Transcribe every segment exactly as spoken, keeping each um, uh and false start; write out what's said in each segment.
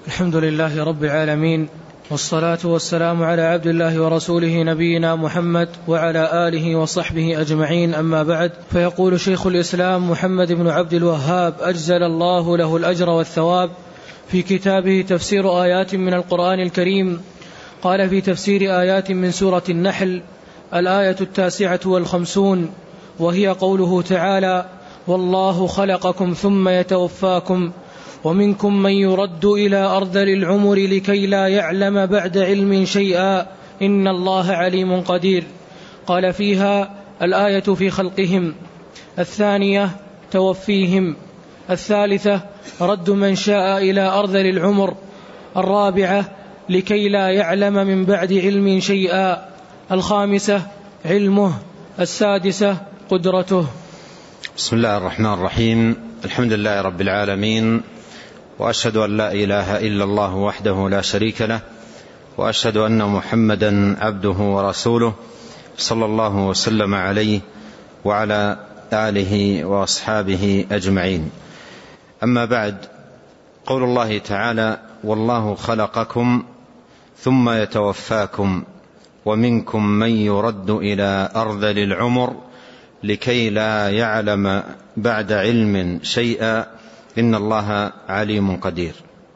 الحمد لله رب العالمين، والصلاة والسلام على عبد الله ورسوله نبينا محمد وعلى آله وصحبه أجمعين، أما بعد. فيقول شيخ الإسلام محمد بن عبد الوهاب أجزل الله له الأجر والثواب في كتابه تفسير آيات من القرآن الكريم، قال في تفسير آيات من سورة النحل الآية التاسعة والخمسون، وهي قوله تعالى: والله خلقكم ثم يتوفاكم ومنكم من يرد إلى أرذل العمر لكي لا يعلم بعد علم شيئا إن الله عليم قدير. قال فيها: الآية في خلقهم، الثانية توفيهم، الثالثة رد من شاء إلى أرذل العمر، الرابعة لكي لا يعلم من بعد علم شيئا، الخامسة علمه، السادسة قدرته. بسم الله الرحمن الرحيم. الحمد لله رب العالمين، وأشهد أن لا إله إلا الله وحده لا شريك له، وأشهد أن محمدا عبده ورسوله صلى الله وسلم عليه وعلى آله وأصحابه أجمعين. أما بعد، قول الله تعالى: والله خلقكم ثم يتوفاكم ومنكم من يرد إلى أرذل العمر لكي لا يعلم بعد علم شيئا إن الله عليم قدير.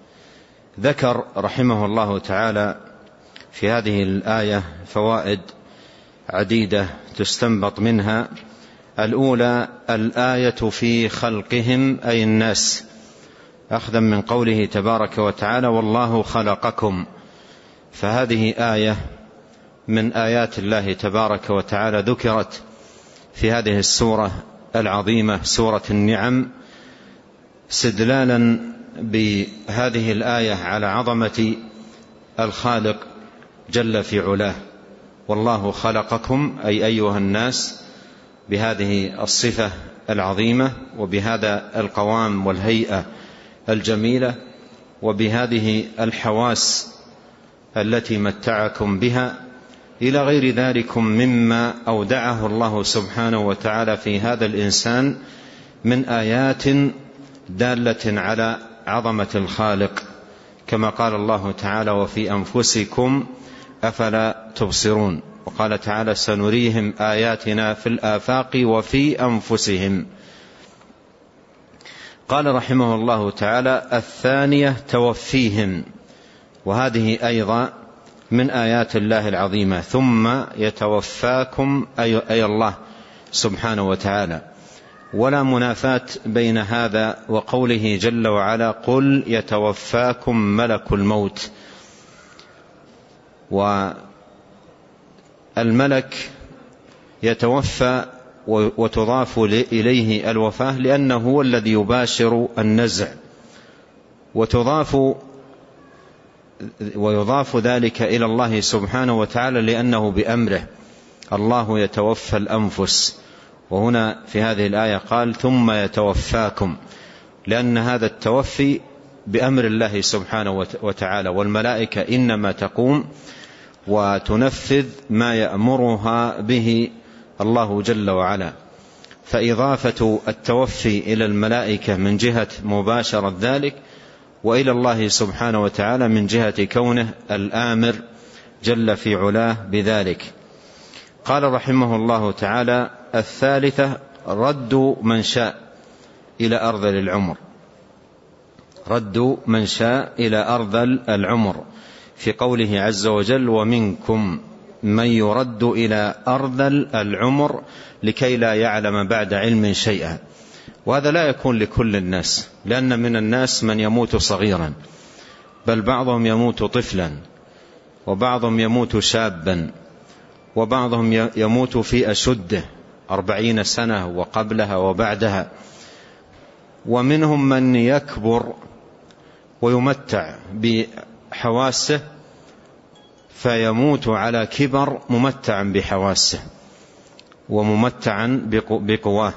ذكر رحمه الله تعالى في هذه الآية فوائد عديدة تستنبط منها. الأولى: الآية في خلقهم أي الناس، أخذا من قوله تبارك وتعالى: والله خلقكم، فهذه آية من آيات الله تبارك وتعالى ذكرت في هذه السورة العظيمة، سورة النعم، استدلالا بهذه الآية على عظمة الخالق جل في علاه. والله خلقكم أي أيها الناس بهذه الصفة العظيمة وبهذا القوام والهيئة الجميلة وبهذه الحواس التي متعكم بها، إلى غير ذلك مما أودعه الله سبحانه وتعالى في هذا الإنسان من آيات دالة على عظمة الخالق، كما قال الله تعالى: وفي أنفسكم أفلا تبصرون. وقال تعالى: سنريهم آياتنا في الآفاق وفي أنفسهم. قال رحمه الله تعالى: الثانية توفيهم، وهذه أيضا من آيات الله العظيمة. ثم يتوفاكم أي الله سبحانه وتعالى، ولا منافاة بين هذا وقوله جل وعلا: قل يتوفاكم ملك الموت. والملك يتوفى وتضاف إليه الوفاة لأنه هو الذي يباشر النزع، وتضاف ويضاف ذلك إلى الله سبحانه وتعالى لأنه بأمره. الله يتوفى الأنفس، وهنا في هذه الآية قال: ثم يتوفاكم، لأن هذا التوفي بأمر الله سبحانه وتعالى، والملائكة إنما تقوم وتنفذ ما يأمرها به الله جل وعلا. فإضافة التوفي إلى الملائكة من جهة مباشرة ذلك، وإلى الله سبحانه وتعالى من جهة كونه الآمر جل في علاه بذلك. قال رحمه الله تعالى: الثالثة رد من شاء إلى أرذل العمر، رد من شاء إلى أرذل العمر في قوله عز وجل: ومنكم من يرد إلى أرذل العمر لكي لا يعلم بعد علم شيئا. وهذا لا يكون لكل الناس، لأن من الناس من يموت صغيرا، بل بعضهم يموت طفلا، وبعضهم يموت شابا، وبعضهم يموت في أشده أربعين سنة وقبلها وبعدها، ومنهم من يكبر ويمتع بحواسه فيموت على كبر ممتعا بحواسه وممتعا بقواه،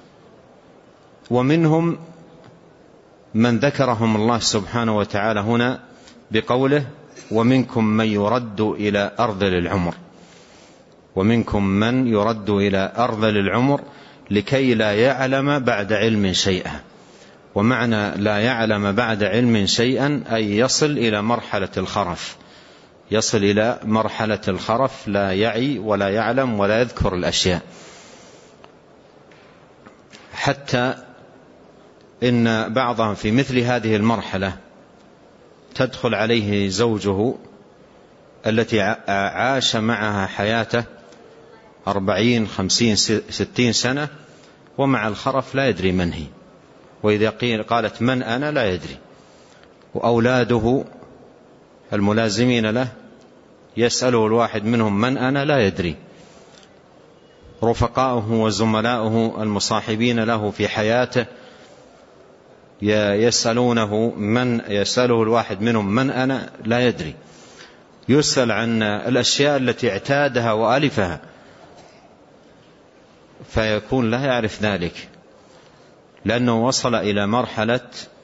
ومنهم من ذكرهم الله سبحانه وتعالى هنا بقوله: ومنكم من يرد إلى أرذل العمر، ومنكم من يرد إلى أرذل العمر لكي لا يعلم بعد علم شيئا. ومعنى لا يعلم بعد علم شيئا أي يصل إلى مرحلة الخرف، يصل إلى مرحلة الخرف، لا يعي ولا يعلم ولا يذكر الأشياء، حتى إن بعضهم في مثل هذه المرحلة تدخل عليه زوجه التي عاش معها حياته أربعين خمسين ستين سنة ومع الخرف لا يدري من هي، وإذا قالت من أنا لا يدري، وأولاده الملازمين له يسأله الواحد منهم من أنا لا يدري، رفقاؤه وزملاؤه المصاحبين له في حياته يسألونه من يسأله الواحد منهم من أنا لا يدري، يسأل عن الأشياء التي اعتادها وألفها فيكون لا يعرف ذلك، لأنه وصل إلى مرحلة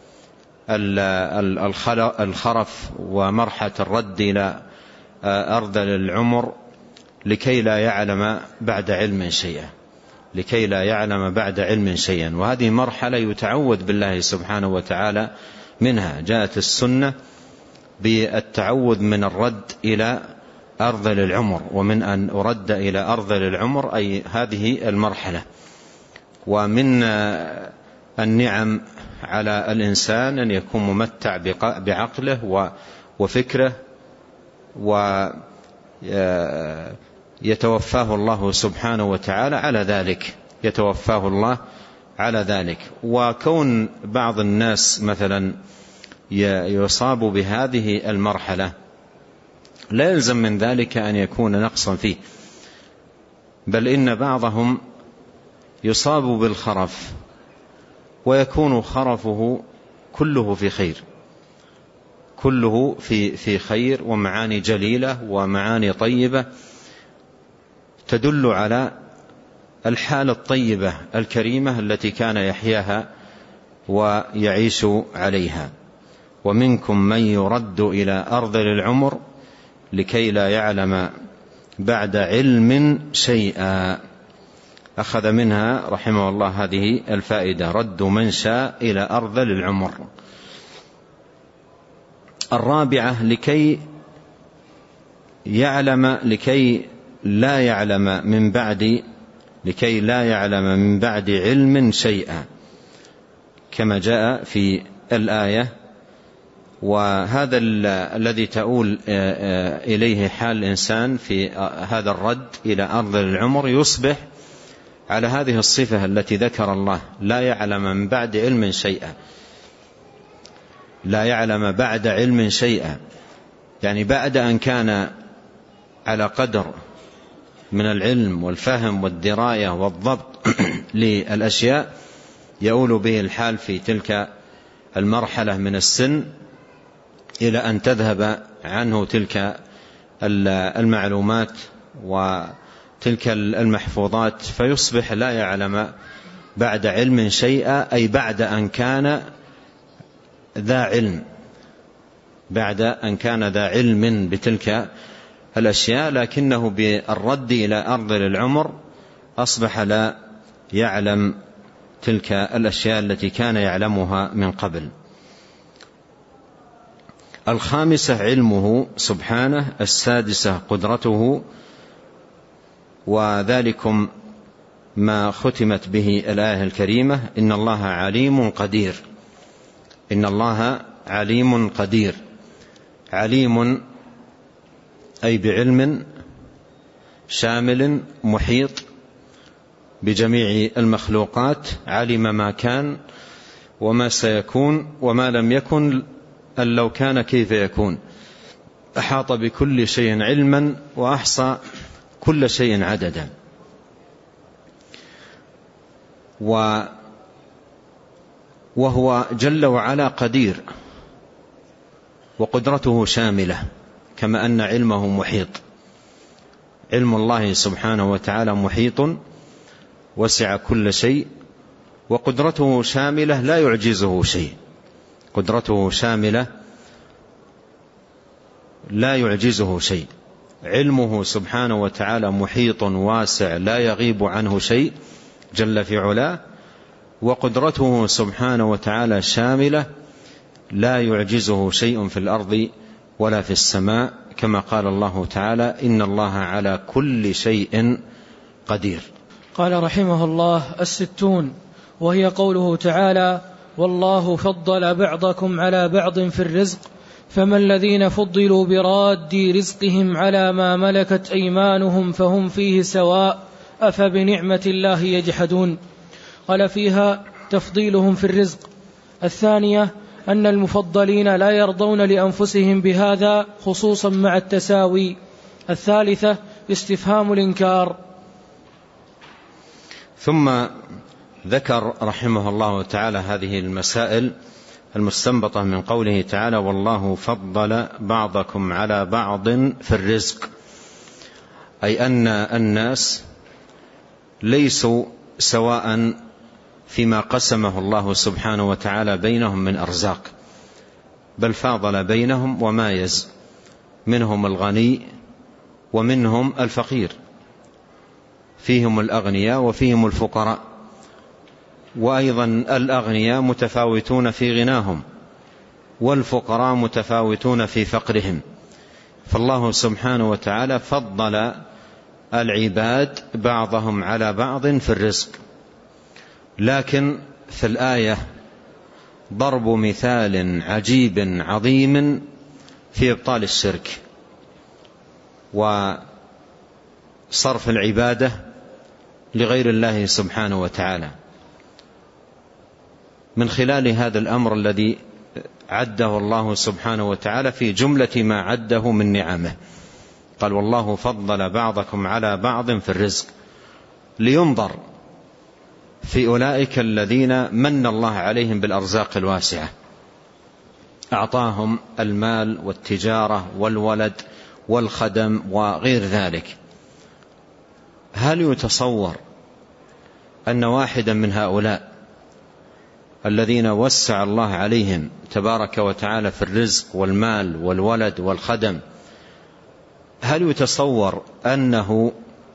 الخرف ومرحلة الرد إلى أرذل العمر لكي لا يعلم بعد علم شيئا، لكي لا يعلم بعد علم شيئا. وهذه مرحلة يتعوذ بالله سبحانه وتعالى منها، جاءت السنة بالتعوذ من الرد إلى أرذل العمر، ومن أن أرد إلى أرذل العمر أي هذه المرحلة. ومن النعم على الإنسان أن يكون ممتع بعقله وفكره ويتوفاه الله سبحانه وتعالى على ذلك، يتوفاه الله على ذلك. وكون بعض الناس مثلا يصاب بهذه المرحلة لا يلزم من ذلك أن يكون نقصا فيه، بل إن بعضهم يصاب بالخرف ويكون خرفه كله في خير، كله في في خير ومعاني جليلة ومعاني طيبة تدل على الحالة الطيبة الكريمة التي كان يحياها ويعيش عليها. ومنكم من يرد إلى أرذل العمر لكي لا يعلم بعد علم شيئا. أخذ منها رحمه الله هذه الفائدة: رد من شاء إلى أرذل العمر. الرابعة: لكي يعلم لكي لا يعلم من بعد لكي لا يعلم من بعد علم شيئا، كما جاء في الآية. وهذا الذي تؤول إليه حال الإنسان في هذا الرد إلى أرذل العمر يصبح على هذه الصفة التي ذكر الله: لا يعلم من بعد علم شيئا، لا يعلم بعد علم شيئا، يعني بعد أن كان على قدر من العلم والفهم والدراية والضبط للأشياء يؤول به الحال في تلك المرحلة من السن إلى أن تذهب عنه تلك المعلومات وتلك المحفوظات، فيصبح لا يعلم بعد علم شيئا، أي بعد أن كان ذا علم، بعد أن كان ذا علم بتلك الأشياء، لكنه بالرد إلى أرذل العمر أصبح لا يعلم تلك الأشياء التي كان يعلمها من قبل. الخامسة: علمه سبحانه. السادسة: قدرته. وذلكم ما ختمت به الآية الكريمة: إن الله عليم قدير. إن الله عليم قدير. عليم أي بعلم شامل محيط بجميع المخلوقات، علم ما كان وما سيكون وما لم يكن أن لو كان كيف يكون، أحاط بكل شيء علما وأحصى كل شيء عددا. وهو جل وعلا قدير، وقدرته شاملة، كما أن علمه محيط. علم الله سبحانه وتعالى محيط وسع كل شيء، وقدرته شاملة لا يعجزه شيء. قدرته شاملة لا يعجزه شيء. علمه سبحانه وتعالى محيط واسع لا يغيب عنه شيء جل في علاه، وقدرته سبحانه وتعالى شاملة لا يعجزه شيء في الأرض ولا في السماء، كما قال الله تعالى: إن الله على كل شيء قدير. قال رحمه الله: الستون، وهي قوله تعالى: والله فضل بعضكم على بعض في الرزق، فما الذين فضلوا براد رزقهم على ما ملكت أيمانهم فهم فيه سواء أفبنعمة الله يجحدون. قال فيها تفضيلهم في الرزق. الثانية أن المفضلين لا يرضون لأنفسهم بهذا خصوصا مع التساوي. الثالثة استفهام الإنكار. ثم ذكر رحمه الله تعالى هذه المسائل المستنبطة من قوله تعالى: والله فضل بعضكم على بعض في الرزق، أي أن الناس ليسوا سواء فيما قسمه الله سبحانه وتعالى بينهم من أرزاق، بل فاضل بينهم ومايز، منهم الغني ومنهم الفقير، فيهم الأغنياء وفيهم الفقراء، وأيضا الأغنياء متفاوتون في غناهم والفقراء متفاوتون في فقرهم. فالله سبحانه وتعالى فضل العباد بعضهم على بعض في الرزق. لكن في الآية ضرب مثال عجيب عظيم في إبطال الشرك وصرف العبادة لغير الله سبحانه وتعالى، من خلال هذا الأمر الذي عده الله سبحانه وتعالى في جملة ما عده من نعمه. قال: والله فضل بعضكم على بعض في الرزق، لينظر في أولئك الذين من الله عليهم بالأرزاق الواسعة، أعطاهم المال والتجارة والولد والخدم وغير ذلك. هل يتصور أن واحدا من هؤلاء الذين وسع الله عليهم تبارك وتعالى في الرزق والمال والولد والخدم، هل يتصور أنه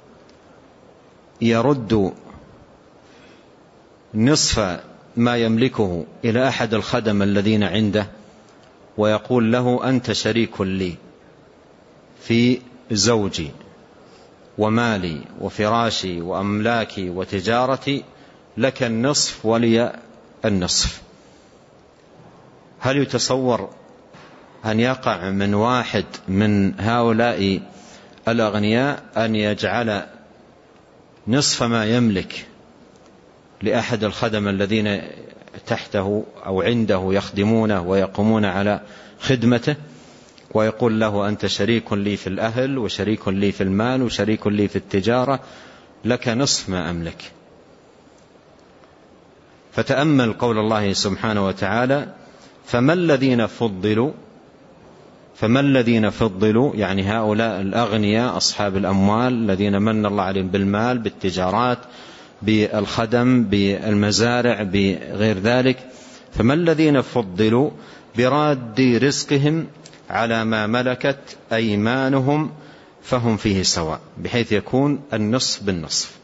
يرد نصف ما يملكه إلى أحد الخدم الذين عنده ويقول له: أنت شريك لي في زوجي ومالي وفراشي وأملاكي وتجارتي، لك النصف ولي النصف؟ هل يتصور أن يقع من واحد من هؤلاء الأغنياء أن يجعل نصف ما يملك لأحد الخدم الذين تحته أو عنده يخدمونه ويقومون على خدمته، ويقول له: أنت شريك لي في الأهل وشريك لي في المال وشريك لي في التجارة، لك نصف ما أملك؟ فتأمل قول الله سبحانه وتعالى: فما الذين فضلوا فما الذين فضلوا يعني هؤلاء الأغنياء أصحاب الأموال الذين من الله عليهم بالمال، بالتجارات، بالخدم، بالمزارع، بغير ذلك. فما الذين فضلوا براد رزقهم على ما ملكت أيمانهم فهم فيه سواء، بحيث يكون النصف بالنصف.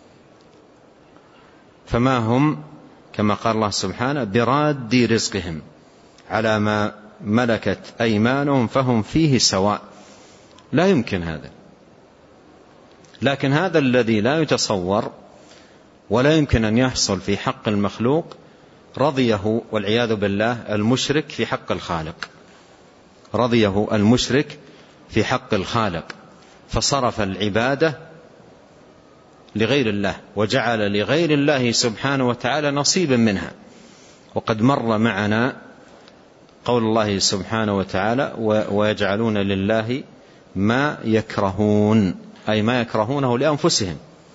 فما هم كما قال الله سبحانه براد رزقهم على ما ملكت أيمانهم فهم فيه سواء. لا يمكن هذا. لكن هذا الذي لا يتصور ولا يمكن أن يحصل في حق المخلوق رضيه والعياذ بالله المشرك في حق الخالق، رضيه المشرك في حق الخالق، فصرف العبادة لغير الله وجعل لغير الله سبحانه وتعالى نصيبا منها. وقد مر معنا قول الله سبحانه وتعالى: ويجعلون لله ما يكرهون، أي ما يكرهونه لأنفسهم.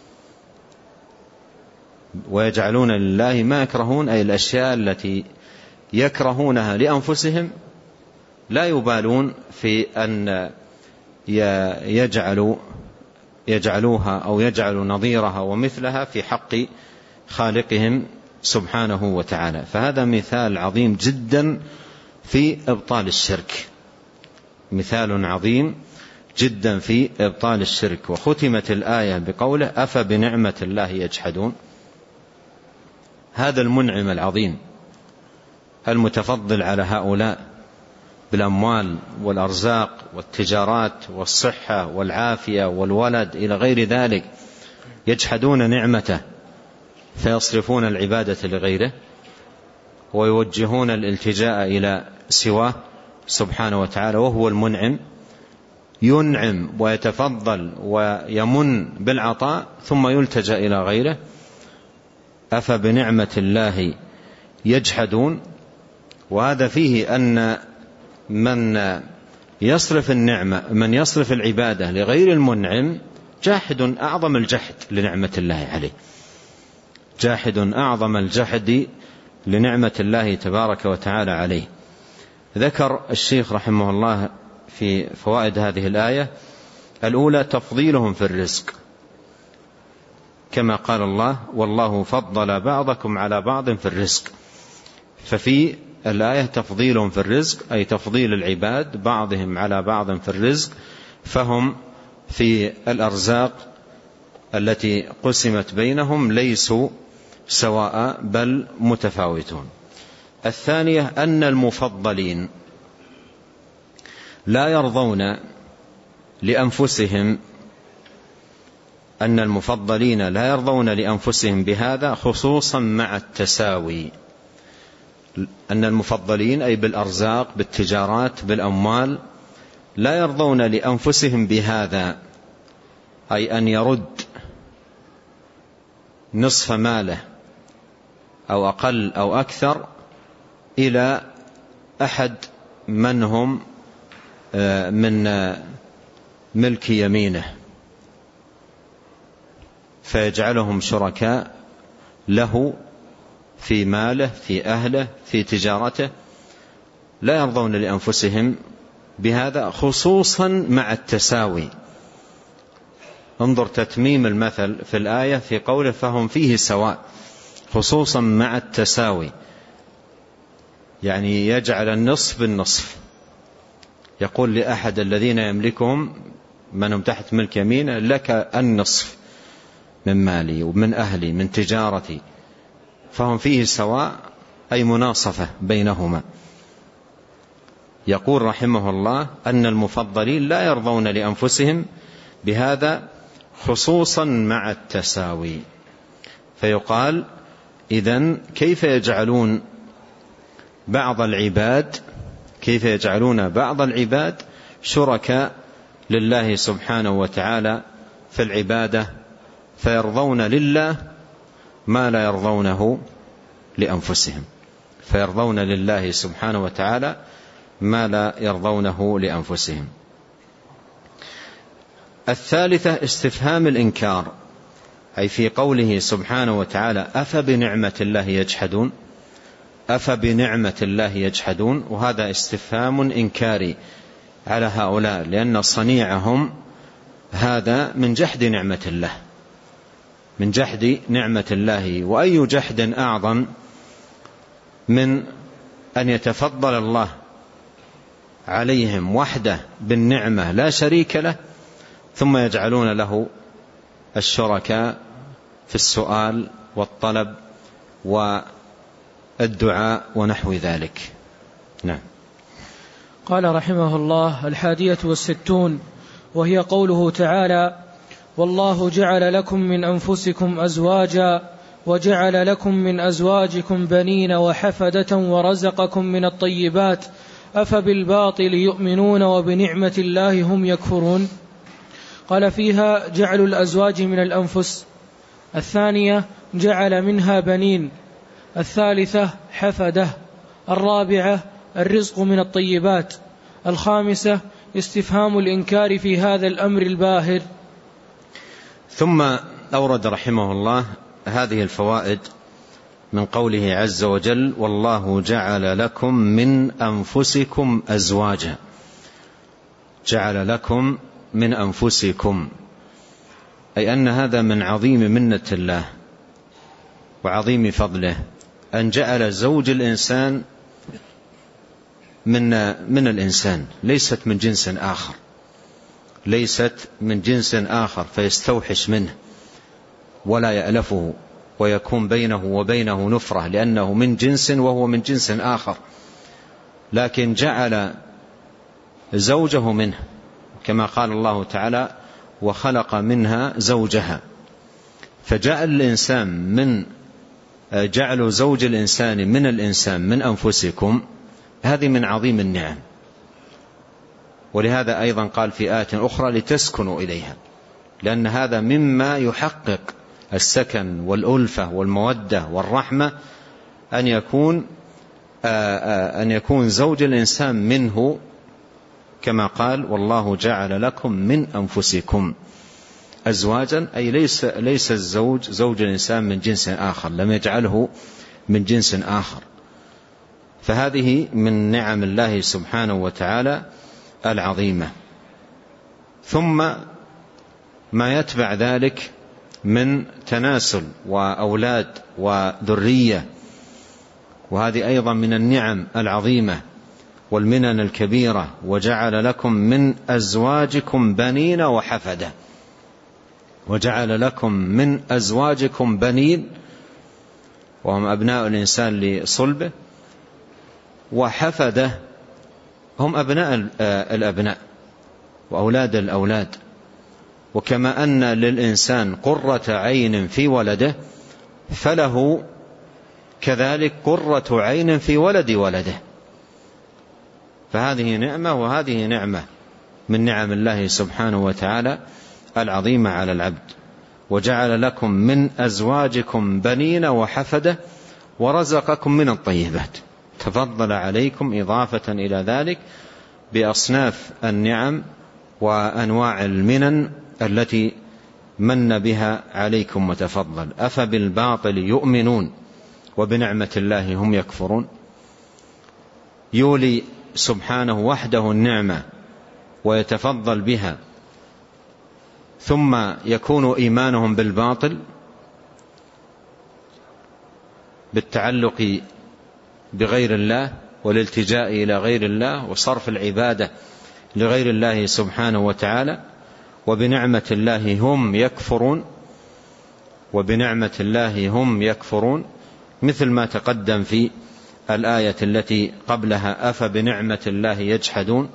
ويجعلون لله ما يكرهون أي الأشياء التي يكرهونها لأنفسهم لا يبالون في أن يجعلوا يجعلوها أو يجعلوا نظيرها ومثلها في حق خالقهم سبحانه وتعالى. فهذا مثال عظيم جدا في إبطال الشرك، مثال عظيم جدا في إبطال الشرك. وختمت الآية بقوله: أفبنعمة الله يجحدون. هذا المنعم العظيم المتفضل على هؤلاء بالأموال والأرزاق والتجارات والصحة والعافية والولد إلى غير ذلك، يجحدون نعمته فيصرفون العبادة لغيره ويوجهون الالتجاء إلى سواه سبحانه وتعالى، وهو المنعم، ينعم ويتفضل ويمن بالعطاء ثم يلتجأ إلى غيره. أفبنعمة الله يجحدون. وهذا فيه أن من يصرف النعمة من يصرف العبادة لغير المنعم جاحد أعظم الجحد لنعمة الله عليه، جاحد أعظم الجحد لنعمة الله تبارك وتعالى عليه. ذكر الشيخ رحمه الله في فوائد هذه الآية الأولى تفضيلهم في الرزق، كما قال الله والله فضل بعضكم على بعض في الرزق، ففي الآية تفضيلهم في الرزق أي تفضيل العباد بعضهم على بعض في الرزق، فهم في الأرزاق التي قسمت بينهم ليسوا سواء بل متفاوتون. الثانية أن المفضلين لا يرضون لأنفسهم أن المفضلين لا يرضون لأنفسهم بهذا، خصوصا مع التساوي. أن المفضلين أي بالأرزاق بالتجارات بالأموال لا يرضون لأنفسهم بهذا، أي أن يرد نصف ماله أو أقل أو أكثر إلى أحد من هم من ملك يمينه فيجعلهم شركاء له في ماله في أهله في تجارته، لا يرضون لأنفسهم بهذا خصوصا مع التساوي. انظر تتميم المثل في الآية في قوله فهم فيه سواء، خصوصا مع التساوي، يعني يجعل النصف بالنصف، يقول لأحد الذين يملكهم من هم تحت ملك يمينه لك النصف من مالي ومن أهلي من تجارتي، فهم فيه سواء أي مناصفة بينهما. يقول رحمه الله أن المفضلين لا يرضون لأنفسهم بهذا خصوصا مع التساوي. فيقال إذن كيف يجعلون بعض العباد كيف يجعلون بعض العباد شركاء لله سبحانه وتعالى في العبادة، فيرضون لله ما لا يرضونه لأنفسهم، فيرضون لله سبحانه وتعالى ما لا يرضونه لأنفسهم. الثالثة استفهام الإنكار، أي في قوله سبحانه وتعالى أفبنعمة الله يجحدون، أفبنعمة الله يجحدون، وهذا استفهام إنكاري على هؤلاء، لأن صنيعهم هذا من جحد نعمة الله، من جحد نعمة الله. وأي جحد أعظم من أن يتفضل الله عليهم وحده بالنعمة لا شريك له، ثم يجعلون له الشركاء في السؤال والطلب والدعاء ونحو ذلك. نعم. قال رحمه الله الحادية والستون، وهي قوله تعالى والله جعل لكم من أنفسكم أزواجا وجعل لكم من أزواجكم بنين وحفدة ورزقكم من الطيبات أفبالباطل يؤمنون وبنعمة الله هم يكفرون. قال فيها جعل الأزواج من الأنفس، الثانية جعل منها بنين، الثالثة حفدة، الرابعة الرزق من الطيبات، الخامسة استفهام الإنكار في هذا الأمر الباهر. ثم أورد رحمه الله هذه الفوائد من قوله عز وجل والله جعل لكم من أنفسكم أزواجا، جعل لكم من أنفسكم، أي أن هذا من عظيم منة الله وعظيم فضله، أن جعل زوج الإنسان من من الإنسان، ليست من جنس آخر، ليست من جنس آخر فيستوحش منه ولا يألفه، ويكون بينه وبينه نفرة لأنه من جنس وهو من جنس آخر، لكن جعل زوجه منه كما قال الله تعالى وخلق منها زوجها. فجعل الإنسان من جعل زوج الإنسان من الإنسان من أنفسكم، هذه من عظيم النعم. ولهذا أيضا قال في آية أخرى لتسكنوا إليها، لأن هذا مما يحقق السكن والألفة والمودة والرحمة، أن يكون أن يكون زوج الإنسان منه، كما قال والله جعل لكم من أنفسكم أزواجا، أي ليس ليس الزوج زوج الإنسان من جنس آخر، لم يجعله من جنس آخر. فهذه من نعم الله سبحانه وتعالى العظيمة. ثم ما يتبع ذلك من تناسل وأولاد وذرية، وهذه أيضا من النعم العظيمة والمنن الكبيرة. وجعل لكم من أزواجكم بنين وحفدة، وجعل لكم من أزواجكم بنين وهم أبناء الإنسان لصلبه، وحفدة هم أبناء الأبناء وأولاد الأولاد. وكما أن للإنسان قرة عين في ولده، فله كذلك قرة عين في ولد ولده. فهذه نعمة وهذه نعمة من نعم الله سبحانه وتعالى العظيمة على العبد. وجعل لكم من أزواجكم بنين وحفدة ورزقكم من الطيبات، تفضل عليكم إضافة إلى ذلك بأصناف النعم وأنواع المنن التي من بها عليكم وتفضل. أفبالباطل يؤمنون وبنعمة الله هم يكفرون. يولي سبحانه وحده النعمة ويتفضل بها، ثم يكون إيمانهم بالباطل بالتعلق بغير الله والالتجاء إلى غير الله وصرف العبادة لغير الله سبحانه وتعالى. وبنعمة الله هم يكفرون، وبنعمة الله هم يكفرون، مثل ما تقدم في الآية التي قبلها أفبنعمة الله يجحدون.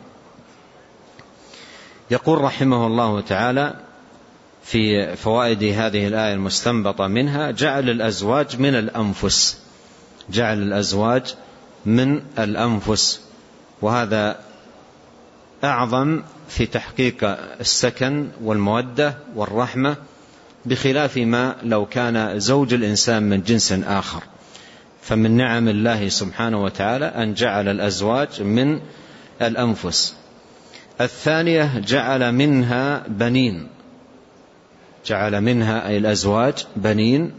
يقول رحمه الله تعالى في فوائد هذه الآية المستنبطة منها: جعل الأزواج من الأنفس، جعل الأزواج من الأنفس، وهذا أعظم في تحقيق السكن والمودة والرحمة، بخلاف ما لو كان زوج الإنسان من جنس آخر. فمن نعم الله سبحانه وتعالى أن جعل الأزواج من الأنفس. الثانية جعل منها بنين، جعل منها أي الأزواج بنين،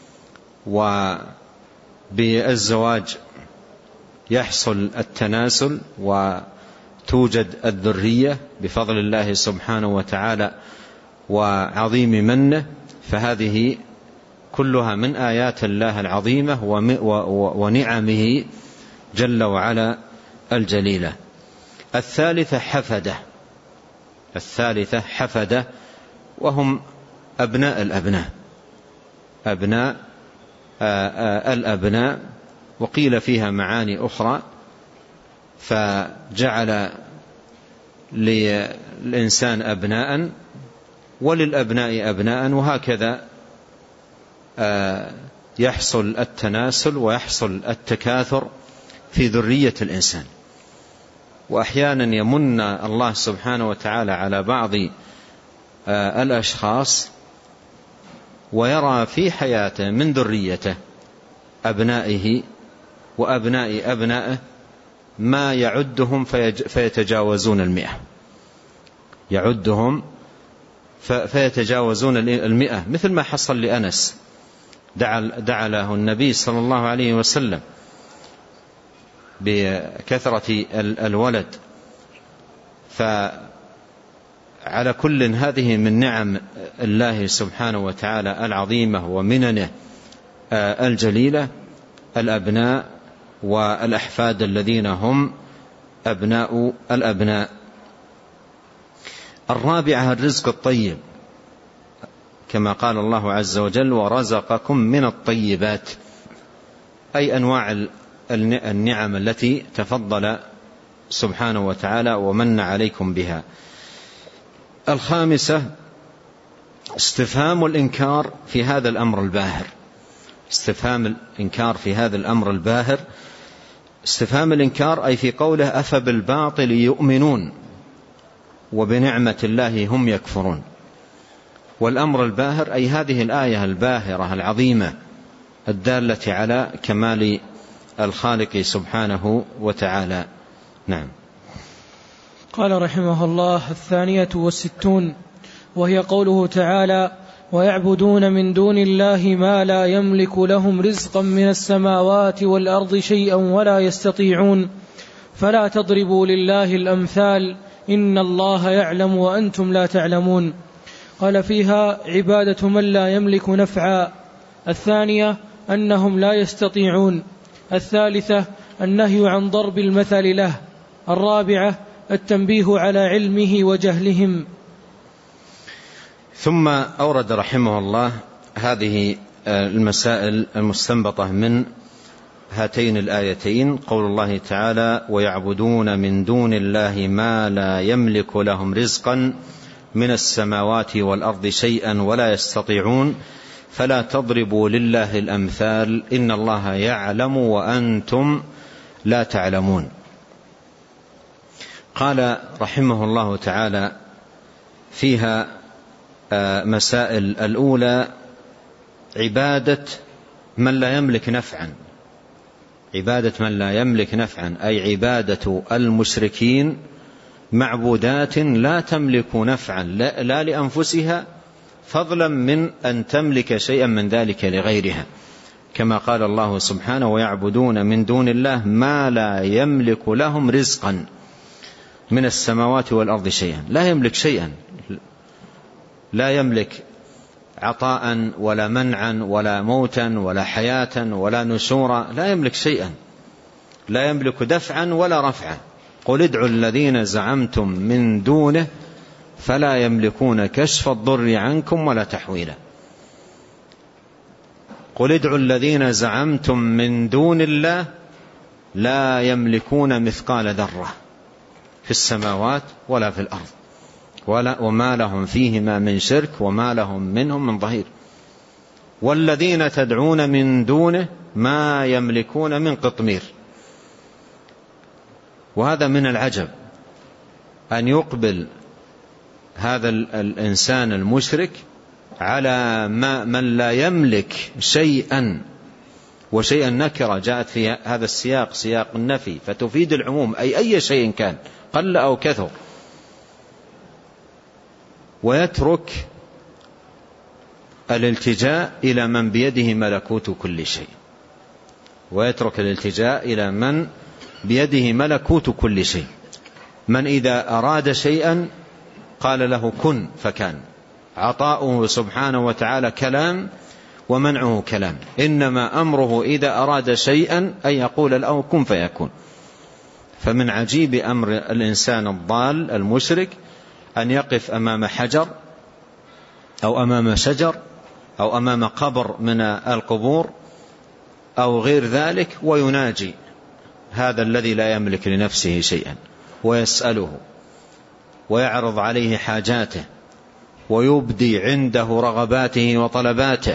وبالزواج يحصل التناسل وتوجد الذرية بفضل الله سبحانه وتعالى وعظيم منه. فهذه كلها من آيات الله العظيمة ونعمه جل وعلا الجليلة. الثالثة حفدة، الثالثة حفدة وهم أبناء الأبناء، أبناء الأبناء، وقيل فيها معاني أخرى. فجعل للإنسان أبناء وللأبناء أبناء، وهكذا يحصل التناسل ويحصل التكاثر في ذرية الإنسان. وأحيانا يمن الله سبحانه وتعالى على بعض الأشخاص ويرى في حياته من ذريته أبنائه وأبناء أبنائه ما يعدهم فيتجاوزون المئة، يعدهم فيتجاوزون المئة، مثل ما حصل لأنس دعا له النبي صلى الله عليه وسلم بكثرة الولد. فعلى كل هذه من نعم الله سبحانه وتعالى العظيمة ومننه الجليلة الأبناء والأحفاد الذين هم أبناء الأبناء. الرابعة الرزق الطيب، كما قال الله عز وجل ورزقكم من الطيبات، أي أنواع النعم التي تفضل سبحانه وتعالى ومن عليكم بها. الخامسة استفهام الإنكار في هذا الأمر الباهر. استفهام الإنكار في هذا الأمر الباهر، استفهام الإنكار أي في قوله أفبالباطل يؤمنون وبنعمة الله هم يكفرون. والأمر الباهر أي هذه الآية الباهرة العظيمة الدالة على كمال الخالق سبحانه وتعالى. نعم. قال رحمه الله: الثانية والستون، وهي قوله تعالى: ويعبدون من دون الله ما لا يملك لهم رزقا من السماوات والأرض شيئا ولا يستطيعون، فلا تضربوا لله الأمثال إن الله يعلم وأنتم لا تعلمون. قال فيها: عبادة من لا يملك نفعا. الثانية أنهم لا يستطيعون. الثالثة النهي عن ضرب المثل له. الرابعة التنبيه على علمه وجهلهم. ثم أورد رحمه الله هذه المسائل المستنبطة من هاتين الآيتين، قول الله تعالى: ويعبدون من دون الله ما لا يملك لهم رزقا من السماوات والأرض شيئا ولا يستطيعون، فلا تضربوا لله الأمثال إن الله يعلم وأنتم لا تعلمون. قال رحمه الله تعالى فيها مسائل. الأولى عبادة من لا يملك نفعا. عبادة من لا يملك نفعا أي عبادة المشركين معبودات لا تملك نفعا لا لأنفسها فضلا من أن تملك شيئا من ذلك لغيرها، كما قال الله سبحانه: ويعبدون من دون الله ما لا يملك لهم رزقا من السماوات والأرض شيئا. لا يملك شيئا، لا يملك عطاء ولا منعا ولا موتا ولا حياة ولا نشورا، لا يملك شيئا، لا يملك دفعا ولا رفعا. قل ادعوا الذين زعمتم من دونه فلا يملكون كشف الضر عنكم ولا تحويلا. قل ادعوا الذين زعمتم من دون الله لا يملكون مثقال ذرة في السماوات ولا في الأرض ولا وما لهم فيهما من شرك وما لهم منهم من ظهير. والذين تدعون من دونه ما يملكون من قطمير. وهذا من العجب أن يقبل هذا الإنسان المشرك على ما من لا يملك شيئا، وشيئا نكرة جاءت في هذا السياق سياق النفي فتفيد العموم، أي أي شيء كان قل أو كثر، ويترك الالتجاء إلى من بيده ملكوت كل شيء، ويترك الالتجاء إلى من بيده ملكوت كل شيء، من إذا أراد شيئا قال له كن فكان. عطاؤه سبحانه وتعالى كلام ومنعه كلام، إنما أمره إذا أراد شيئا أن يقول له كن فيكون. فمن عجيب أمر الإنسان الضال المشرك أن يقف أمام حجر أو أمام شجر أو أمام قبر من القبور أو غير ذلك ويناجي هذا الذي لا يملك لنفسه شيئا، ويسأله ويعرض عليه حاجاته ويبدي عنده رغباته وطلباته،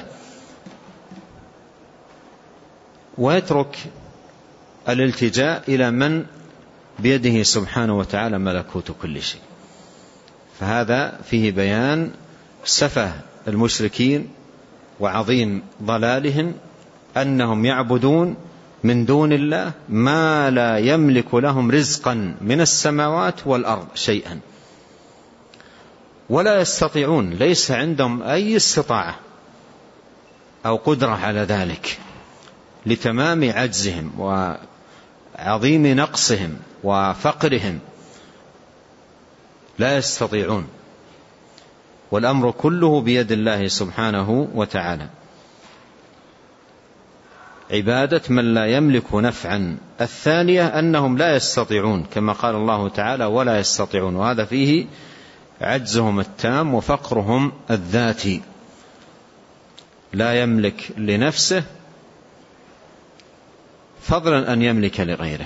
ويترك الالتجاء إلى من بيده سبحانه وتعالى ملكوت كل شيء. فهذا فيه بيان سفه المشركين وعظيم ضلالهم، أنهم يعبدون من دون الله ما لا يملك لهم رزقا من السماوات والأرض شيئا ولا يستطيعون، ليس عندهم أي استطاعة أو قدرة على ذلك لتمام عجزهم وعظيم نقصهم وفقرهم، لا يستطيعون، والأمر كله بيد الله سبحانه وتعالى. عبادة من لا يملك نفعا. الثانية أنهم لا يستطيعون، كما قال الله تعالى ولا يستطيعون، وهذا فيه عجزهم التام وفقرهم الذاتي. لا يملك لنفسه فضلا أن يملك لغيره.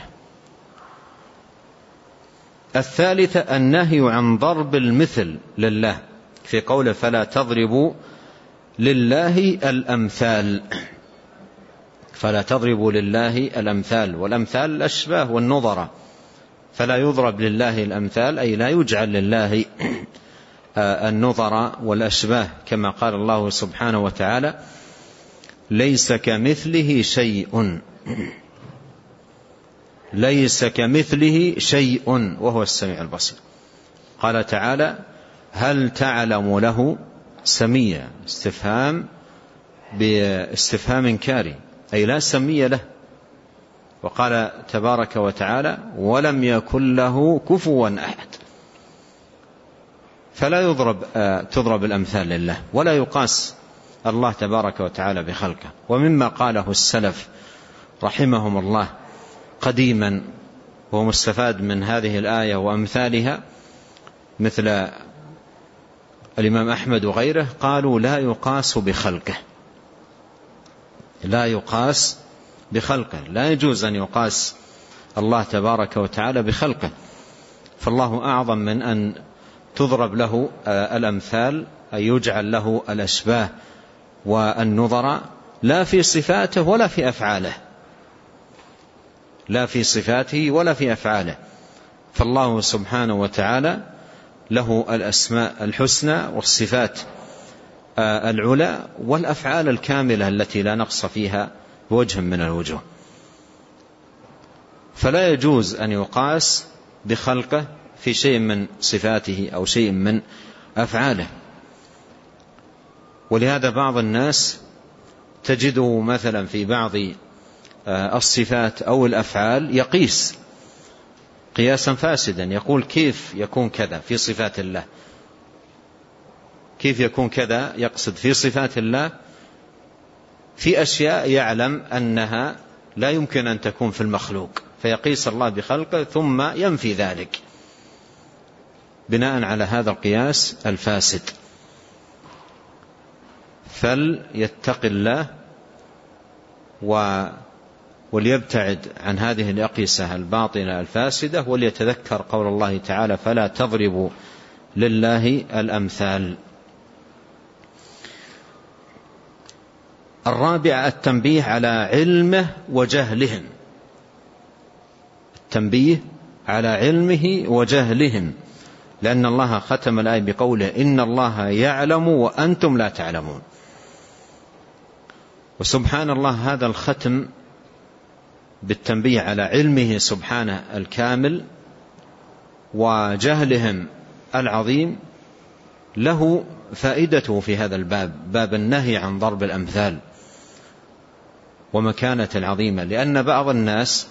الثالثة النهي عن ضرب المثل لله في قوله فلا تضربوا لله الأمثال، فلا تضربوا لله الأمثال، والأمثال الأشباه والنظرة، فلا يضرب لله الأمثال أي لا يجعل لله النظرة والأشباه، كما قال الله سبحانه وتعالى ليس كمثله شيء، ليس كمثله شيء وهو السميع البصير. قال تعالى هل تعلم له سميا، استفهام باستفهام إنكاري أي لا سمي له. وقال تبارك وتعالى ولم يكن له كفوا أحد. فلا يضرب تضرب الأمثال لله ولا يقاس الله تبارك وتعالى بخلقه. ومما قاله السلف رحمهم الله قديما وهو مستفاد من هذه الآية وأمثالها مثل الإمام أحمد وغيره، قالوا لا يقاس بخلقه، لا يقاس بخلقه، لا يجوز أن يقاس الله تبارك وتعالى بخلقه، فالله أعظم من أن تضرب له الأمثال أي يجعل له الأشباه والنظراء لا في صفاته ولا في أفعاله، لا في صفاته ولا في أفعاله. فالله سبحانه وتعالى له الأسماء الحسنى والصفات العلى والأفعال الكاملة التي لا نقص فيها بوجه من الوجوه، فلا يجوز أن يقاس بخلقه في شيء من صفاته أو شيء من أفعاله. ولهذا بعض الناس تجده مثلا في بعض الصفات أو الأفعال يقيس قياسا فاسدا، يقول كيف يكون كذا في صفات الله، كيف يكون كذا، يقصد في صفات الله في أشياء يعلم أنها لا يمكن أن تكون في المخلوق، فيقيس الله بخلقه ثم ينفي ذلك بناء على هذا القياس الفاسد. فليتق الله وليبتعد عن هذه الأقيسة الباطلة الفاسدة، وليتذكر قول الله تعالى فلا تضربوا لله الأمثال. الرابع التنبيه على علمه وجهلهم، التنبيه على علمه وجهلهم، لأن الله ختم الآية بقوله إن الله يعلم وأنتم لا تعلمون. وسبحان الله هذا الختم بالتنبيه على علمه سبحانه الكامل وجهلهم العظيم له فائدته في هذا الباب، باب النهي عن ضرب الأمثال ومكانة العظيمة. لأن بعض الناس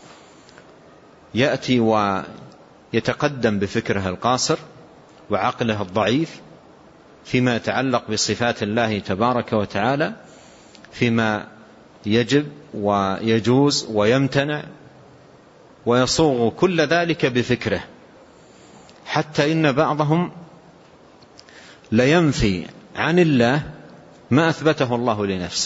يأتي ويتقدم بفكره القاصر وعقله الضعيف فيما يتعلق بصفات الله تبارك وتعالى، فيما يجب ويجوز ويمتنع، ويصوغ كل ذلك بفكره، حتى إن بعضهم لينفي عن الله ما أثبته الله لنفسه،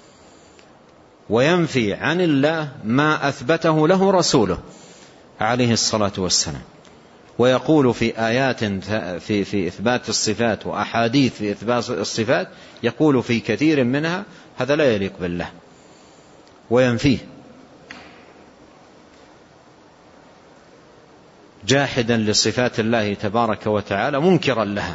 وينفي عن الله ما أثبته له رسوله عليه الصلاة والسلام، ويقول في آيات في, في إثبات الصفات وأحاديث في إثبات الصفات، يقول في كثير منها هذا لا يليق بالله وينفيه، جاحدا لصفات الله تبارك وتعالى منكرا لها.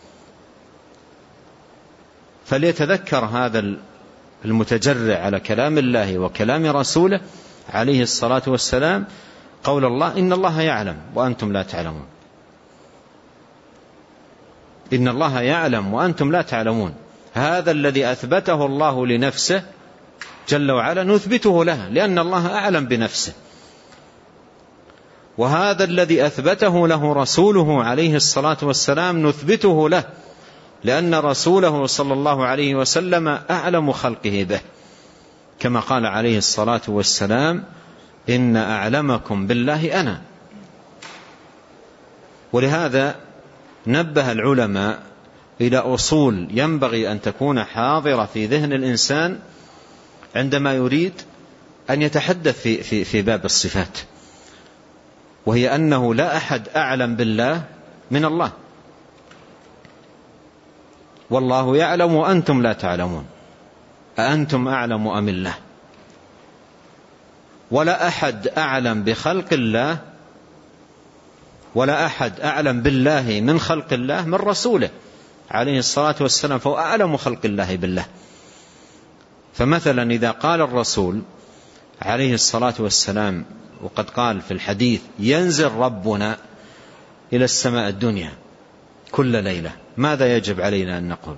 فليتذكر هذا المتجرع على كلام الله وكلام رسوله عليه الصلاة والسلام قول الله إن الله يعلم وأنتم لا تعلمون، إن الله يعلم وأنتم لا تعلمون. هذا الذي أثبته الله لنفسه جل وعلا نثبته له لأن الله أعلم بنفسه، وهذا الذي أثبته له رسوله عليه الصلاة والسلام نثبته له لأن رسوله صلى الله عليه وسلم أعلم خلقه به، كما قال عليه الصلاة والسلام إن أعلمكم بالله أنا. ولهذا نبه العلماء إلى أصول ينبغي أن تكون حاضرة في ذهن الإنسان عندما يريد أن يتحدث في, في, في باب الصفات، وهي أنه لا أحد أعلم بالله من الله، والله يعلم وأنتم لا تعلمون، أأنتم أعلم أم الله؟ ولا أحد أعلم بخلق الله، ولا أحد أعلم بالله من خلق الله من رسوله عليه الصلاة والسلام، فهو أعلم خلق الله بالله. فمثلا إذا قال الرسول عليه الصلاة والسلام، وقد قال في الحديث: ينزل ربنا إلى السماء الدنيا كل ليلة، ماذا يجب علينا أن نقول؟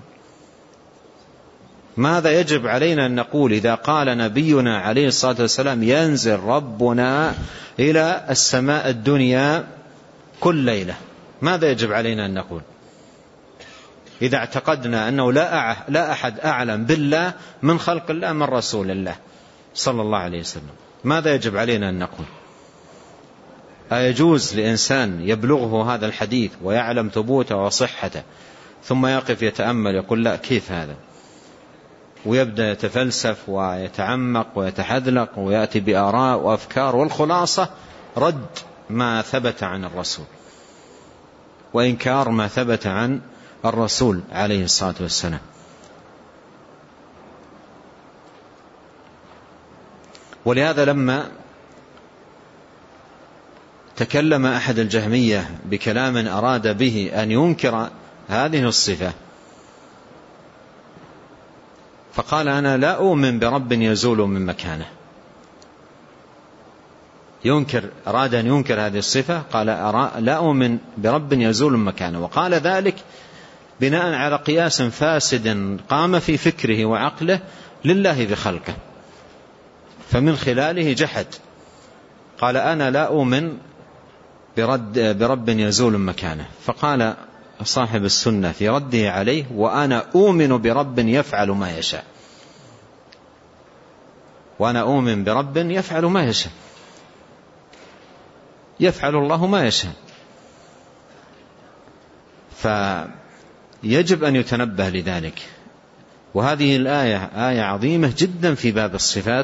ماذا يجب علينا أن نقول إذا قال نبينا عليه الصلاة والسلام: ينزل ربنا إلى السماء الدنيا كل ليلة؟ ماذا يجب علينا أن نقول إذا اعتقدنا أنه لا أحد أعلم بالله من خلق الله من رسول الله صلى الله عليه وسلم؟ ماذا يجب علينا أن نقول؟ أيجوز لإنسان يبلغه هذا الحديث ويعلم ثبوته وصحته ثم يقف يتأمل يقول: لا، كيف هذا؟ ويبدأ يتفلسف ويتعمق ويتحذلق ويأتي بآراء وأفكار، والخلاصة رد ما ثبت عن الرسول وإنكار ما ثبت عن الرسول عليه الصلاة والسلام. ولهذا لما تكلم أحد الجهمية بكلام أراد به أن ينكر هذه الصفة، فقال: أنا لا أؤمن برب يزول من مكانه. ينكر أراد أن ينكر هذه الصفة، قال: لا أؤمن برب يزول من مكانه، وقال ذلك بناء على قياس فاسد قام في فكره وعقله لله بخلقه، فمن خلاله جحد. قال: أنا لا أؤمن برد برب يزول مكانه. فقال صاحب السنة في رده عليه: وأنا أؤمن برب يفعل ما يشاء. وأنا أؤمن برب يفعل ما يشاء، يفعل الله ما يشاء. فيجب أن يتنبه لذلك. وهذه الآية آية عظيمة جدا في باب الصفات،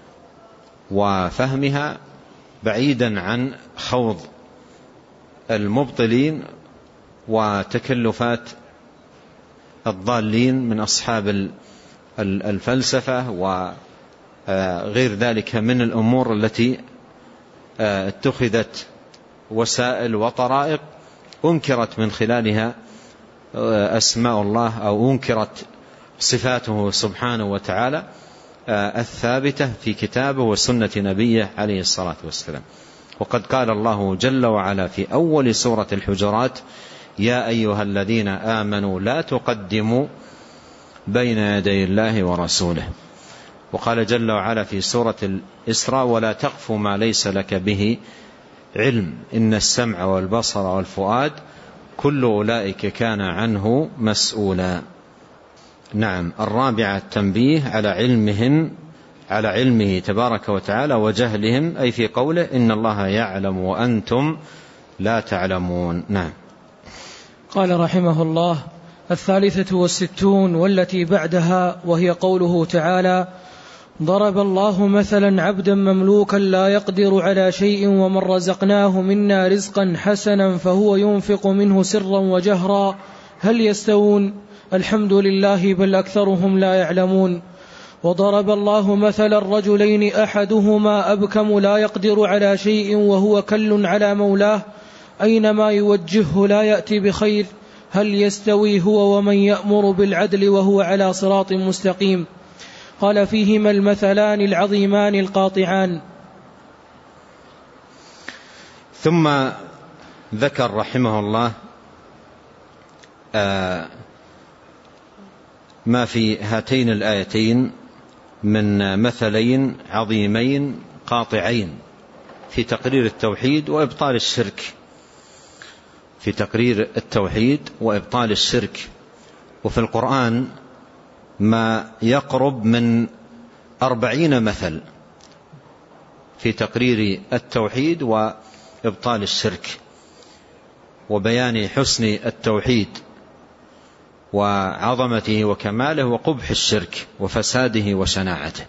وفهمها بعيدا عن خوض المبطلين وتكلفات الضالين من أصحاب الفلسفة وغير ذلك من الأمور التي اتخذت وسائل وطرائق أنكرت من خلالها أسماء الله، أو أنكرت صفاته سبحانه وتعالى الثابتة في كتابه وسنة نبيه عليه الصلاة والسلام. وقد قال الله جل وعلا في أول سورة الحجرات: يا أيها الذين آمنوا لا تقدموا بين يدي الله ورسوله. وقال جل وعلا في سورة الإسراء: ولا تقف ما ليس لك به علم إن السمع والبصر والفؤاد كل أولئك كان عنه مسؤولا. نعم. الرابعة التنبيه على علمهم على علمه تبارك وتعالى وجهلهم، أي في قوله: إن الله يعلم وأنتم لا تعلمون. نعم. قال رحمه الله: الثالثة والستون والتي بعدها، وهي قوله تعالى: ضرب الله مثلا عبدا مملوكا لا يقدر على شيء ومن رزقناه منا رزقا حسنا فهو ينفق منه سرا وجهرا هل يستوون؟ الحمد لله بل أكثرهم لا يعلمون. وضرب الله مثلا الرجلين أحدهما أبكم لا يقدر على شيء وهو كل على مولاه أينما يوجهه لا يأتي بخير هل يستوي هو ومن يأمر بالعدل وهو على صراط مستقيم؟ قال: فيهما المثلان العظيمان القاطعان. ثم ذكر رحمه الله آه ما في هاتين الآيتين من مثلين عظيمين قاطعين في تقرير التوحيد وإبطال الشرك في تقرير التوحيد وإبطال الشرك. وفي القرآن ما يقرب من أربعين مثل في تقرير التوحيد وإبطال الشرك وبيان حسن التوحيد وعظمته وكماله وقبح الشرك وفساده وشناعته.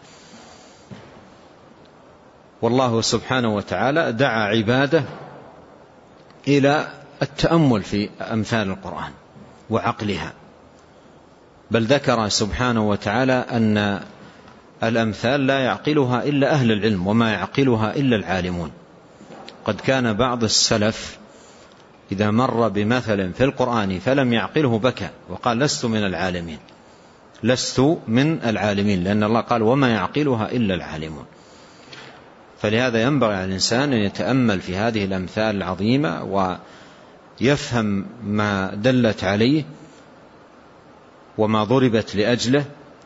والله سبحانه وتعالى دعا عباده إلى التأمل في أمثال القرآن وعقلها، بل ذكر سبحانه وتعالى أن الأمثال لا يعقلها إلا أهل العلم وما يعقلها إلا العالمون. قد كان بعض السلف إذا مر بمثل في القرآن فلم يعقله بكى وقال لست من العالمين، لست من العالمين، لأن الله قال وما يعقلها إلا العالمون. فلهذا ينبغي على الإنسان أن يتأمل في هذه الأمثال العظيمة ويفهم ما دلت عليه وما ضربت لأجله.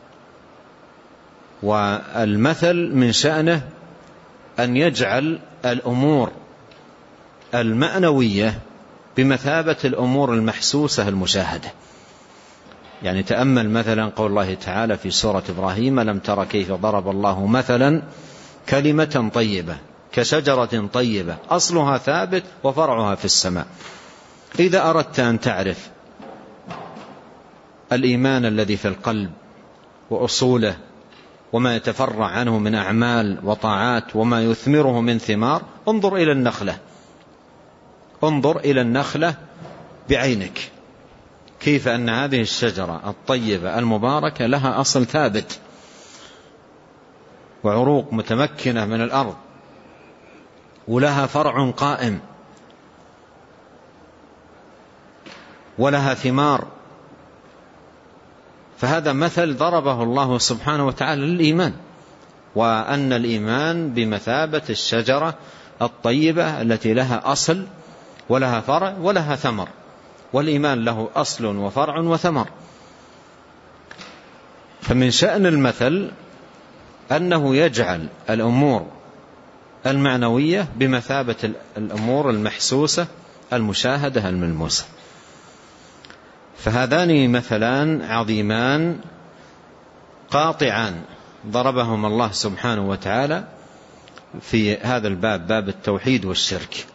والمثل من شأنه أن يجعل الأمور المعنوية بمثابة الأمور المحسوسة المشاهدة. يعني تأمل مثلا قول الله تعالى في سورة إبراهيم لم تر كيف ضرب الله مثلا كلمة طيبة كشجرة طيبة أصلها ثابت وفرعها في السماء. إذا أردت أن تعرف الإيمان الذي في القلب وأصوله وما يتفرع عنه من أعمال وطاعات وما يثمره من ثمار، انظر إلى النخلة، انظر إلى النخلة بعينك، كيف أن هذه الشجرة الطيبة المباركة لها أصل ثابت وعروق متمكنة من الأرض ولها فرع قائم ولها ثمار. فهذا مثل ضربه الله سبحانه وتعالى للإيمان، وأن الإيمان بمثابة الشجرة الطيبة التي لها أصل ولها فرع ولها ثمر، والإيمان له أصل وفرع وثمر. فمن شأن المثل أنه يجعل الأمور المعنوية بمثابة الأمور المحسوسة المشاهدة الملموسة. فهذان مثلان عظيمان قاطعان ضربهم الله سبحانه وتعالى في هذا الباب، باب التوحيد والشرك.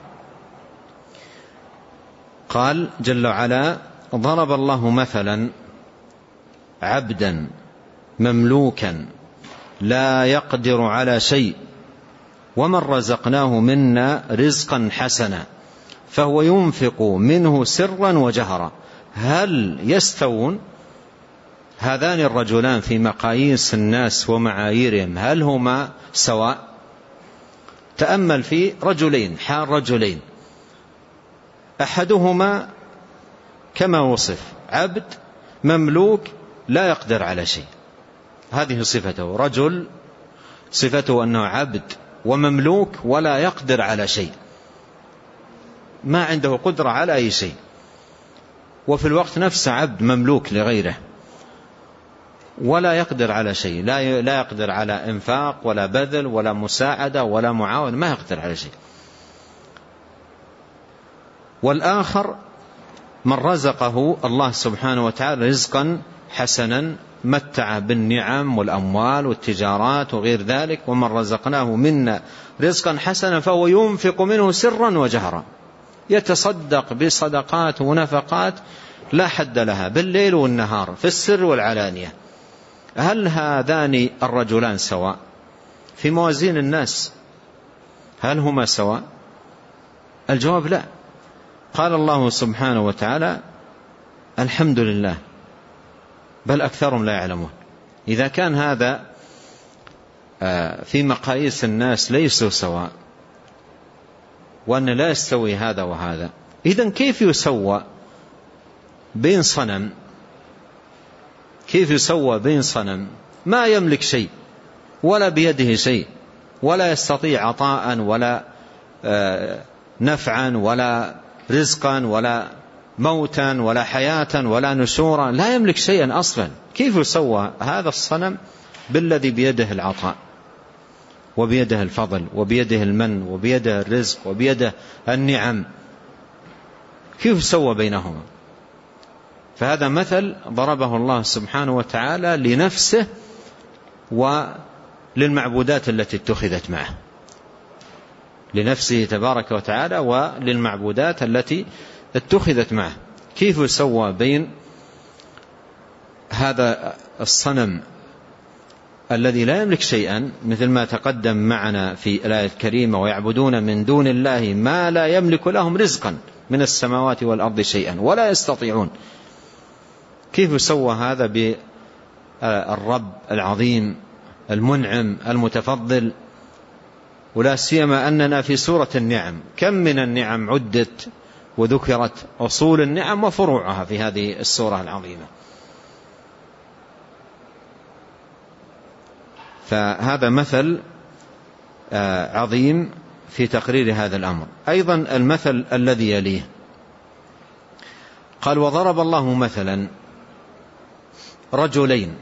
قال جل وعلا ضرب الله مثلا عبدا مملوكا لا يقدر على شيء ومن رزقناه منا رزقا حسنا فهو ينفق منه سرا وجهرا هل يستوون؟ هذان الرجلان في مقاييس الناس ومعاييرهم هل هما سواء؟ تأمل في رجلين، حال رجلين، أحدهما كما وصف عبد مملوك لا يقدر على شيء، هذه صفته، رجل صفته أنه عبد ومملوك ولا يقدر على شيء، ما عنده قدرة على أي شيء، وفي الوقت نفسه عبد مملوك لغيره ولا يقدر على شيء، لا لا يقدر على إنفاق ولا بذل ولا مساعدة ولا معاونة، ما يقدر على شيء. والآخر من رزقه الله سبحانه وتعالى رزقا حسنا متع بالنعم والأموال والتجارات وغير ذلك، ومن رزقناه منا رزقا حسنا فهو ينفق منه سرا وجهرا، يتصدق بصدقات ونفقات لا حد لها بالليل والنهار في السر والعلانية. هل هذان الرجلان سواء في موازين الناس؟ هل هما سواء؟ الجواب لا. قال الله سبحانه وتعالى الحمد لله بل أكثرهم لا يعلمون. إذا كان هذا في مقاييس الناس ليسوا سواء وأن لا يستوي هذا وهذا، إذن كيف يسوى بين صنم؟ كيف يسوى بين صنم ما يملك شيء ولا بيده شيء ولا يستطيع عطاء ولا نفعا ولا رزقا ولا موتا ولا حياة ولا نشورا، لا يملك شيئا أصلا، كيف يسوى هذا الصنم بالذي بيده العطاء وبيده الفضل وبيده المن وبيده الرزق وبيده النعم؟ كيف سوى بينهما؟ فهذا مثل ضربه الله سبحانه وتعالى لنفسه وللمعبودات التي اتخذت معه، لنفسه تبارك وتعالى وللمعبودات التي اتخذت معه. كيف سوى بين هذا الصنم الذي لا يملك شيئا، مثل ما تقدم معنا في الآية الكريمة: ويعبدون من دون الله ما لا يملك لهم رزقا من السماوات والأرض شيئا ولا يستطيعون. كيف يسوى هذا بالرب العظيم المنعم المتفضل؟ ولا سيما أننا في سورة النعم، كم من النعم عدت وذكرت أصول النعم وفروعها في هذه السورة العظيمة. فهذا مثل عظيم في تقرير هذا الأمر. أيضا المثل الذي يليه قال: وضرب الله مثلا رجلين.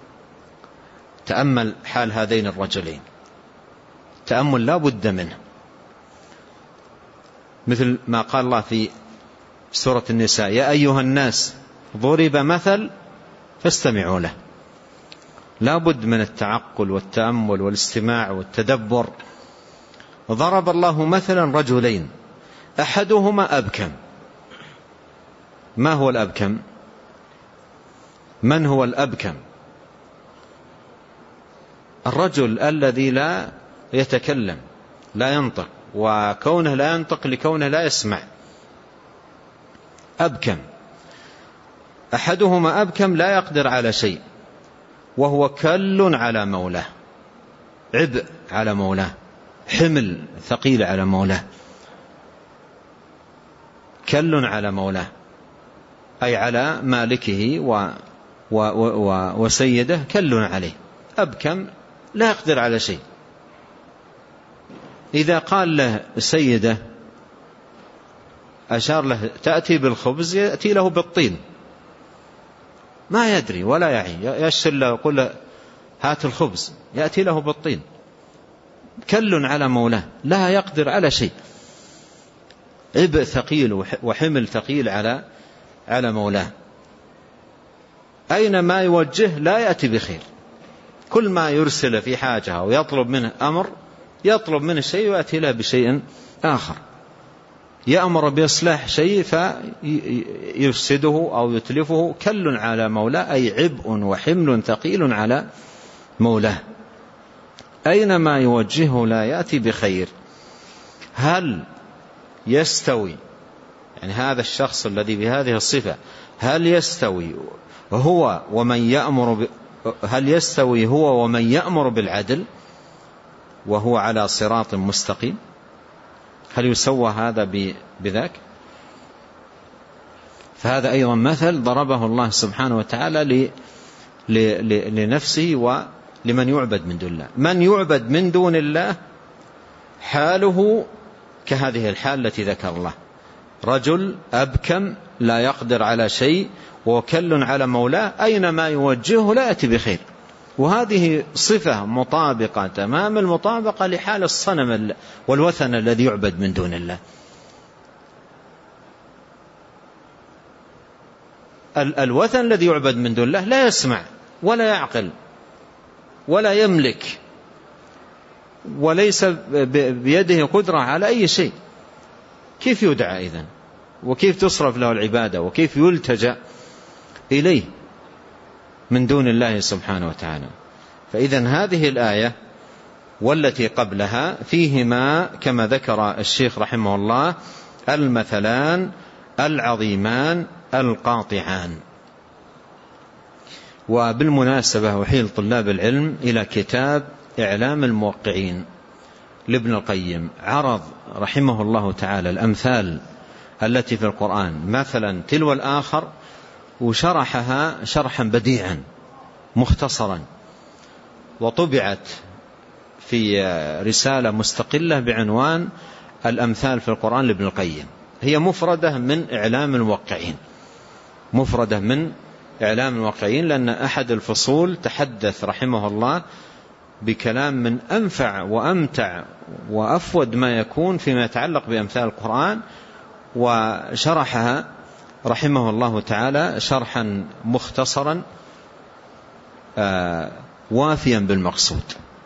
تأمل حال هذين الرجلين، تأمل لا بد منه، مثل ما قال الله في سورة النساء: يا أيها الناس ضرب مثل فاستمعوا له. لا بد من التعقل والتأمل والاستماع والتدبر. ضرب الله مثلا رجلين أحدهما أبكم. ما هو الأبكم؟ من هو الأبكم؟ الرجل الذي لا يتكلم، لا ينطق، وكونه لا ينطق لكونه لا يسمع. أبكم. أحدهما أبكم لا يقدر على شيء، وهو كل على مولاه، عبء على مولاه، حمل ثقيل على مولاه. كل على مولاه أي على مالكه و و و وسيده، كل عليه. أبكم لا يقدر على شيء. إذا قال له سيده، أشار له تأتي بالخبز، يأتي له بالطين، ما يدري ولا يعي. يشر له يقول له هات الخبز، يأتي له بالطين. كل على مولاه لا يقدر على شيء، عبء ثقيل وحمل ثقيل على على مولاه. أينما يوجه لا يأتي بخير. كل ما يرسل في حاجة ويطلب منه أمر، يطلب منه شيء ويأتي له بشيء آخر. يأمر بإصلاح شيء فيفسده أو يتلفه. كل على مولاه أي عبء وحمل ثقيل على مولاه. أينما يوجهه لا يأتي بخير. هل يستوي، يعني هذا الشخص الذي بهذه الصفة، هل يستوي هو ومن يأمر ب... هل يستوي هو ومن يأمر بالعدل وهو على صراط مستقيم؟ هل يسوى هذا بذاك؟ فهذا أيضا مثل ضربه الله سبحانه وتعالى ل... ل... لنفسه ولمن يعبد من دون الله. من يعبد من دون الله حاله كهذه الحال التي ذكر الله: رجل أبكم لا يقدر على شيء وكل على مولاه، أينما يوجهه لا يأتي بخير. وهذه صفة مطابقة تمام المطابقة لحال الصنم والوثن الذي يعبد من دون الله. الوثن الذي يعبد من دون الله لا يسمع ولا يعقل ولا يملك، وليس بيده قدرة على أي شيء. كيف يدعى إذن؟ وكيف تصرف له العبادة؟ وكيف يلتجأ إليه من دون الله سبحانه وتعالى؟ فإذن هذه الآية والتي قبلها فيهما كما ذكر الشيخ رحمه الله المثلان العظيمان القاطعان. وبالمناسبة أحيل طلاب العلم إلى كتاب إعلام الموقعين لابن القيم، عرض رحمه الله تعالى الأمثال التي في القرآن مثلا تلو الآخر، وشرحها شرحا بديعا مختصرا، وطبعت في رسالة مستقلة بعنوان الأمثال في القرآن لابن القيم. هي مفردة من إعلام الموقعين، مفردة من إعلام الموقعين، لأن أحد الفصول تحدث رحمه الله بكلام من أنفع وأمتع وأفود ما يكون فيما يتعلق بأمثال القرآن، وشرحها رحمه الله تعالى شرحا مختصرا آه وافيا بالمقصود.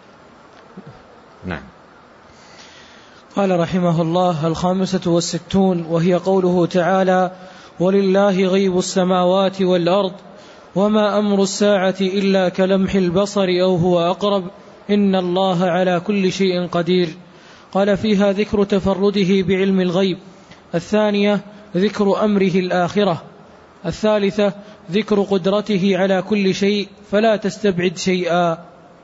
نعم. قال رحمه الله: الخامسة والستون، وهي قوله تعالى: ولله غيب السماوات والأرض وما أمر الساعة إلا كلمح البصر أو هو أقرب إن الله على كل شيء قدير. قال فيها ذكر تفرده بعلم الغيب. الثانية ذكر أمره الآخرة. الثالثة ذكر قدرته على كل شيء فلا تستبعد شيئا.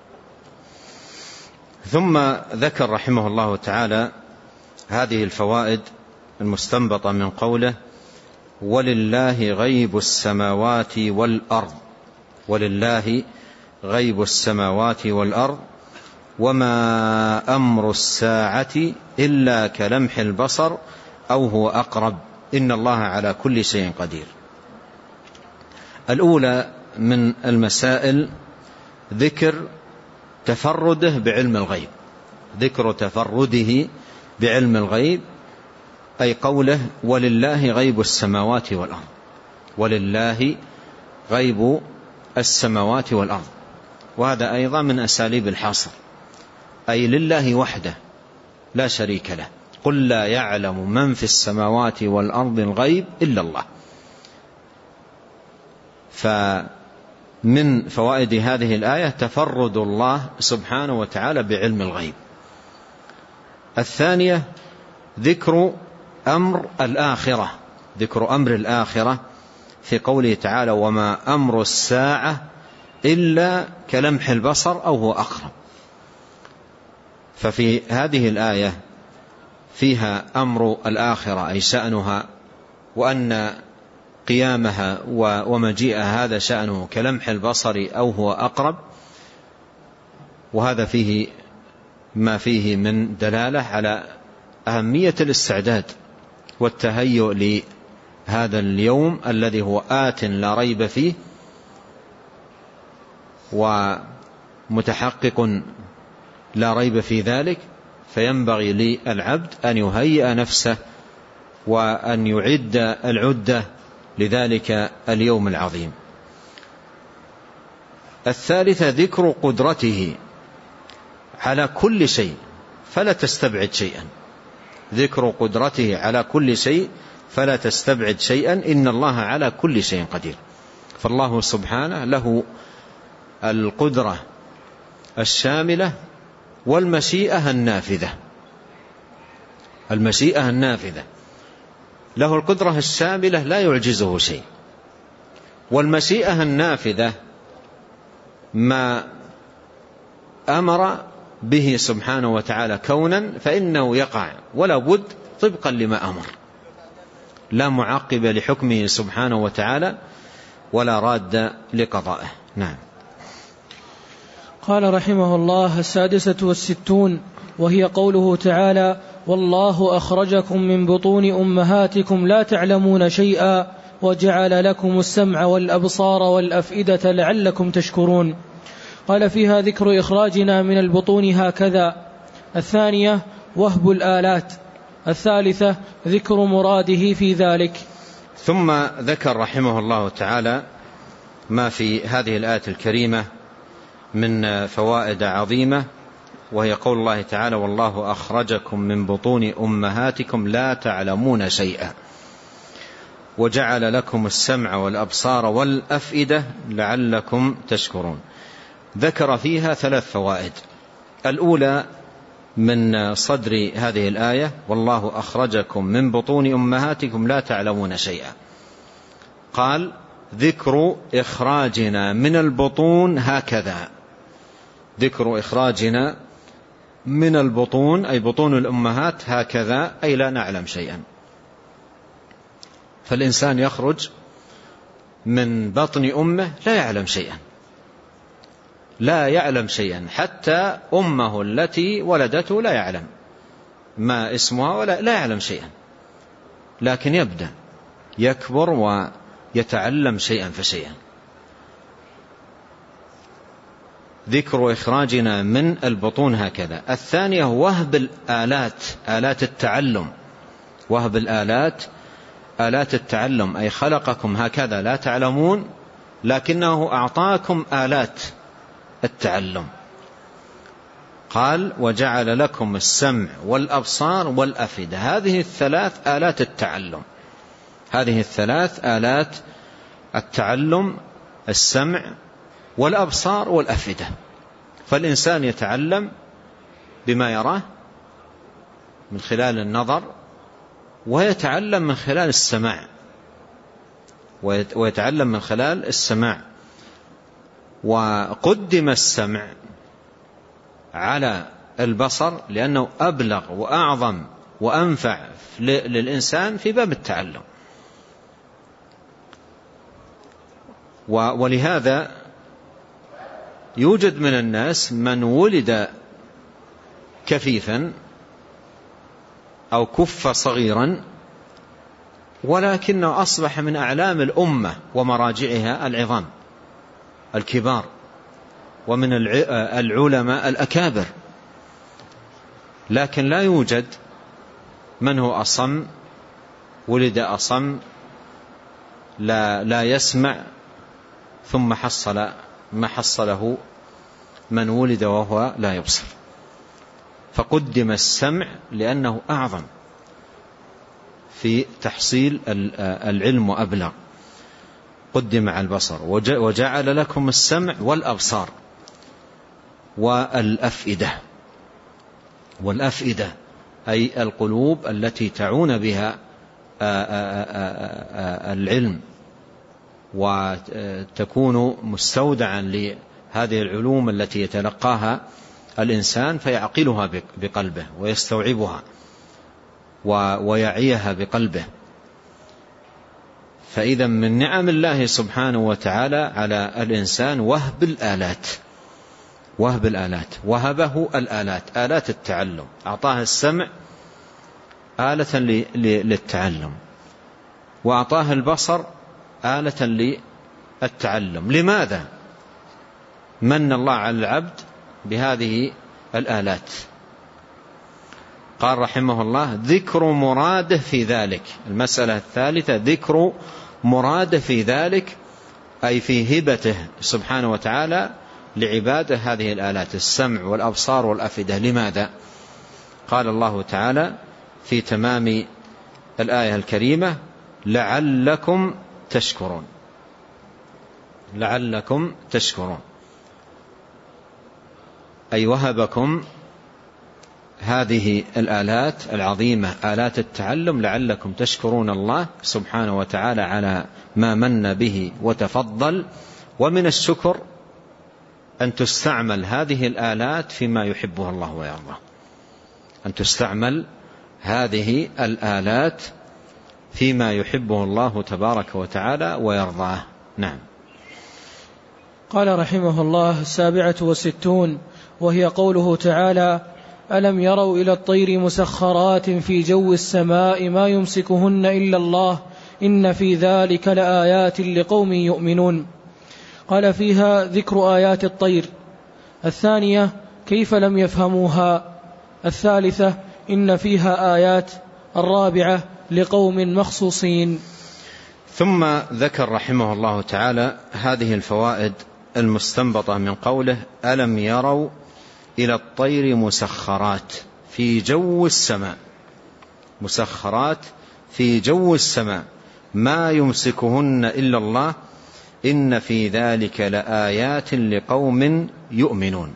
ثم ذكر رحمه الله تعالى هذه الفوائد المستنبطة من قوله ولله غيب السماوات والأرض، ولله غيب السماوات والأرض وما أمر الساعة إلا كلمح البصر أو هو أقرب إن الله على كل شيء قدير. الأولى من المسائل ذكر تفرده بعلم الغيب، ذكر تفرده بعلم الغيب، أي قوله ولله غيب السماوات والأرض، ولله غيب السماوات والأرض، وهذا أيضا من أساليب الحصر، أي لله وحده لا شريك له. قل لا يعلم من في السماوات والأرض الغيب إلا الله. فمن فوائد هذه الآية تفرد الله سبحانه وتعالى بعلم الغيب. الثانية ذكر أمر الآخرة، ذكر أمر الآخرة في قوله تعالى وما أمر الساعة إلا كلمح البصر أو هو أقرب. ففي هذه الآية فيها أمر الآخرة أي شأنها، وأن قيامها ومجيئها هذا شأنه كلمح البصر أو هو أقرب، وهذا فيه ما فيه من دلالة على أهمية الاستعداد والتهيؤ لهذا اليوم الذي هو آت لا ريب فيه ومتحقق لا ريب في ذلك. فينبغي للعبد أن يهيئ نفسه وأن يعد العدة لذلك اليوم العظيم. الثالثة ذكر قدرته على كل شيء فلا تستبعد شيئا، ذكر قدرته على كل شيء فلا تستبعد شيئا إن الله على كل شيء قدير. فالله سبحانه له القدرة الشاملة والمشيئة النافذة، المشيئة النافذة، له القدرة الشاملة لا يعجزه شيء، والمشيئة النافذة ما أمر به سبحانه وتعالى كونا فإنه يقع ولا بد طبقا لما أمر، لا معقب لحكمه سبحانه وتعالى ولا راد لقضائه. نعم. قال رحمه الله السادسة والستون وهي قوله تعالى والله أخرجكم من بطون أمهاتكم لا تعلمون شيئا وجعل لكم السمع والأبصار والأفئدة لعلكم تشكرون. قال فيها ذكر إخراجنا من البطون هكذا. الثانية وهب الآلات. الثالثة ذكر مراده في ذلك. ثم ذكر رحمه الله تعالى ما في هذه الآية الكريمة من فوائد عظيمة، وهي قول الله تعالى والله أخرجكم من بطون أمهاتكم لا تعلمون شيئا وجعل لكم السمع والأبصار والأفئدة لعلكم تشكرون. ذكر فيها ثلاث فوائد. الأولى من صدر هذه الآية والله أخرجكم من بطون أمهاتكم لا تعلمون شيئا، قال ذكر إخراجنا من البطون هكذا، ذكر إخراجنا من البطون أي بطون الأمهات هكذا أي لا نعلم شيئا. فالإنسان يخرج من بطن أمه لا يعلم شيئا، لا يعلم شيئا، حتى أمه التي ولدته لا يعلم ما اسمها ولا لا يعلم شيئا، لكن يبدأ يكبر ويتعلم شيئا فشيئا. ذكر إخراجنا من البطون هكذا. الثانية وهب الآلات، آلات التعلم، وهب الآلات، آلات التعلم أي خلقكم هكذا لا تعلمون لكنه أعطاكم آلات التعلم. قال وجعل لكم السمع والأبصار والأفئدة، هذه الثلاث آلات التعلم، هذه الثلاث آلات التعلم السمع والأبصار والأفئدة. فالإنسان يتعلم بما يراه من خلال النظر، ويتعلم من خلال السماع ويتعلم من خلال السماع وقدم السمع على البصر لأنه أبلغ وأعظم وأنفع للإنسان في باب التعلم. ولهذا يوجد من الناس من ولد كفيفا أو كف صغيرا، ولكنه أصبح من أعلام الأمة ومراجعها العظام الكبار، ومن العلماء الأكابر، لكن لا يوجد من هو أصم، ولد أصم لا, لا يسمع ثم حصل ما حصله من ولد وهو لا يبصر. فقدم السمع لأنه أعظم في تحصيل العلم وأبلغ، قدم على البصر. وجعل لكم السمع والأبصار والأفئدة. والأفئدة أي القلوب التي تعون بها العلم وتكون مستودعا لهذه العلوم التي يتلقاها الإنسان فيعقلها بقلبه ويستوعبها ويعيها بقلبه. فإذا من نعم الله سبحانه وتعالى على الإنسان وهب الآلات، وهب الآلات، وهبه الآلات، آلات التعلم. أعطاه السمع آلة للتعلم، وأعطاه البصر آلة للتعلم. لماذا من الله على العبد بهذه الآلات؟ قال رحمه الله: ذكر مراده في ذلك. المسألة الثالثة ذكر مراده في ذلك، أي في هبته سبحانه وتعالى لعباده هذه الآلات، السمع والأبصار والأفئدة. لماذا؟ قال الله تعالى في تمام الآية الكريمة: لعلكم تشكرون. لعلكم تشكرون، أي وهبكم هذه الآلات العظيمة، آلات التعلم، لعلكم تشكرون الله سبحانه وتعالى على ما من به وتفضل. ومن الشكر أن تستعمل هذه الآلات فيما يحبه الله ويرضاه، أن تستعمل هذه الآلات فيما يحبه الله تبارك وتعالى ويرضاه. نعم. قال رحمه الله: السابعة والستون، وهي قوله تعالى: ألم يروا إلى الطير مسخرات في جو السماء ما يمسكهن إلا الله إن في ذلك لآيات لقوم يؤمنون. قال فيها ذكر آيات الطير. الثانية: كيف لم يفهموها. الثالثة: إن فيها آيات. الرابعة: لقوم مخصوصين. ثم ذكر رحمه الله تعالى هذه الفوائد المستنبطة من قوله: ألم يروا إلى الطير مسخرات في جو السماء، مسخرات في جو السماء ما يمسكهن إلا الله إن في ذلك لآيات لقوم يؤمنون.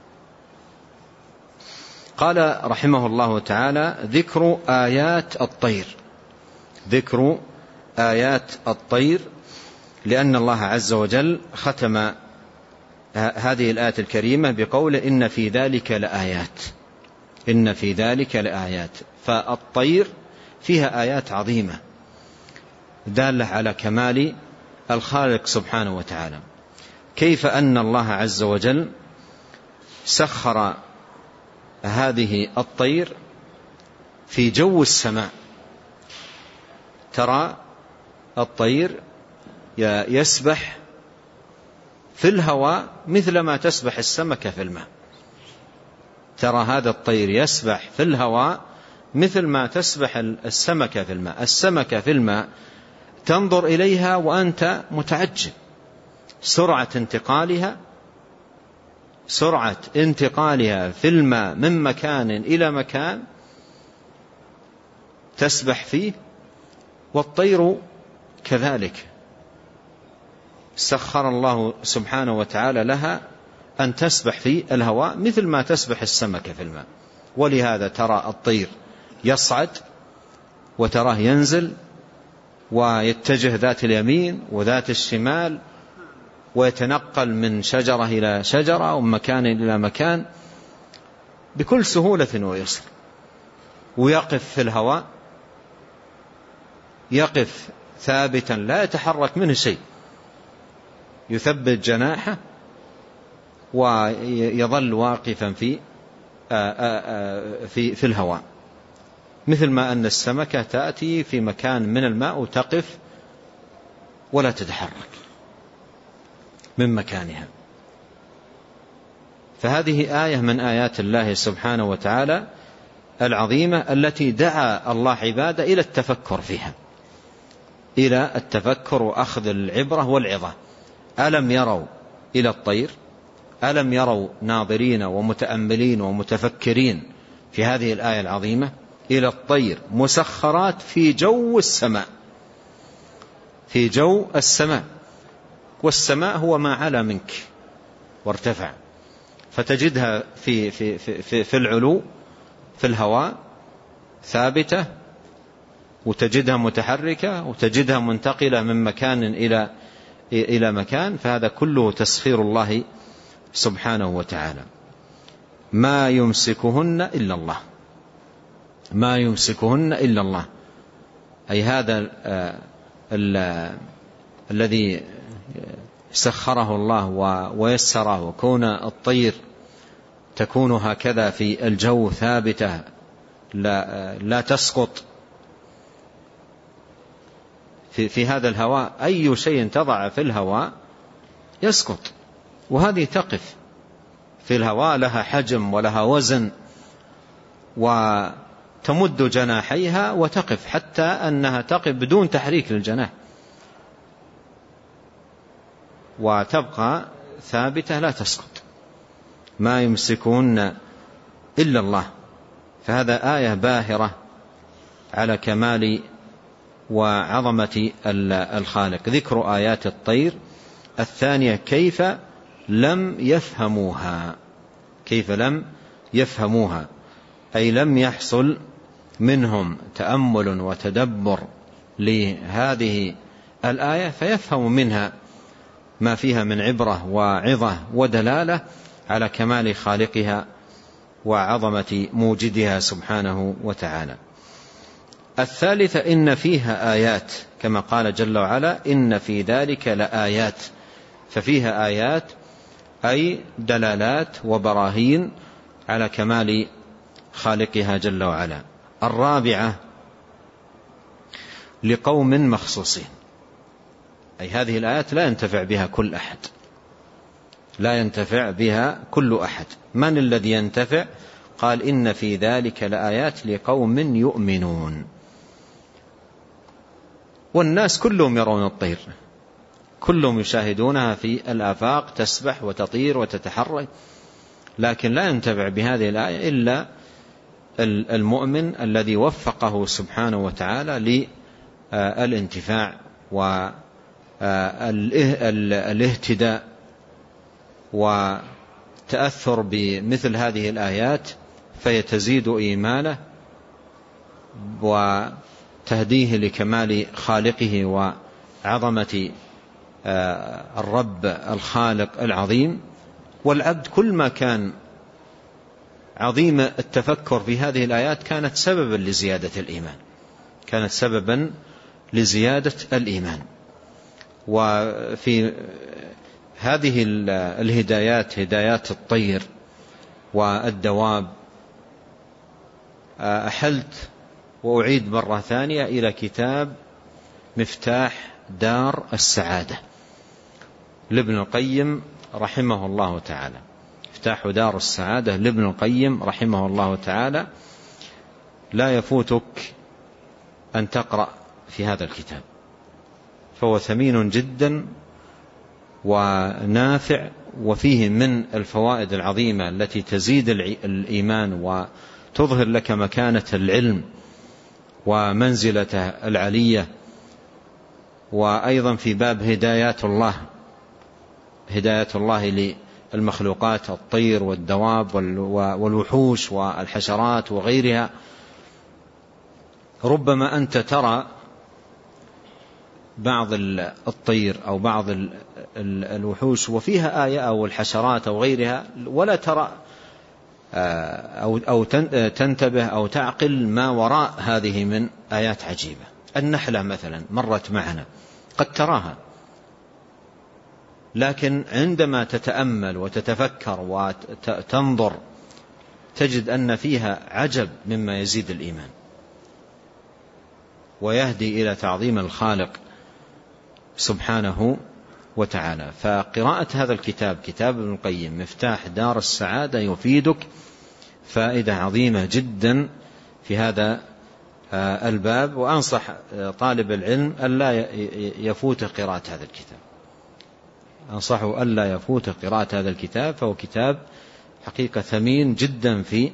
قال رحمه الله تعالى: ذكر آيات الطير. ذكر آيات الطير لأن الله عز وجل ختم هذه الآية الكريمة بقول: إن في ذلك لآيات. إن في ذلك لآيات. فالطير فيها آيات عظيمة دالة على كمال الخالق سبحانه وتعالى. كيف أن الله عز وجل سخر هذه الطير في جو السماء. ترى الطير يسبح في الهواء مثل ما تسبح السمكة في الماء. ترى هذا الطير يسبح في الهواء مثل ما تسبح السمكة في الماء. السمكة في الماء تنظر إليها وأنت متعجب، سرعة انتقالها سرعة انتقالها في الماء من مكان إلى مكان تسبح فيه. والطير كذلك سخر الله سبحانه وتعالى لها أن تسبح في الهواء مثل ما تسبح السمكة في الماء. ولهذا ترى الطير يصعد وتراه ينزل ويتجه ذات اليمين وذات الشمال ويتنقل من شجرة إلى شجرة ومن مكان إلى مكان بكل سهولة ويسر. ويقف في الهواء، يقف ثابتا لا يتحرك منه شيء، يثبت جناحه ويظل واقفا في في في الهواء، مثل ما أن السمكة تأتي في مكان من الماء وتقف ولا تتحرك من مكانها. فهذه آية من آيات الله سبحانه وتعالى العظيمة التي دعا الله عباده إلى التفكر فيها، إلى التفكر وأخذ العبرة والعظة. ألم يروا إلى الطير؟ ألم يروا ناظرين ومتأملين ومتفكرين في هذه الآية العظيمة؟ إلى الطير مسخرات في جو السماء، في جو السماء. والسماء هو ما علا منك وارتفع، فتجدها في, في, في, في, في العلو في الهواء ثابتة، وتجدها متحركة، وتجدها منتقلة من مكان إلى إلى مكان. فهذا كله تسخير الله سبحانه وتعالى. ما يمسكهن إلا الله، ما يمسكهن إلا الله، أي هذا الذي سخره الله ويسره، وكون الطير تكون هكذا في الجو ثابتة لا, لا تسقط في, في هذا الهواء. أي شيء تضع في الهواء يسقط، وهذه تقف في الهواء لها حجم ولها وزن، وتمد جناحيها وتقف، حتى أنها تقف بدون تحريك للجناح وتبقى ثابتة لا تسقط. ما يمسكون إلا الله. فهذا آية باهرة على كمال وعظمة الخالق. ذكر آيات الطير. الثانية كيف لم يفهموها، كيف لم يفهموها، أي لم يحصل منهم تأمل وتدبر لهذه الآية فيفهم منها ما فيها من عبرة وعظة ودلالة على كمال خالقها وعظمة موجدها سبحانه وتعالى. الثالثة إن فيها آيات، كما قال جل وعلا إن في ذلك لآيات، ففيها آيات أي دلالات وبراهين على كمال خالقها جل وعلا. الرابعة لقوم مخصوصين، أي هذه الآيات لا ينتفع بها كل أحد، لا ينتفع بها كل أحد. من الذي ينتفع؟ قال إن في ذلك لآيات لقوم يؤمنون. والناس كلهم يرون الطير، كلهم يشاهدونها في الآفاق تسبح وتطير وتتحرك، لكن لا ينتفع بهذه الآية إلا المؤمن الذي وفقه سبحانه وتعالى للانتفاع والاهتداء وتأثر بمثل هذه الآيات، فيتزيد إيمانه وتهديه لكمال خالقه وعظمة الرب الخالق العظيم. والعبد كل ما كان عظيم التفكر في هذه الآيات كانت سببا لزيادة الإيمان، كانت سببا لزيادة الإيمان. وفي هذه الهدايات، هدايات الطير والدواب، أحلت وأعيد مرة ثانية إلى كتاب مفتاح دار السعادة لابن القيم رحمه الله تعالى. مفتاح دار السعادة لابن القيم رحمه الله تعالى. لا يفوتك أن تقرأ في هذا الكتاب، فهو ثمين جدا ونافع، وفيه من الفوائد العظيمة التي تزيد الإيمان وتظهر لك مكانة العلم ومنزلته العلية. وأيضا في باب هدايات الله هداية الله للمخلوقات الطير والدواب والوحوش والحشرات وغيرها. ربما أنت ترى بعض الطير أو بعض الوحوش وفيها آية أو الحشرات أو غيرها، ولا ترى أو تنتبه أو تعقل ما وراء هذه من آيات عجيبة. النحلة مثلا مرت معنا قد تراها، لكن عندما تتأمل وتتفكر وتنظر تجد أن فيها عجب مما يزيد الإيمان ويهدي إلى تعظيم الخالق سبحانه وتعالى. فقراءة هذا الكتاب، كتاب ابن القيم مفتاح دار السعادة، يفيدك فائدة عظيمة جدا في هذا الباب. وأنصح طالب العلم ألا يفوت قراءة هذا الكتاب، أنصحه ألا يفوت قراءة هذا الكتاب، فهو كتاب حقيقة ثمين جدا في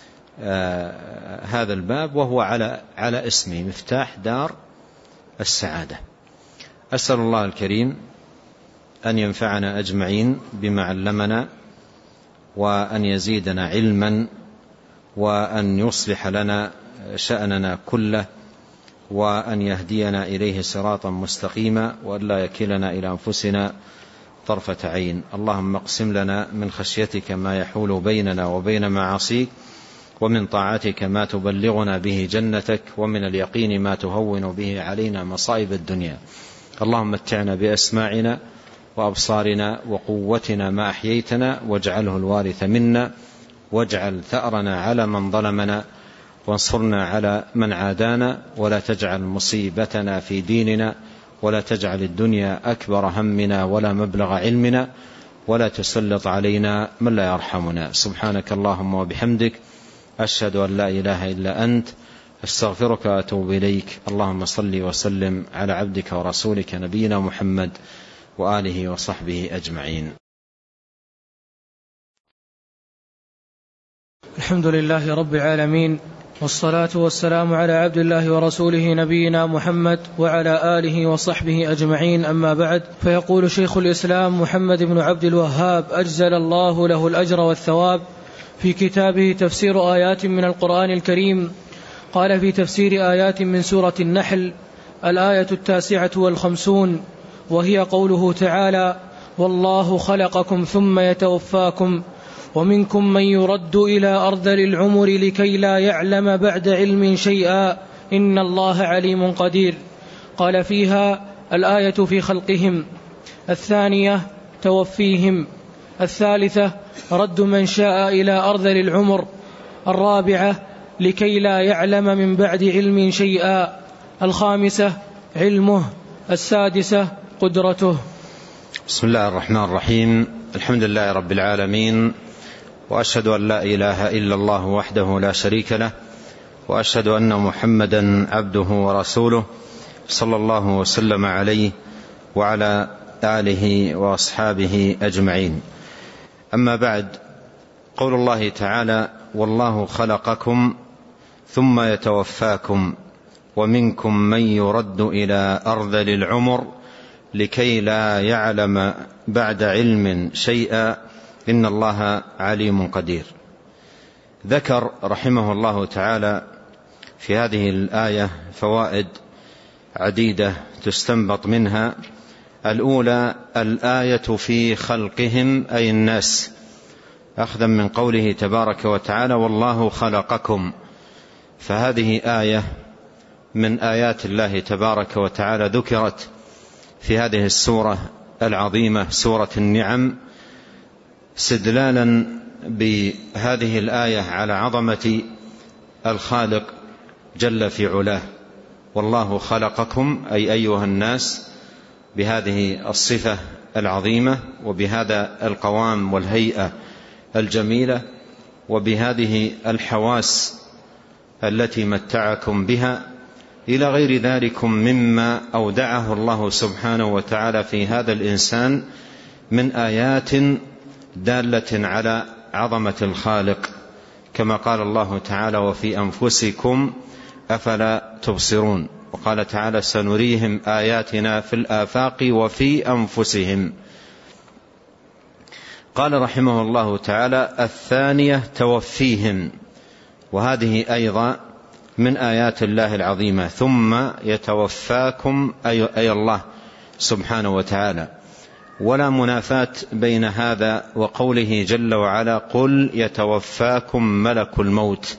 هذا الباب، وهو على على اسمه مفتاح دار السعادة. أسأل الله الكريم أن ينفعنا أجمعين بما علمنا، وأن يزيدنا علما، وأن يصلح لنا شأننا كله، وأن يهدينا إليه صراطا مستقيما، وأن لا يكلنا إلى أنفسنا طرفة عين. اللهم اقسم لنا من خشيتك ما يحول بيننا وبين معاصيك، ومن طاعتك ما تبلغنا به جنتك، ومن اليقين ما تهون به علينا مصائب الدنيا. اللهم متعنا بأسماعنا وأبصارنا وقوتنا ما أحييتنا، واجعله الوارث منا، واجعل ثأرنا على من ظلمنا، وانصرنا على من عادانا، ولا تجعل مصيبتنا في ديننا، ولا تجعل الدنيا أكبر همنا ولا مبلغ علمنا، ولا تسلط علينا من لا يرحمنا. سبحانك اللهم وبحمدك، أشهد أن لا إله إلا أنت، استغفرك وأتوب إليك. اللهم صل وسلم على عبدك ورسولك نبينا محمد وآله وصحبه أجمعين. الحمد لله رب العالمين، والصلاة والسلام على عبد الله ورسوله نبينا محمد وعلى آله وصحبه أجمعين. أما بعد، فيقول شيخ الإسلام محمد بن عبد الوهاب أجزل الله له الأجر والثواب في كتابه تفسير آيات من القرآن الكريم. قال في تفسير آيات من سورة النحل الآية التاسعة والخمسون، وهي قوله تعالى: والله خلقكم ثم يتوفاكم ومنكم من يرد إلى أرذل العمر لكي لا يعلم بعد علم شيئا إن الله عليم قدير. قال فيها: الآية في خلقهم، الثانية توفيهم، الثالثة رد من شاء إلى أرذل العمر، الرابعة لكي لا يعلم من بعد علم شيئا، الخامسة علمه، السادسة قدرته. بسم الله الرحمن الرحيم. الحمد لله رب العالمين، وأشهد أن لا إله إلا الله وحده لا شريك له، وأشهد أن محمدا عبده ورسوله، صلى الله وسلم عليه وعلى آله وأصحابه أجمعين. أما بعد، قول الله تعالى: والله خلقكم ثم يتوفاكم ومنكم من يرد إلى أرذل العمر لكي لا يعلم بعد علم شيئا إن الله عليم قدير. ذكر رحمه الله تعالى في هذه الآية فوائد عديدة تستنبط منها. الأولى: الآية في خلقهم أي الناس، أخذا من قوله تبارك وتعالى: والله خلقكم، فهذه آية من آيات الله تبارك وتعالى ذكرت في هذه السورة العظيمة، سورة النعم، استدلالا بهذه الآية على عظمة الخالق جل في علاه. والله خلقكم أي أيها الناس بهذه الصفة العظيمة، وبهذا القوام والهيئة الجميلة، وبهذه الحواس التي متعكم بها، إلى غير ذلك مما أودعه الله سبحانه وتعالى في هذا الإنسان من آيات دالة على عظمة الخالق، كما قال الله تعالى: وفي أنفسكم أفلا تبصرون. وقال تعالى: سنريهم آياتنا في الآفاق وفي أنفسهم. قال رحمه الله تعالى: الثانية توفيهم، وهذه أيضا من آيات الله العظيمة. ثم يتوفاكم أي الله سبحانه وتعالى، ولا منافاة بين هذا وقوله جل وعلا: قل يتوفاكم ملك الموت.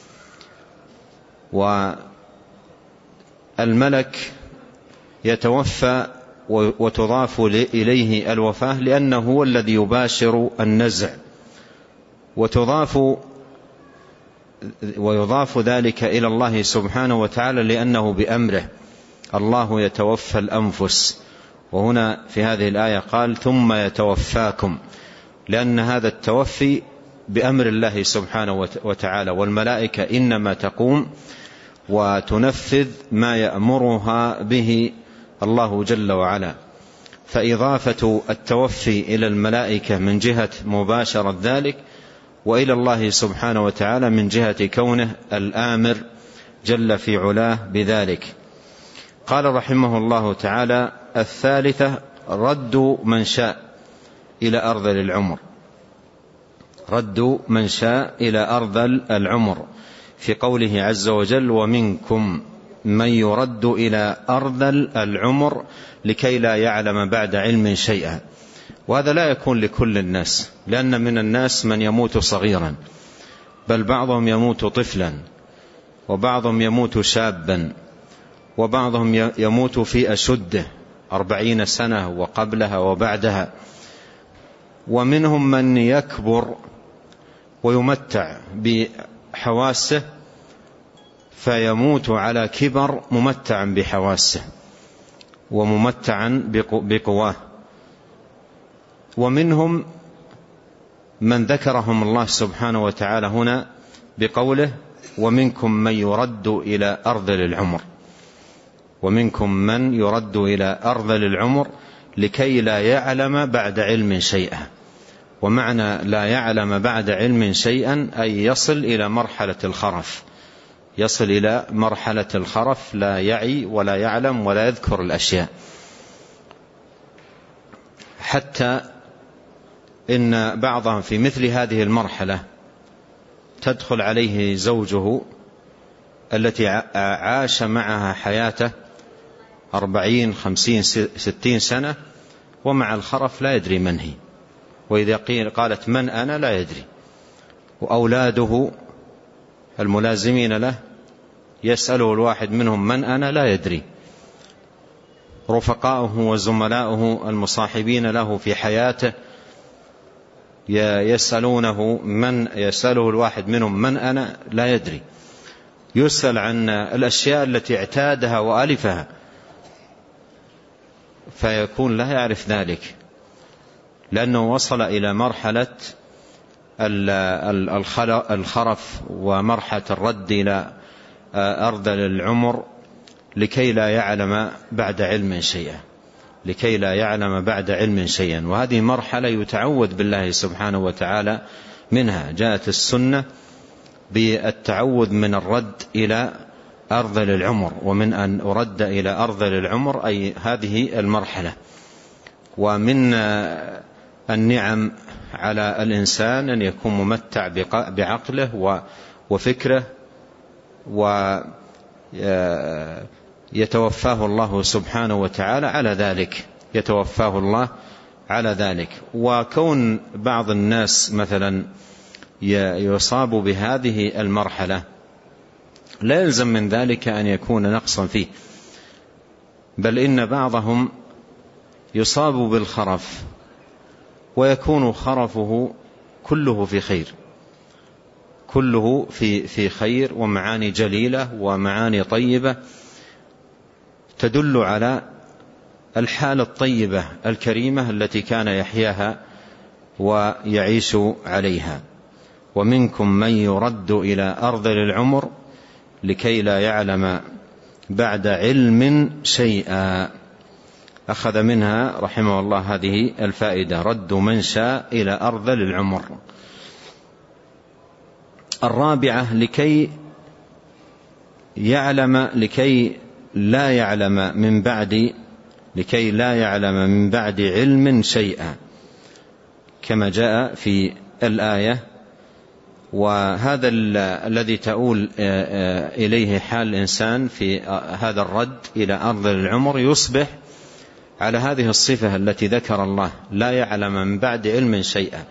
والملك يتوفى وتضاف إليه الوفاة لأنه هو الذي يباشر النزع، وتضاف ويضاف ذلك إلى الله سبحانه وتعالى لأنه بأمره. الله يتوفى الأنفس، وهنا في هذه الآية قال: ثم يتوفاكم، لأن هذا التوفي بأمر الله سبحانه وتعالى، والملائكة إنما تقوم وتنفذ ما يأمرها به الله جل وعلا. فإضافة التوفي إلى الملائكة من جهة مباشرة ذلك، وإلى الله سبحانه وتعالى من جهة كونه الآمر جل في علاه بذلك. قال رحمه الله تعالى: الثالثة رد من شاء إلى أرذل العمر. رد من شاء إلى أرذل العمر في قوله عز وجل: ومنكم من يرد إلى أرذل العمر لكي لا يعلم بعد علم شيئا. وهذا لا يكون لكل الناس، لأن من الناس من يموت صغيرا، بل بعضهم يموت طفلا، وبعضهم يموت شابا، وبعضهم يموت في أشده أربعين سنة وقبلها وبعدها. ومنهم من يكبر ويمتع بحواسه فيموت على كبر ممتعا بحواسه وممتعا بقواه. ومنهم من ذكرهم الله سبحانه وتعالى هنا بقوله: ومنكم من يرد إلى أرذل العمر. ومنكم من يرد إلى أرذل العمر لكي لا يعلم بعد علم شيئا. ومعنى لا يعلم بعد علم شيئا أي يصل إلى مرحلة الخرف، يصل إلى مرحلة الخرف، لا يعي ولا يعلم ولا يذكر الأشياء، حتى إن بعضهم في مثل هذه المرحلة تدخل عليه زوجه التي عاش معها حياته أربعين خمسين ستين سنة، ومع الخرف لا يدري من هي، وإذا قيل قالت من أنا لا يدري. وأولاده الملازمين له يسأله الواحد منهم من أنا لا يدري. رفقاؤه وزملاؤه المصاحبين له في حياته يسألونه من يسأله الواحد منهم من أنا لا يدري. يسأل عن الأشياء التي اعتادها وألفها فيكون لا يعرف ذلك، لأنه وصل إلى مرحلة الخرف ومرحلة الرد إلى أرذل العمر لكي لا يعلم بعد علم شيئا، لكي لا يعلم بعد علم شيئا. وهذه مرحلة يتعوذ بالله سبحانه وتعالى منها. جاءت السنة بالتعوذ من الرد إلى أرذل العمر، ومن أن أرد إلى أرذل العمر أي هذه المرحلة. ومن النعم على الإنسان أن يكون ممتع بعقله وفكره، ويتوفاه الله سبحانه وتعالى على ذلك، يتوفاه الله على ذلك. وكون بعض الناس مثلا يصاب بهذه المرحلة لا يلزم من ذلك أن يكون نقصا فيه، بل إن بعضهم يصاب بالخرف ويكون خرفه كله في خير، كله في في خير ومعاني جليلة ومعاني طيبة تدل على الحالة الطيبة الكريمة التي كان يحياها ويعيش عليها. ومنكم من يرد إلى أرذل العمر لكي لا يعلم بعد علم شيئا. أخذ منها رحمه الله هذه الفائدة: رد من شاء إلى أرذل العمر. الرابعة لكي يعلم لكي لا يعلم من بعد لكي لا يعلم من بعد علم شيئا. كما جاء في الآية. وهذا الذي تؤول إليه حال الإنسان في هذا الرد إلى أرض العمر يصبح على هذه الصفة التي ذكر الله: لا يعلم من بعد علم شيئا.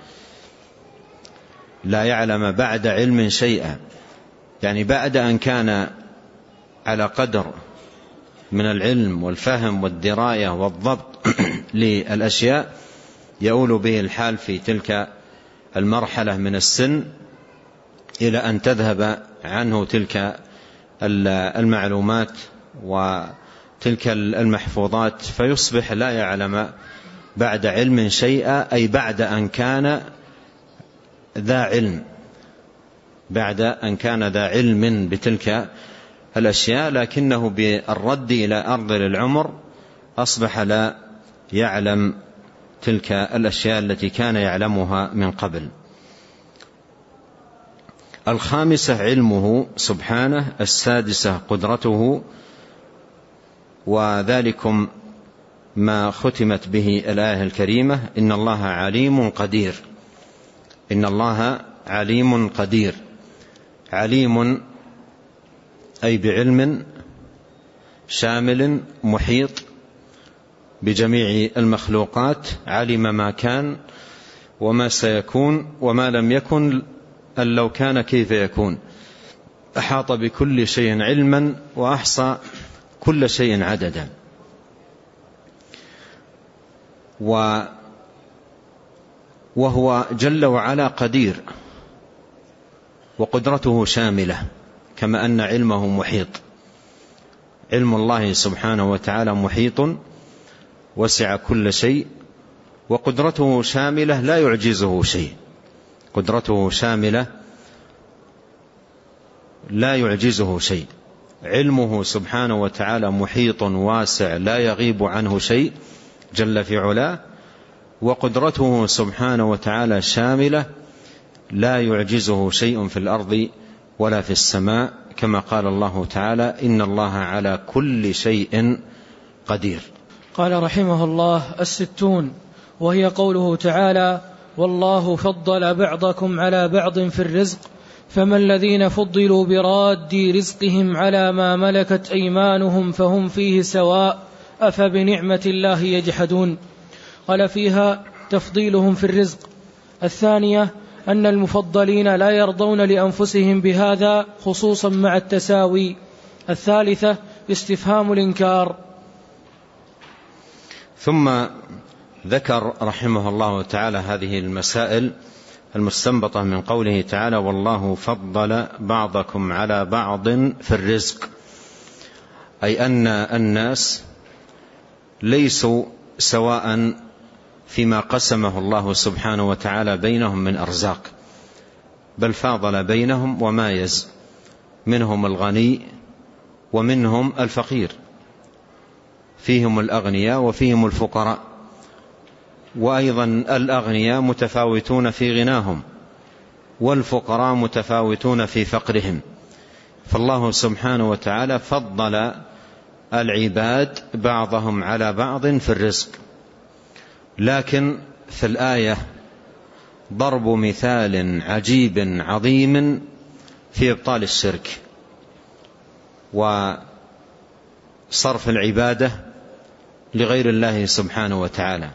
لا يعلم بعد علم شيئا، يعني بعد أن كان على قدر من العلم والفهم والدراية والضبط للأشياء يؤول به الحال في تلك المرحلة من السن إلى أن تذهب عنه تلك المعلومات وتلك المحفوظات، فيصبح لا يعلم بعد علم شيئا، أي بعد أن كان ذا علم، بعد أن كان ذا علم بتلك الأشياء، لكنه بالرد إلى أرض العمر أصبح لا يعلم تلك الأشياء التي كان يعلمها من قبل. الخامسة علمه سبحانه. السادسة قدرته، وذلكم ما ختمت به الآية الكريمة: إن الله عليم قدير. إن الله عليم قدير. عليم أي بعلم شامل محيط بجميع المخلوقات، علم ما كان وما سيكون وما لم يكن أن لو كان كيف يكون، أحاط بكل شيء علما وأحصى كل شيء عددا. وهو جل وعلا قدير، وقدرته شاملة، كما أن علمه محيط. علم الله سبحانه وتعالى محيط وسع كل شيء، وقدرته شاملة لا يعجزه شيء. قدرته شاملة لا يعجزه شيء. علمه سبحانه وتعالى محيط واسع لا يغيب عنه شيء جل في علاه، وقدرته سبحانه وتعالى شاملة لا يعجزه شيء في الأرض ولا في السماء، كما قال الله تعالى: إن الله على كل شيء قدير. قال رحمه الله: الستون، وهي قوله تعالى: والله فضل بعضكم على بعض في الرزق، فما الذين فضلوا براد رزقهم على ما ملكت أيمانهم فهم فيه سواء أفبنعمة الله يجحدون. قال فيها تفضيلهم في الرزق. الثانية أن المفضلين لا يرضون لأنفسهم بهذا خصوصا مع التساوي. الثالثة استفهام الإنكار. ثم ذكر رحمه الله تعالى هذه المسائل المستنبطة من قوله تعالى: والله فضل بعضكم على بعض في الرزق، أي أن الناس ليسوا سواء فيما قسمه الله سبحانه وتعالى بينهم من أرزاق، بل فاضل بينهم ومايز، منهم الغني ومنهم الفقير، فيهم الأغنياء وفيهم الفقراء، وأيضا الأغنياء متفاوتون في غناهم والفقراء متفاوتون في فقرهم. فالله سبحانه وتعالى فضل العباد بعضهم على بعض في الرزق. لكن في الآية ضرب مثال عجيب عظيم في إبطال الشرك وصرف العبادة لغير الله سبحانه وتعالى،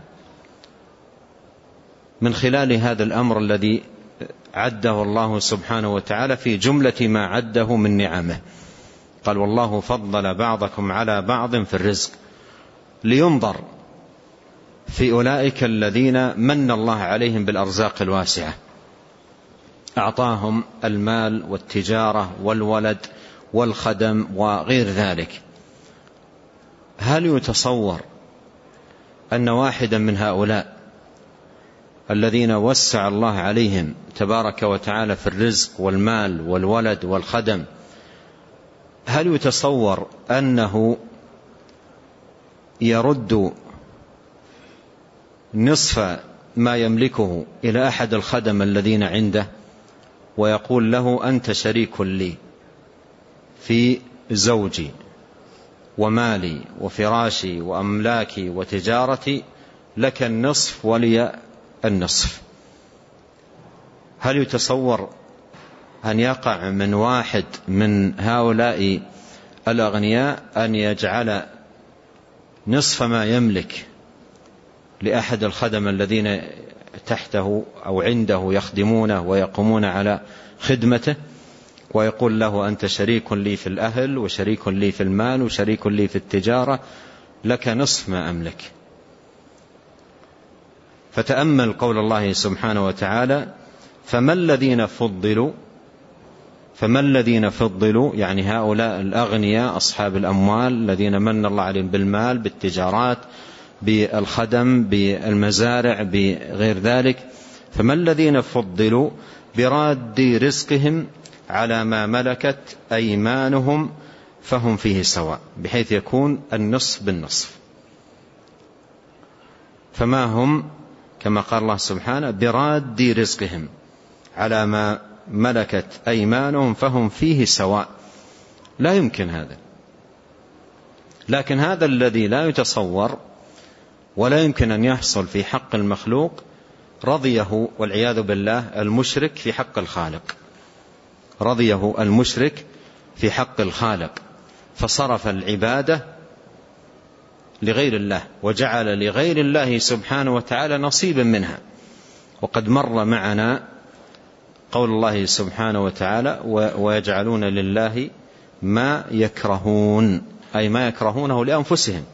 من خلال هذا الأمر الذي عده الله سبحانه وتعالى في جملة ما عده من نعمه. قال: والله فضل بعضكم على بعض في الرزق، لينظر في أولئك الذين من الله عليهم بالأرزاق الواسعة، أعطاهم المال والتجارة والولد والخدم وغير ذلك. هل يتصور أن واحدا من هؤلاء الذين وسع الله عليهم تبارك وتعالى في الرزق والمال والولد والخدم، هل يتصور أنه يرد نصف ما يملكه إلى أحد الخدم الذين عنده ويقول له: أنت شريك لي في زوجي ومالي وفراشي وأملاكي وتجارتي، لك النصف ولي النصف. هل يتصور أن يقع من واحد من هؤلاء الأغنياء أن يجعل نصف ما يملك لأحد الخدم الذين تحته أو عنده يخدمونه ويقومون على خدمته، ويقول له أنت شريك لي في الأهل وشريك لي في المال وشريك لي في التجارة، لك نصف ما أملك؟ فتأمل قول الله سبحانه وتعالى فما الذين فضلوا فما الذين فضلوا يعني هؤلاء الأغنياء أصحاب الأموال الذين من الله عليهم بالمال، بالتجارات، بالخدم، بالمزارع، بغير ذلك. فما الذين فضلوا براد رزقهم على ما ملكت أيمانهم فهم فيه سواء، بحيث يكون النصف بالنصف. فما هم كما قال الله سبحانه براد رزقهم على ما ملكت أيمانهم فهم فيه سواء. لا يمكن هذا. لكن هذا الذي لا يتصور ولا يمكن أن يحصل في حق المخلوق رضيه والعياذ بالله المشرك في حق الخالق، رضيه المشرك في حق الخالق، فصرف العبادة لغير الله وجعل لغير الله سبحانه وتعالى نصيبا منها. وقد مر معنا قول الله سبحانه وتعالى ويجعلون لله ما يكرهون، أي ما يكرهونه لأنفسهم.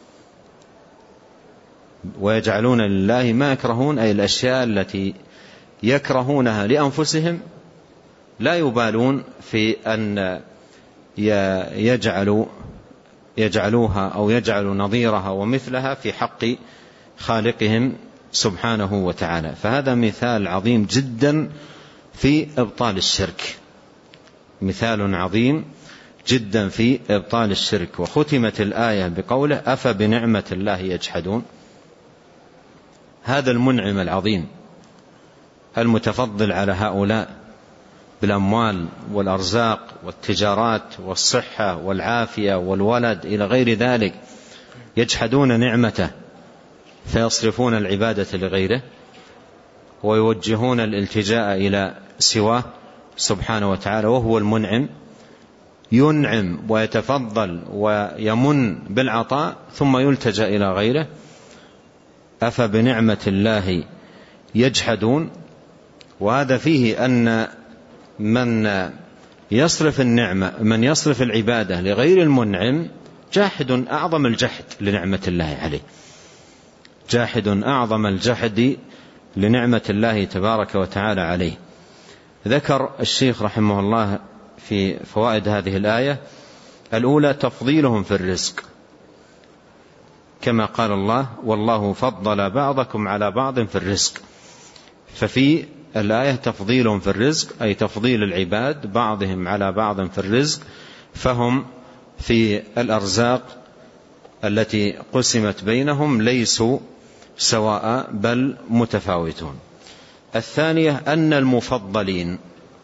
ويجعلون لله ما يكرهون أي الأشياء التي يكرهونها لأنفسهم لا يبالون في أن يجعلوا يجعلوها أو يجعلوا نظيرها ومثلها في حق خالقهم سبحانه وتعالى. فهذا مثال عظيم جدا في إبطال الشرك، مثال عظيم جدا في إبطال الشرك. وختمت الآية بقوله أفبنعمة الله يجحدون. هذا المنعم العظيم المتفضل على هؤلاء بالأموال والأرزاق والتجارات والصحة والعافية والولد إلى غير ذلك، يجحدون نعمته فيصرفون العبادة لغيره ويوجهون الالتجاء إلى سواه سبحانه وتعالى، وهو المنعم، ينعم ويتفضل ويمن بالعطاء ثم يلتجأ إلى غيره. أفبنعمة الله يجحدون. وهذا فيه أن من يصرف النعمة من يصرف العبادة لغير المنعم جاحد أعظم الجحد لنعمة الله عليه، جاحد أعظم الجحد لنعمة الله تبارك وتعالى عليه. ذكر الشيخ رحمه الله في فوائد هذه الآية الأولى تفضيلهم في الرزق، كما قال الله والله فضل بعضكم على بعض في الرزق. ففي الآية تفضيلهم في الرزق أي تفضيل العباد بعضهم على بعض في الرزق، فهم في الأرزاق التي قسمت بينهم ليسوا سواء بل متفاوتون. الثانية أن المفضلين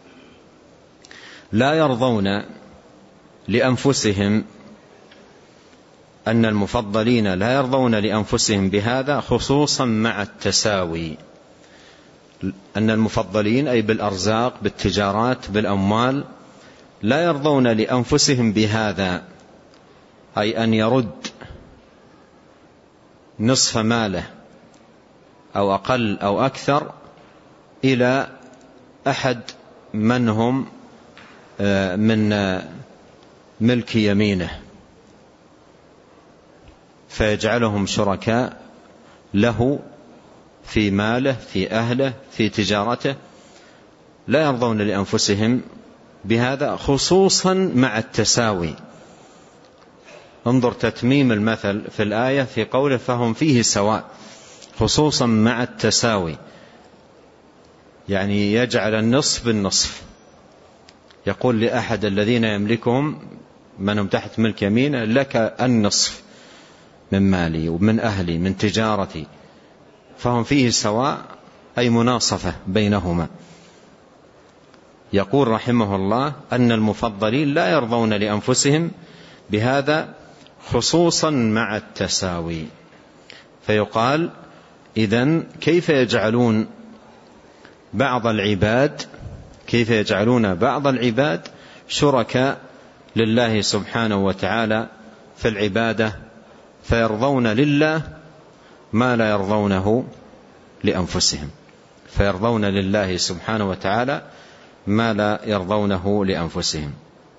لا يرضون لأنفسهم أن المفضلين لا يرضون لأنفسهم بهذا خصوصا مع التساوي. أن المفضلين أي بالأرزاق بالتجارات بالأموال لا يرضون لأنفسهم بهذا، أي أن يرد نصف ماله أو أقل أو أكثر إلى أحد من هم من ملك يمينه فيجعلهم شركاء له في ماله في أهله في تجارته. لا يرضون لأنفسهم بهذا خصوصا مع التساوي. انظر تتميم المثل في الآية في قوله فهم فيه سواء، خصوصا مع التساوي، يعني يجعل النصف بالنصف. يقول لأحد الذين يملكهم منهم تحت ملك يمينه لك النصف من مالي ومن أهلي من تجارتي، فهم فيه سواء أي مناصفة بينهما. يقول رحمه الله أن المفضلين لا يرضون لأنفسهم بهذا خصوصا مع التساوي. فيقال إذن كيف يجعلون بعض العباد كيف يجعلون بعض العباد شركاء لله سبحانه وتعالى في العبادة، فيرضون لله ما لا يرضونه لأنفسهم فيرضون لله سبحانه وتعالى ما لا يرضونه لأنفسهم.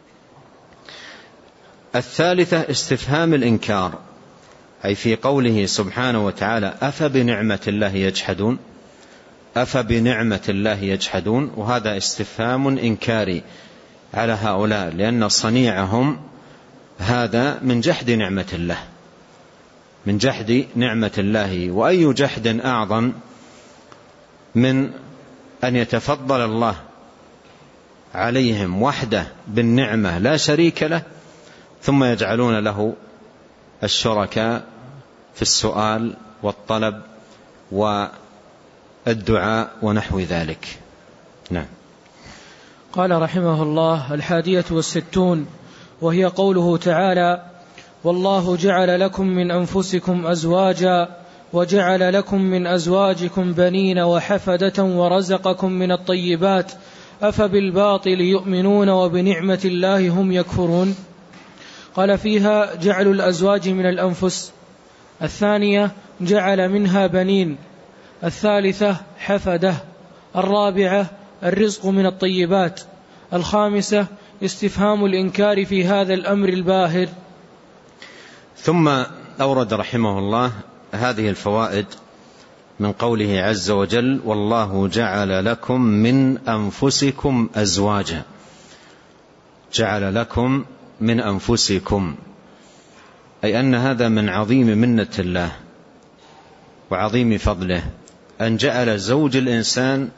الثالثة استفهام الإنكار، أي في قوله سبحانه وتعالى أفبنعمة الله يجحدون أفبنعمة الله يجحدون، وهذا استفهام إنكاري على هؤلاء، لأن صنيعهم هذا من جحد نعمة الله من جحد نعمة الله. وأي جحد أعظم من أن يتفضل الله عليهم وحده بالنعمة لا شريك له، ثم يجعلون له الشركاء في السؤال والطلب والدعاء ونحو ذلك. نعم. قال رحمه الله: الحادية والستون، وهي قوله تعالى: والله جعل لكم من أنفسكم أزواجا وجعل لكم من أزواجكم بنين وحفدة ورزقكم من الطيبات أفبالباطل يؤمنون وبنعمة الله هم يكفرون. قال فيها جعل الأزواج من الأنفس، الثانية جعل منها بنين، الثالثة حفدة، الرابعة الرزق من الطيبات، الخامسة استفهام الإنكار في هذا الأمر الباهر. ثم أورد رحمه الله هذه الفوائد من قوله عز وجل: والله جعل لكم من أنفسكم أزواجا. جعل لكم من أنفسكم، أي أن هذا من عظيم منة الله وعظيم فضله، أن جعل زوج الإنسان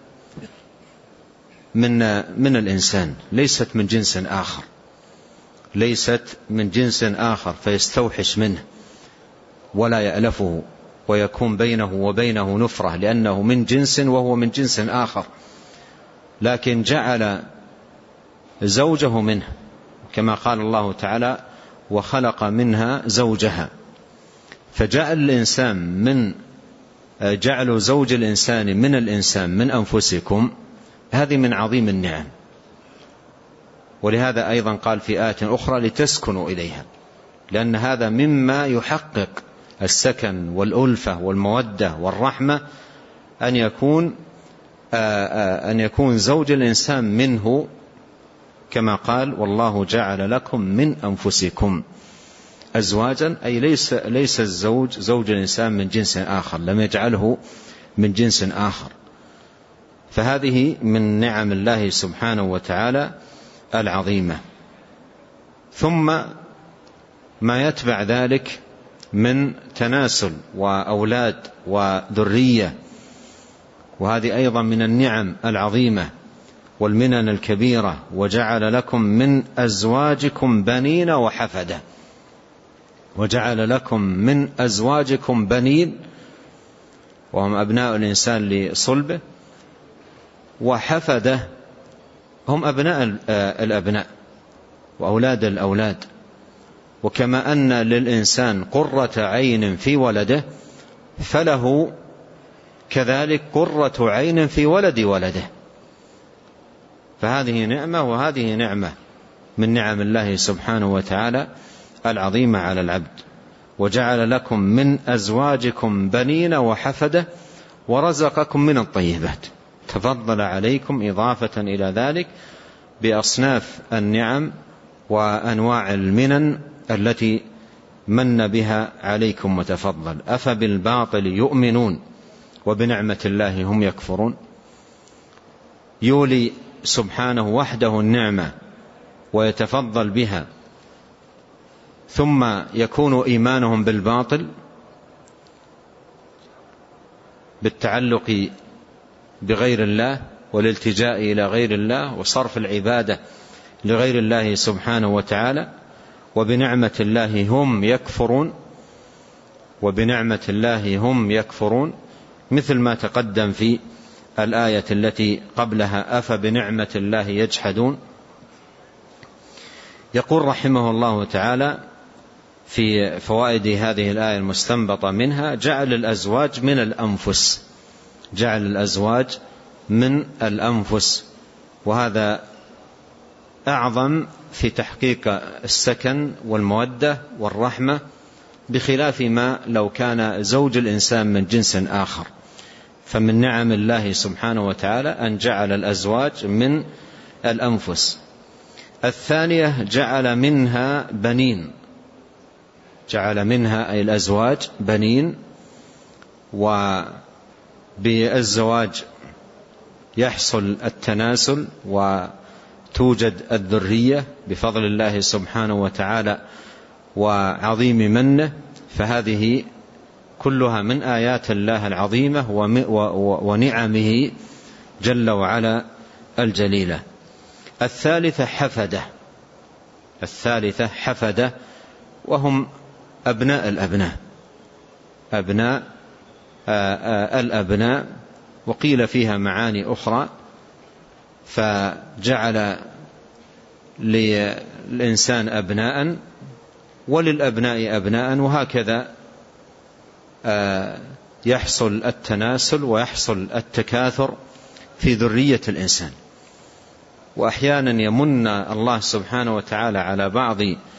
من من الإنسان، ليست من جنس آخر ليست من جنس آخر فيستوحش منه ولا يألفه ويكون بينه وبينه نفرة، لأنه من جنس وهو من جنس آخر، لكن جعل زوجه منه، كما قال الله تعالى: وخلق منها زوجها. فجعل الإنسان من جعل زوج الإنسان من الإنسان من أنفسكم، هذه من عظيم النعم. ولهذا أيضا قال في آية أخرى: لتسكنوا إليها، لأن هذا مما يحقق السكن والألفة والمودة والرحمة، أن يكون أن يكون زوج الإنسان منه، كما قال: والله جعل لكم من أنفسكم أزواجا، أي ليس ليس الزوج زوج الإنسان من جنس آخر، لم يجعله من جنس آخر. فهذه من نعم الله سبحانه وتعالى العظيمة. ثم ما يتبع ذلك من تناسل وأولاد وذرية، وهذه أيضا من النعم العظيمة والمنن الكبيرة. وجعل لكم من أزواجكم بنين وحفدة، وجعل لكم من أزواجكم بنين وهم أبناء الإنسان لصلبه، وحفدة هم أبناء الأبناء وأولاد الأولاد. وكما أن للإنسان قرة عين في ولده، فله كذلك قرة عين في ولد ولده. فهذه نعمة وهذه نعمة من نعم الله سبحانه وتعالى العظيمة على العبد. وجعل لكم من أزواجكم بنين وحفدة ورزقكم من الطيبات، تفضل عليكم إضافة إلى ذلك بأصناف النعم وأنواع المنن التي من بها عليكم وتفضل. أفبالباطل يؤمنون وبنعمة الله هم يكفرون. يولي سبحانه وحده النعمة ويتفضل بها، ثم يكون إيمانهم بالباطل بالتعلق بغير الله والالتجاء إلى غير الله وصرف العبادة لغير الله سبحانه وتعالى. وبنعمة الله هم يكفرون وبنعمة الله هم يكفرون مثل ما تقدم في الآية التي قبلها: أفبنعمة الله يجحدون. يقول رحمه الله تعالى في فوائد هذه الآية المستنبطة منها جعل الأزواج من الأنفس، جعل الأزواج من الأنفس، وهذا أعظم في تحقيق السكن والمودة والرحمة، بخلاف ما لو كان زوج الإنسان من جنس آخر. فمن نعم الله سبحانه وتعالى أن جعل الأزواج من الأنفس. الثانية جعل منها بنين، جعل منها أي الأزواج بنين، وبالزواج يحصل التناسل وتوجد الذرية بفضل الله سبحانه وتعالى وعظيم منه. فهذه كلها من آيات الله العظيمة ونعمه جل وعلا الجليلة. الثالثة حفدة، الثالثة حفدة وهم أبناء الأبناء، أبناء الأبناء، وقيل فيها معاني أخرى، فجعل للإنسان أبناء وللأبناء أبناء، وهكذا يحصل التناسل ويحصل التكاثر في ذرية الإنسان. وأحيانا يمن الله سبحانه وتعالى على بعض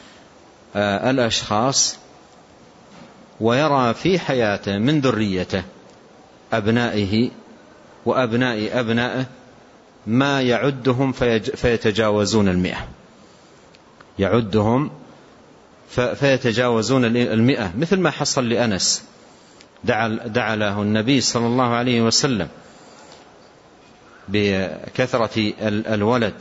الأشخاص ويرى في حياته من ذريته أبنائه وأبناء أبنائه ما يعدهم فيتجاوزون المئة، يعدهم فيتجاوزون المئة، مثل ما حصل لأنس دعا له النبي صلى الله عليه وسلم بكثرة الولد.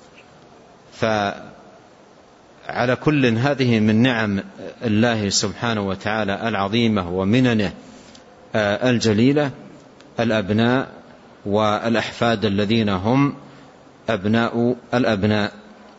فعلى كل هذه من نعم الله سبحانه وتعالى العظيمة ومننه الجليلة الأبناء والأحفاد الذين هم أبناء الأبناء.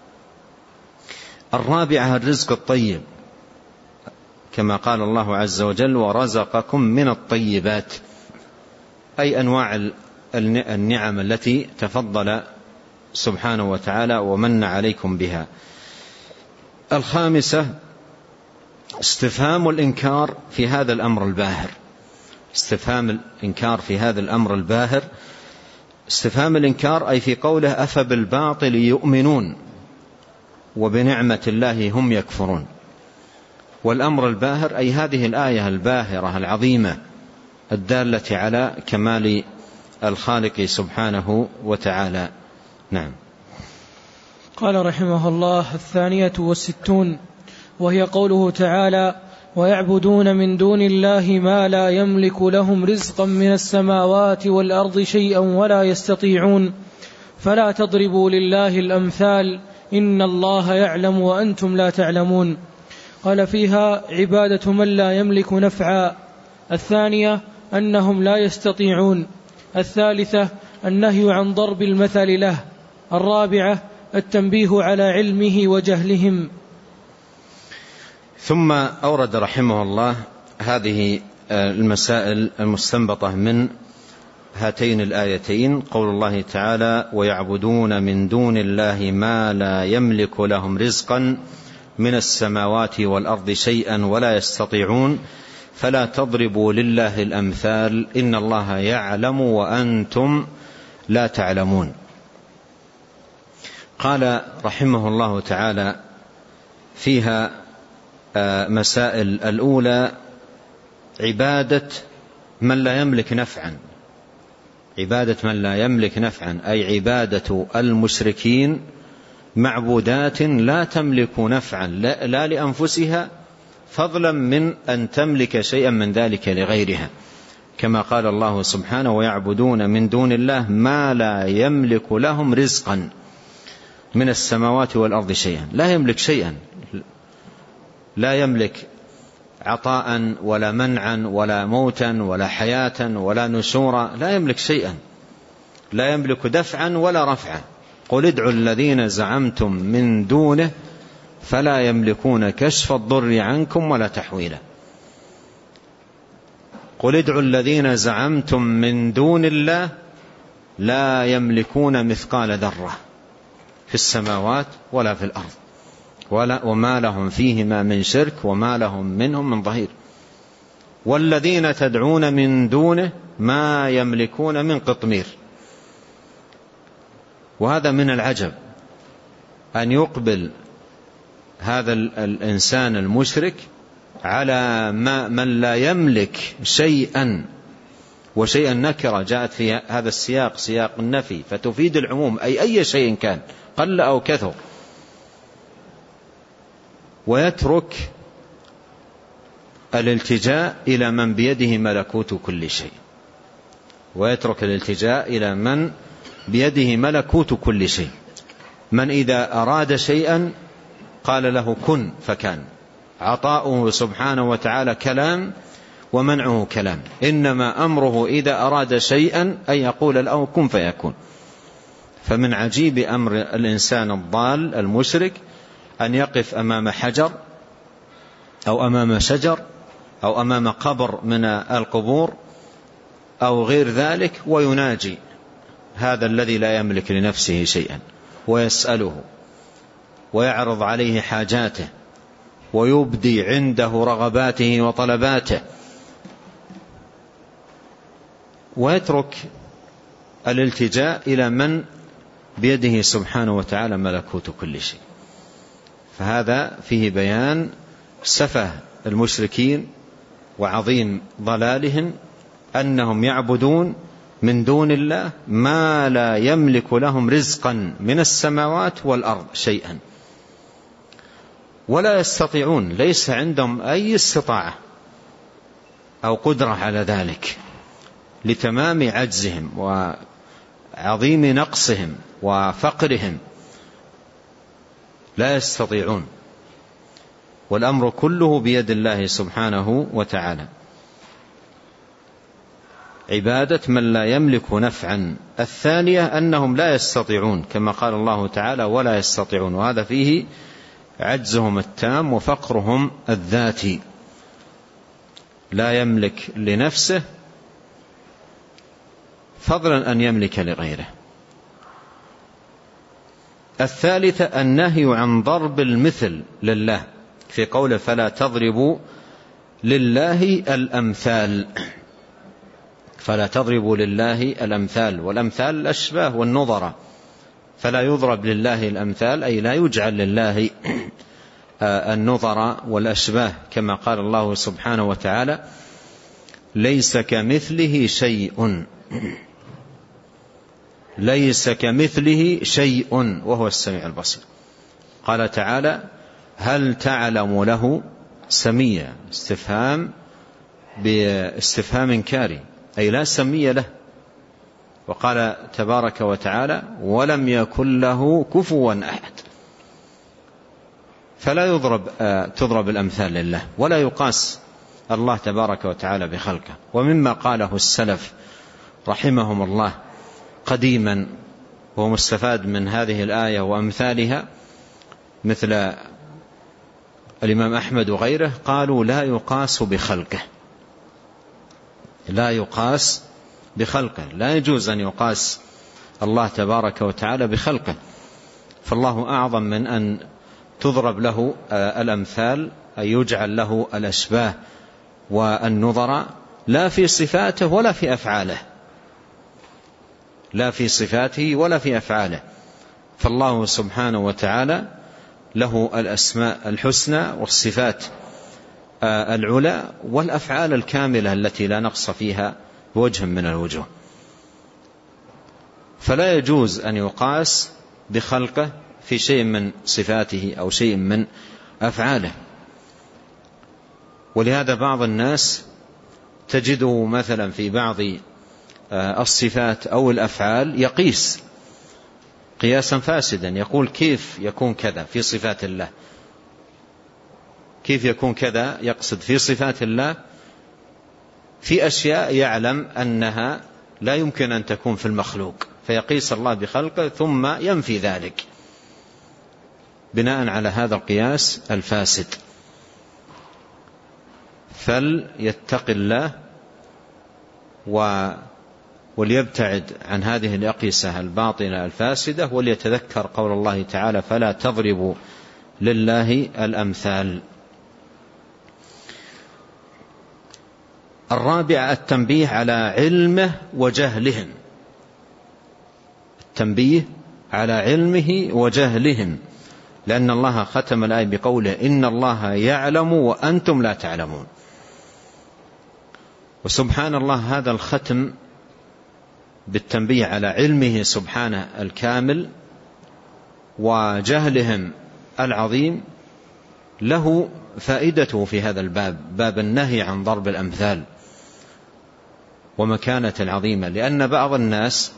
الرابعة الرزق الطيب، كما قال الله عز وجل ورزقكم من الطيبات، أي أنواع النعم التي تفضل سبحانه وتعالى ومن عليكم بها. الخامسة استفهام الإنكار في هذا الأمر الباهر، استفهام الإنكار في هذا الأمر الباهر. استفهام الإنكار أي في قوله أفبالباطل يؤمنون وبنعمة الله هم يكفرون. والأمر الباهر أي هذه الآية الباهرة العظيمة الدالة على كمال الخالق سبحانه وتعالى. نعم. قال رحمه الله: الثانية والستون، وهي قوله تعالى: ويعبدون من دون الله ما لا يملك لهم رزقا من السماوات والأرض شيئا ولا يستطيعون، فلا تضربوا لله الأمثال، إن الله يعلم وأنتم لا تعلمون. قال فيها: عبادة من لا يملك نفعا. الثانية أنهم لا يستطيعون. الثالثة النهي عن ضرب المثل له. الرابعة التنبيه على علمه وجهلهم. ثم أورد رحمه الله هذه المسائل المستنبطة من هاتين الآيتين، قول الله تعالى: ويعبدون من دون الله ما لا يملك لهم رزقا من السماوات والأرض شيئا ولا يستطيعون، فلا تضربوا لله الأمثال، إن الله يعلم وأنتم لا تعلمون. قال رحمه الله تعالى فيها مسائل. الأولى عبادة من لا يملك نفعا، عبادة من لا يملك نفعا أي عبادة المشركين معبودات لا تملك نفعا لا لأنفسها فضلا من أن تملك شيئا من ذلك لغيرها، كما قال الله سبحانه: ويعبدون من دون الله ما لا يملك لهم رزقا من السماوات والأرض شيئا. لا يملك شيئا، لا يملك عطاء ولا منعا ولا موتا ولا حياة ولا نشورا، لا يملك شيئا، لا يملك دفعا ولا رفعا. قل ادعوا الذين زعمتم من دونه فلا يملكون كشف الضر عنكم ولا تحويلا. قل ادعوا الذين زعمتم من دون الله لا يملكون مثقال ذرة في السماوات ولا في الأرض وما لهم فيهما من شرك وما لهم منهم من ظهير. والذين تدعون من دونه ما يملكون من قطمير. وهذا من العجب أن يقبل هذا الإنسان المشرك على ما من لا يملك شيئا، وشيئا نكرة جاءت في هذا السياق سياق النفي فتفيد العموم، أي أي شيء كان قل أو كثر، ويترك الالتجاء إلى من بيده ملكوت كل شيء، ويترك الالتجاء إلى من بيده ملكوت كل شيء، من إذا أراد شيئا قال له كن فكان. عطاؤه سبحانه وتعالى كلام ومنعه كلام، إنما أمره إذا أراد شيئا أن يقول له كن فيكون. فمن عجيب أمر الإنسان الضال المشرك أن يقف أمام حجر أو أمام شجر أو أمام قبر من القبور أو غير ذلك ويناجي هذا الذي لا يملك لنفسه شيئا، ويسأله ويعرض عليه حاجاته ويبدي عنده رغباته وطلباته، ويترك الالتجاء إلى من بيده سبحانه وتعالى ملكوت كل شيء. فهذا فيه بيان سفه المشركين وعظيم ضلالهم، أنهم يعبدون من دون الله ما لا يملك لهم رزقا من السماوات والأرض شيئا، ولا يستطيعون، ليس عندهم أي استطاعة أو قدرة على ذلك، لتمام عجزهم وعظيم نقصهم وفقرهم لا يستطيعون، والأمر كله بيد الله سبحانه وتعالى. عبادة من لا يملك نفعا. الثانية أنهم لا يستطيعون، كما قال الله تعالى ولا يستطيعون، وهذا فيه عجزهم التام وفقرهم الذاتي، لا يملك لنفسه فضلا أن يملك لغيره. الثالثة النهي عن ضرب المثل لله في قوله فلا تضربوا لله الأمثال، فلا تضربوا لله الأمثال، والأمثال الأشباه والنظرة، فلا يضرب لله الأمثال أي لا يجعل لله النظرة والأشباه، كما قال الله سبحانه وتعالى ليس كمثله شيء، ليس كمثله شيء وهو السميع البصير. قال تعالى هل تعلم له سميا، استفهام باستفهام إنكاري أي لا سمي له. وقال تبارك وتعالى ولم يكن له كفوا أحد. فلا يضرب تضرب الأمثال لله، ولا يقاس الله تبارك وتعالى بخلقه. ومما قاله السلف رحمهم الله قديما وهو مستفاد من هذه الآية وأمثالها مثل الإمام أحمد وغيره، قالوا لا يقاس بخلقه، لا يقاس بخلقه، لا يجوز أن يقاس الله تبارك وتعالى بخلقه، فالله أعظم من أن تضرب له الأمثال، أن يجعل له الأشباه والنظر، لا في صفاته ولا في أفعاله، لا في صفاته ولا في أفعاله. فالله سبحانه وتعالى له الأسماء الحسنى والصفات العلى والأفعال الكاملة التي لا نقص فيها بوجه من الوجوه، فلا يجوز أن يقاس بخلقه في شيء من صفاته أو شيء من أفعاله. ولهذا بعض الناس تجده مثلا في بعض الصفات أو الأفعال يقيس قياسا فاسدا، يقول كيف يكون كذا في صفات الله، كيف يكون كذا، يقصد في صفات الله في أشياء يعلم أنها لا يمكن أن تكون في المخلوق، فيقيس الله بخلقه ثم ينفي ذلك بناء على هذا القياس الفاسد. فليتق الله و وليبتعد عن هذه الأقيسة الباطنة الفاسدة، وليتذكر قول الله تعالى فلا تضربوا لله الأمثال. الرابع التنبيه على علمه وجهلهم، التنبيه على علمه وجهلهم، لأن الله ختم الآية بقوله إن الله يعلم وأنتم لا تعلمون. وسبحان الله هذا الختم بالتنبيه على علمه سبحانه الكامل وجهلهم العظيم له فائدته في هذا الباب، باب النهي عن ضرب الأمثال ومكانة العظيمة. لأن بعض الناس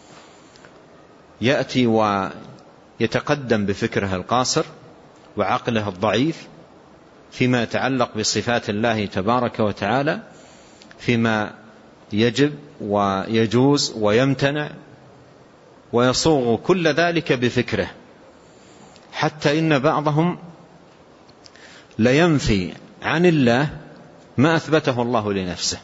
يأتي ويتقدم بفكره القاصر وعقله الضعيف فيما يتعلق بصفات الله تبارك وتعالى، فيما يجب ويجوز ويمتنع، ويصوغ كل ذلك بفكره، حتى إن بعضهم لينفي عن الله ما أثبته الله لنفسه،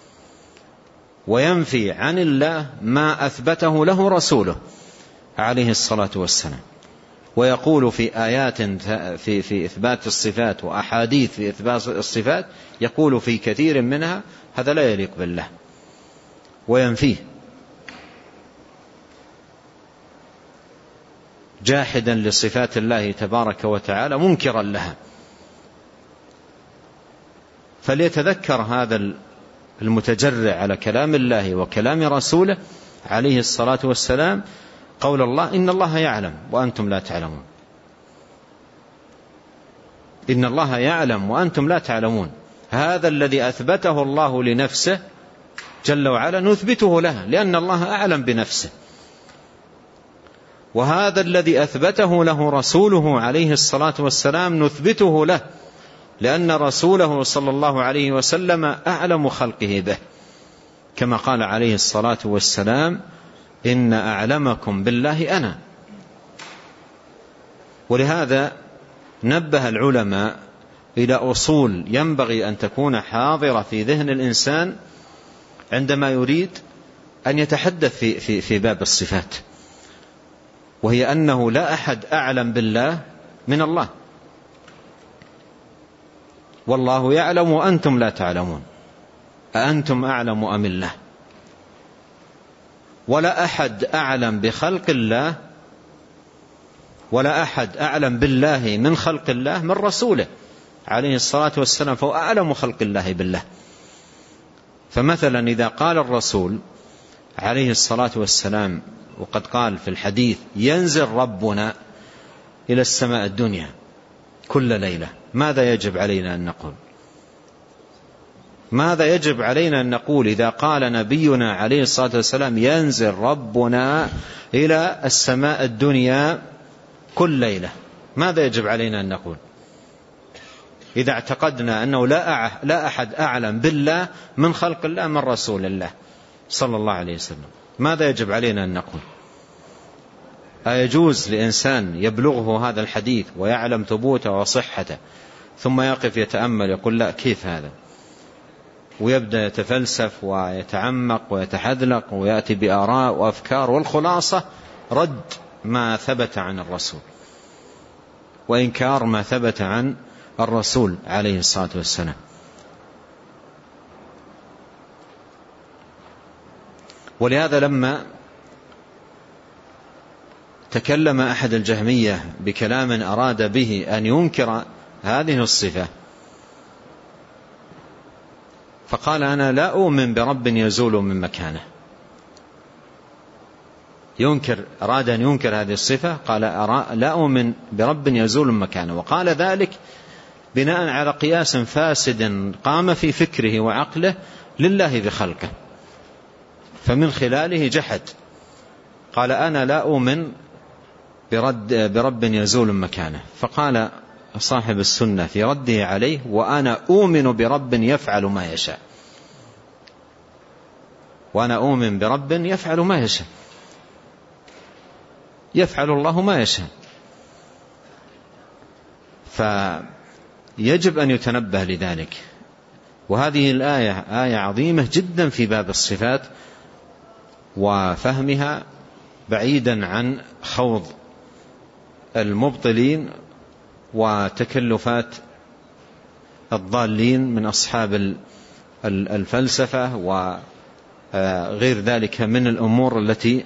وينفي عن الله ما أثبته له رسوله عليه الصلاة والسلام، ويقول في آيات في, في إثبات الصفات وأحاديث في إثبات الصفات، يقول في كثير منها هذا لا يليق بالله وينفيه، جاحدا لصفات الله تبارك وتعالى منكرا لها. فليتذكر هذا المتجرع على كلام الله وكلام رسوله عليه الصلاة والسلام قول الله إن الله يعلم وأنتم لا تعلمون، إن الله يعلم وأنتم لا تعلمون. هذا الذي أثبته الله لنفسه جل وعلا نثبته له لأن الله أعلم بنفسه، وهذا الذي أثبته له رسوله عليه الصلاة والسلام نثبته له لأن رسوله صلى الله عليه وسلم أعلم خلقه به، كما قال عليه الصلاة والسلام إن أعلمكم بالله أنا. ولهذا نبه العلماء إلى أصول ينبغي أن تكون حاضرة في ذهن الإنسان عندما يريد أن يتحدث في, في, في باب الصفات، وهي أنه لا أحد أعلم بالله من الله، والله يعلم وأنتم لا تعلمون، أأنتم أعلم أم الله؟ ولا أحد أعلم بخلق الله، ولا أحد أعلم بالله من خلق الله من رسوله عليه الصلاة والسلام، فهو أعلم خلق الله بالله. فمثلا إذا قال الرسول عليه الصلاة والسلام وقد قال في الحديث ينزل ربنا إلى السماء الدنيا كل ليلة، ماذا يجب علينا أن نقول؟ ماذا يجب علينا أن نقول إذا قال نبينا عليه الصلاة والسلام ينزل ربنا إلى السماء الدنيا كل ليلة؟ ماذا يجب علينا أن نقول إذا اعتقدنا أنه لا أحد أعلم بالله من خلق الله من رسول الله صلى الله عليه وسلم؟ ماذا يجب علينا أن نقول؟ أيجوز لإنسان يبلغه هذا الحديث ويعلم ثبوته وصحته ثم يقف يتأمل يقول لا كيف هذا، ويبدأ يتفلسف ويتعمق ويتحذلق ويأتي بآراء وأفكار، والخلاصة رد ما ثبت عن الرسول وإنكار ما ثبت عن الرسول عليه الصلاة والسلام. ولهذا لما تكلم أحد الجهمية بكلام أراد به أن ينكر هذه الصفة فقال أنا لا أؤمن برب يزول من مكانه، ينكر أراد أن ينكر هذه الصفة، قال لا أؤمن برب يزول من مكانه، وقال ذلك بناء على قياس فاسد قام في فكره وعقله لله بخلقه، فمن خلاله جحد، قال أنا لا أؤمن برد برب يزول مكانه. فقال صاحب السنة في رده عليه وأنا أؤمن برب يفعل ما يشاء، وأنا أؤمن برب يفعل ما يشاء، يفعل الله ما يشاء. فيجب أن يتنبه لذلك. وهذه الآية آية عظيمة جدا في باب الصفات وفهمها بعيدا عن خوض المبطلين وتكلفات الضالين من أصحاب الفلسفة وغير ذلك من الأمور التي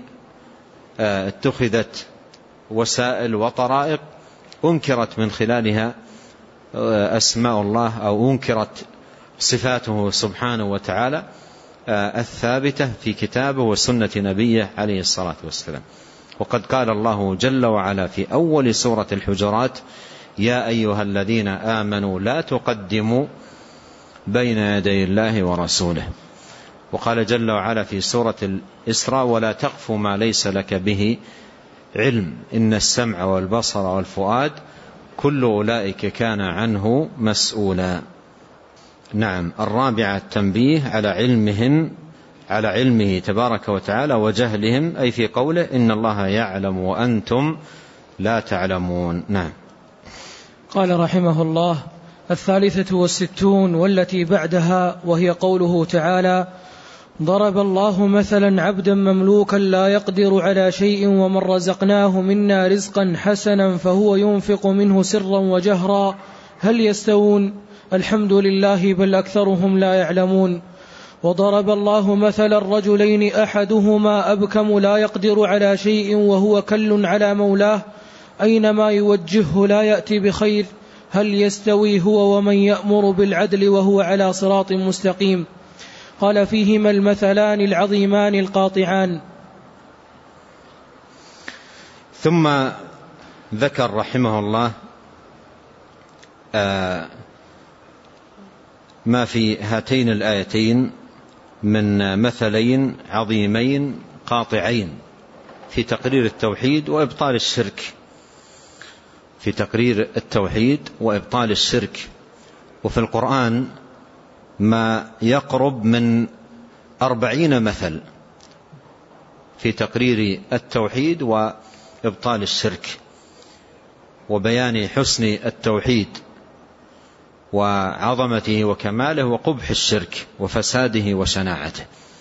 اتخذت وسائل وطرائق أنكرت من خلالها أسماء الله أو أنكرت صفاته سبحانه وتعالى الثابتة في كتابه وسنة نبيه عليه الصلاة والسلام. وقد قال الله جل وعلا في أول سورة الحجرات: يا أيها الذين آمنوا لا تقدموا بين يدي الله ورسوله. وقال جل وعلا في سورة الإسراء: ولا تقف ما ليس لك به علم إن السمع والبصر والفؤاد كل أولئك كان عنه مسؤولا. نعم. الرابعة التنبيه على علمهم على علمه تبارك وتعالى وجهلهم، أي في قوله: إن الله يعلم وأنتم لا تعلمون. نعم. قال رحمه الله: الثالثة والستون والتي بعدها، وهي قوله تعالى: ضرب الله مثلا عبدا مملوكا لا يقدر على شيء ومن رزقناه منا رزقا حسنا فهو ينفق منه سرا وجهرا هل يستوون؟ الحمد لله بل أكثرهم لا يعلمون. وضرب الله مثلا الرجلين أحدهما أبكم لا يقدر على شيء وهو كل على مولاه أينما يوجهه لا يأتي بخير هل يستوي هو ومن يأمر بالعدل وهو على صراط مستقيم؟ قال: فيهما المثلان العظيمان القاطعان. ثم ذكر رحمه الله آه ما في هاتين الآيتين من مثلين عظيمين قاطعين في تقرير التوحيد وإبطال الشرك في تقرير التوحيد وإبطال الشرك. وفي القرآن ما يقرب من أربعين مثل في تقرير التوحيد وإبطال الشرك وبيان حسن التوحيد وعظمته وكماله وقبح الشرك وفساده وشناعته.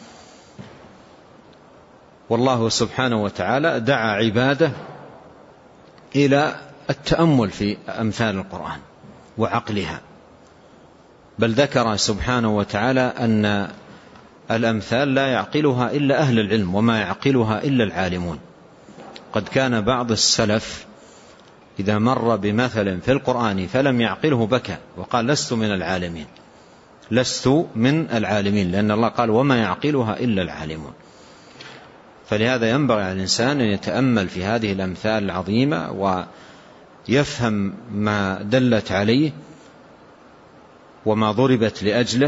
والله سبحانه وتعالى دعا عباده إلى التأمل في أمثال القرآن وعقلها، بل ذكر سبحانه وتعالى أن الأمثال لا يعقلها إلا أهل العلم وما يعقلها إلا العالمون. قد كان بعض السلف إذا مر بمثل في القرآن فلم يعقله بكى وقال: لست من العالمين لست من العالمين لأن الله قال: وما يعقلها إلا العالمون. فلهذا ينبغي على الإنسان أن يتأمل في هذه الأمثال العظيمة ويفهم ما دلت عليه وما ضربت لأجله.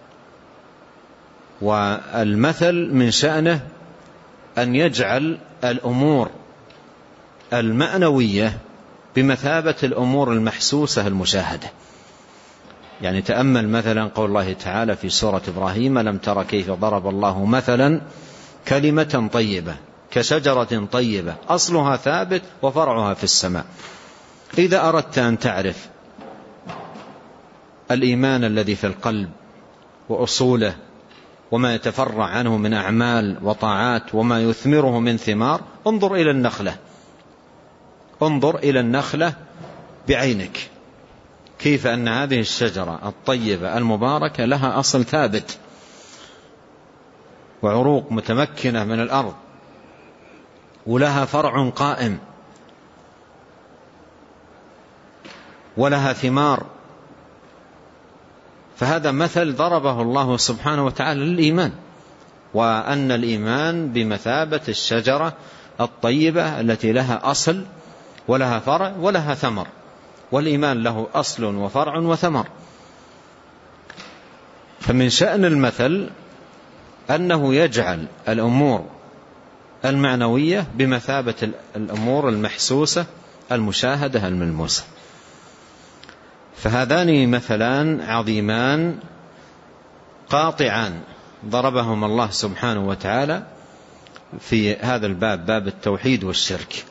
والمثل من شأنه أن يجعل الأمور المعنوية بمثابة الأمور المحسوسة المشاهدة. يعني تأمل مثلا قول الله تعالى في سورة إبراهيم: لم تر كيف ضرب الله مثلا كلمة طيبة كشجرة طيبة أصلها ثابت وفرعها في السماء. إذا أردت أن تعرف الإيمان الذي في القلب وأصوله وما يتفرع عنه من أعمال وطاعات وما يثمره من ثمار، انظر إلى النخلة انظر إلى النخلة بعينك، كيف أن هذه الشجرة الطيبة المباركة لها أصل ثابت وعروق متمكنة من الأرض ولها فرع قائم ولها ثمار. فهذا مثل ضربه الله سبحانه وتعالى للإيمان، وأن الإيمان بمثابة الشجرة الطيبة التي لها أصل ولها فرع ولها ثمر، والإيمان له أصل وفرع وثمر. فمن شأن المثل أنه يجعل الأمور المعنوية بمثابة الأمور المحسوسة المشاهدة الملموسة. فهذان مثلان عظيمان قاطعان ضربهم الله سبحانه وتعالى في هذا الباب، باب التوحيد والشرك.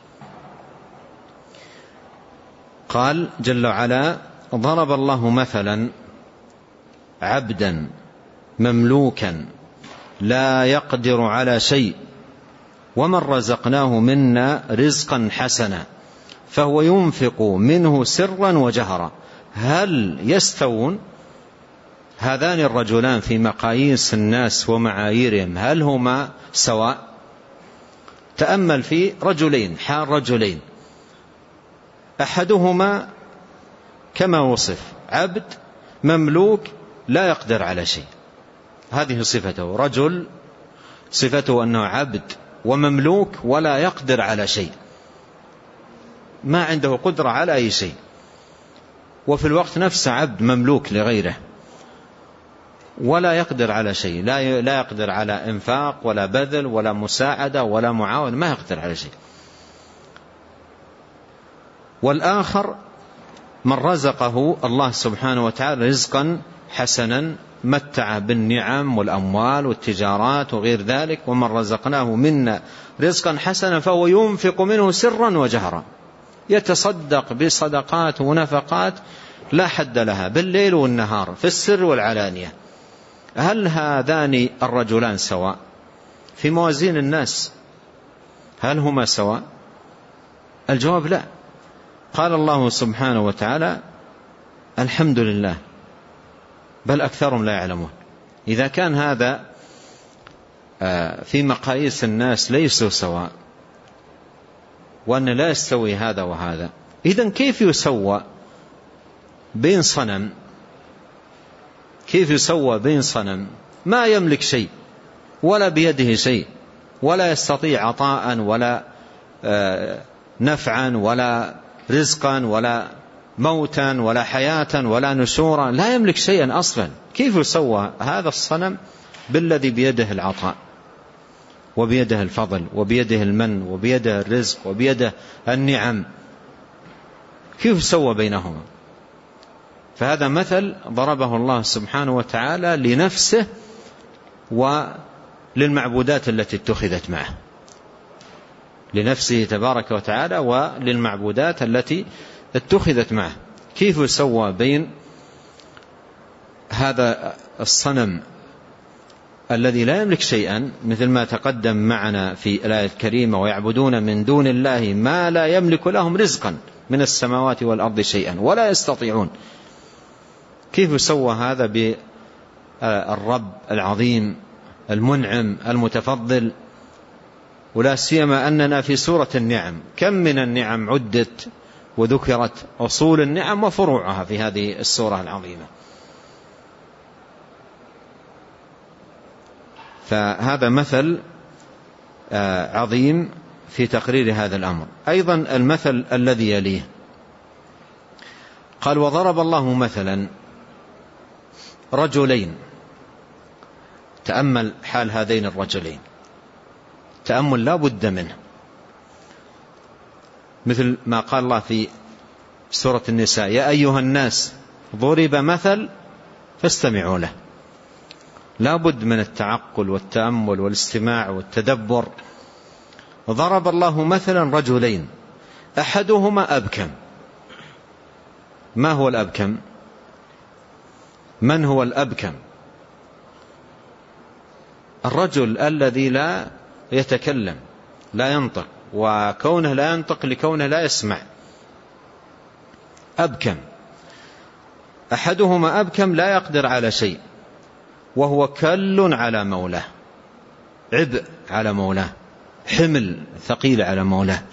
قال جل وعلا: ضرب الله مثلا عبدا مملوكا لا يقدر على شيء ومن رزقناه منا رزقا حسنا فهو ينفق منه سرا وجهرا. هل يستوون هذان الرجلان في مقاييس الناس ومعاييرهم؟ هل هما سواء؟ تأمل في رجلين، حال رجلين، أحدهما كما وصف عبد مملوك لا يقدر على شيء، هذه صفته، رجل صفته أنه عبد ومملوك ولا يقدر على شيء، ما عنده قدرة على أي شيء، وفي الوقت نفسه عبد مملوك لغيره ولا يقدر على شيء، لا يقدر على إنفاق ولا بذل ولا مساعدة ولا معاون، ما يقدر على شيء. والآخر من رزقه الله سبحانه وتعالى رزقا حسنا، متع بالنعم والأموال والتجارات وغير ذلك، ومن رزقناه منا رزقا حسنا فهو ينفق منه سرا وجهرا، يتصدق بصدقات ونفقات لا حد لها بالليل والنهار في السر والعلانية. هل هذان الرجلان سواء في موازين الناس؟ هل هما سواء؟ الجواب لا. قال الله سبحانه وتعالى الحمد لله بل أكثرهم لا يعلمون. إذا كان هذا في مقاييس الناس ليسوا سواء، وأن لا يستوي هذا وهذا، إذن كيف يسوى بين صنم؟ كيف يسوى بين صنم ما يملك شيء ولا بيده شيء ولا يستطيع عطاء ولا نفعا ولا رزقا ولا موتا ولا حياة ولا نشورا، لا يملك شيئا أصلا، كيف يسوى هذا الصنم بالذي بيده العطاء وبيده الفضل وبيده المن وبيده الرزق وبيده النعم؟ كيف يسوى بينهما؟ فهذا مثل ضربه الله سبحانه وتعالى لنفسه وللمعبودات التي اتخذت معه، لنفسه تبارك وتعالى وللمعبودات التي اتخذت معه. كيف يسوى بين هذا الصنم الذي لا يملك شيئا مثل ما تقدم معنا في الآية الكريمة ويعبدون من دون الله ما لا يملك لهم رزقا من السماوات والأرض شيئا ولا يستطيعون، كيف يسوى هذا بالرب العظيم المنعم المتفضل؟ ولا سيما أننا في سورة النعم، كم من النعم عدت وذكرت أصول النعم وفروعها في هذه السورة العظيمة. فهذا مثل عظيم في تقرير هذا الأمر. أيضا المثل الذي يليه قال وضرب الله مثلا رجلين. تأمل حال هذين الرجلين، تأمل لا بد منه، مثل ما قال الله في سورة النساء يا أيها الناس ضرب مثل فاستمعوا له. لا بد من التعقل والتأمل والاستماع والتدبر. ضرب الله مثلا رجلين أحدهما أبكم. ما هو الأبكم؟ من هو الأبكم؟ الرجل الذي لا يتكلم، لا ينطق، وكونه لا ينطق لكونه لا يسمع، أبكم. أحدهما أبكم لا يقدر على شيء وهو كل على مولاه، عبء على مولاه، حمل ثقيل على مولاه.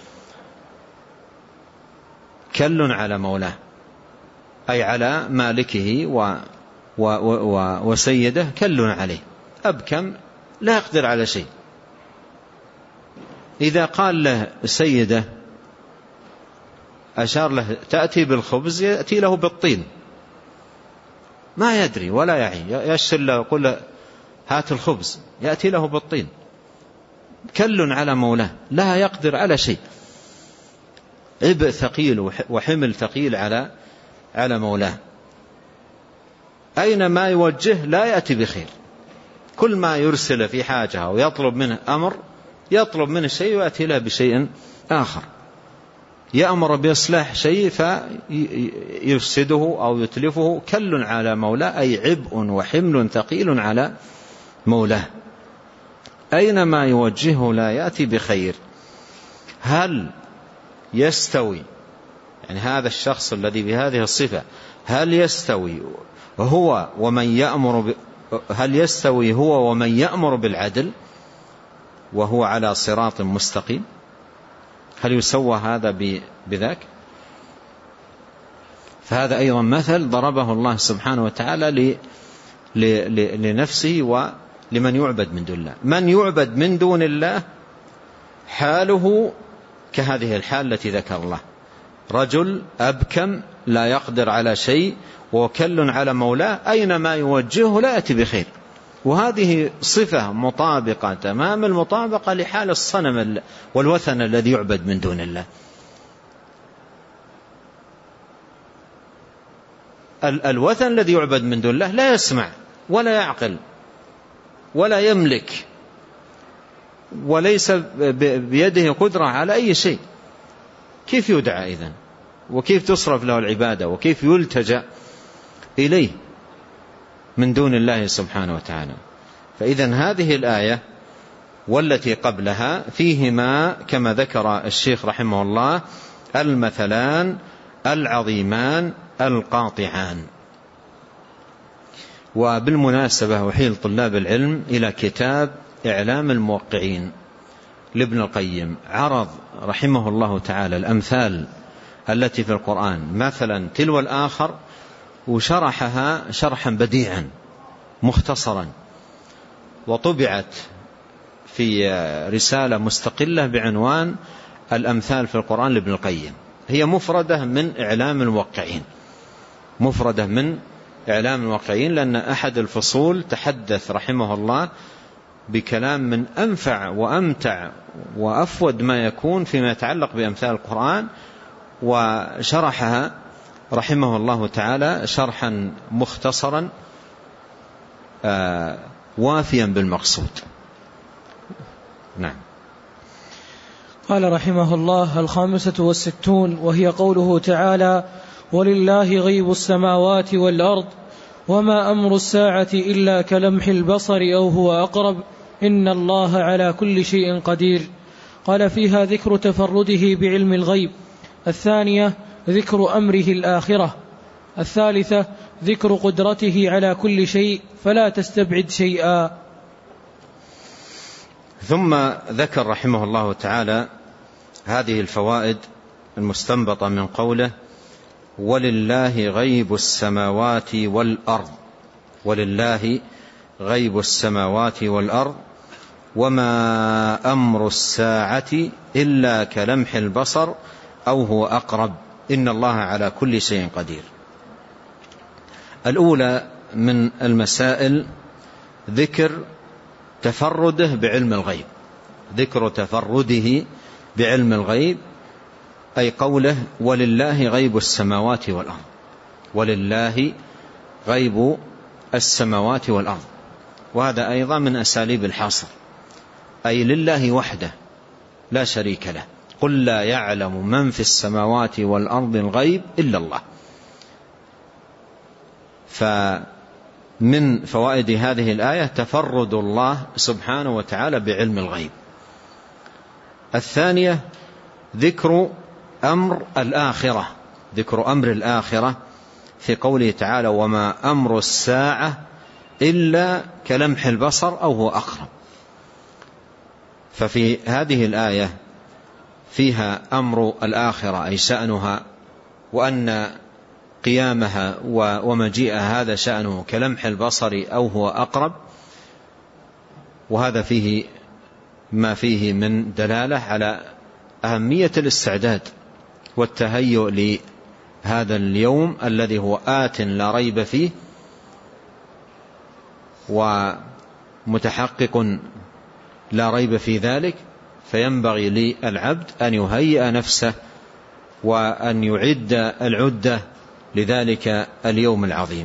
كل على مولاه أي على مالكه و و و وسيده، كل عليه. أبكم لا يقدر على شيء. إذا قال له سيده أشار له تأتي بالخبز، يأتي له بالطين، ما يدري ولا يعي، يشر له يقول له هات الخبز، يأتي له بالطين. كل على مولاه لا يقدر على شيء، عبء ثقيل وحمل ثقيل على على مولاه. أينما يوجه لا يأتي بخير، كل ما يرسل في حاجة ويطلب منه أمر، يطلب منه شيء ويأتي له بشيء آخر. يأمر بإصلاح شيء فيفسده أو يتلفه. كل على مولاه أي عبء وحمل ثقيل على مولاه، أينما يوجهه لا يأتي بخير. هل يستوي يعني هذا الشخص الذي بهذه الصفة هل يستوي هو ومن يأمر ب... هل يستوي هو ومن يأمر بالعدل وهو على صراط مستقيم؟ هل يسوى هذا ب... بذاك؟ فهذا أيضا مثل ضربه الله سبحانه وتعالى ل... ل... ل... لنفسه ولمن يعبد من دون الله. من يعبد من دون الله حاله كهذه الحال التي ذكر الله، رجل أبكم لا يقدر على شيء وكل على مولاه أينما يوجهه لا يأتي بخير. وهذه صفة مطابقة تمام المطابقة لحال الصنم والوثن الذي يعبد من دون الله. الوثن الذي يعبد من دون الله لا يسمع ولا يعقل ولا يملك وليس بيده قدرة على أي شيء، كيف يدعى إذن؟ وكيف تصرف له العبادة؟ وكيف يلتجأ إليه من دون الله سبحانه وتعالى؟ فإذن هذه الآية والتي قبلها فيهما كما ذكر الشيخ رحمه الله المثلان العظيمان القاطعان. وبالمناسبة أحيل طلاب العلم إلى كتاب إعلام الموقعين لابن القيم، عرض رحمه الله تعالى الأمثال التي في القرآن مثلا تلو الآخر وشرحها شرحا بديعا مختصرا، وطبعت في رسالة مستقلة بعنوان الأمثال في القرآن لابن القيم. هي مفردة من إعلام الموقعين، مفردة من إعلام الموقعين، لأن أحد الفصول تحدث رحمه الله بكلام من أنفع وأمتع وأفود ما يكون فيما يتعلق بأمثال القرآن، وشرحها رحمه الله تعالى شرحا مختصرا آه وافيا بالمقصود. نعم. قال رحمه الله: الخامسة والستون، وهي قوله تعالى: ولله غيب السماوات والأرض وما أمر الساعة إلا كلمح البصر أو هو أقرب إن الله على كل شيء قدير. قال فيها ذكر تفرده بعلم الغيب. الثانية ذكر أمره الآخرة. الثالثة ذكر قدرته على كل شيء فلا تستبعد شيئا. ثم ذكر رحمه الله تعالى هذه الفوائد المستنبطة من قوله: ولله غيب السماوات والأرض، ولله غيب السماوات والأرض وما أمر الساعة إلا كلمح البصر أو هو أقرب إن الله على كل شيء قدير. الأولى من المسائل ذكر تفرده بعلم الغيب، ذكر تفرده بعلم الغيب، أي قوله: ولله غيب السماوات والأرض، ولله غيب السماوات والأرض. وهذا أيضا من أساليب الحصر، أي لله وحده لا شريك له. قل لا يعلم من في السماوات والأرض الغيب إلا الله. فمن فوائد هذه الآية تفرد الله سبحانه وتعالى بعلم الغيب. الثانية ذكر أمر الآخرة، ذكر أمر الآخرة في قوله تعالى: وما أمر الساعة إلا كلمح البصر أو هو أقرب. ففي هذه الآية فيها أمر الآخرة أي شأنها، وأن قيامها ومجيئها هذا شأنه كلمح البصر أو هو أقرب. وهذا فيه ما فيه من دلالة على أهمية الاستعداد والتهيؤ لهذا اليوم الذي هو آت لا ريب فيه ومتحقق لا ريب في ذلك. فينبغي للعبد أن يهيئ نفسه وأن يعد العدة لذلك اليوم العظيم.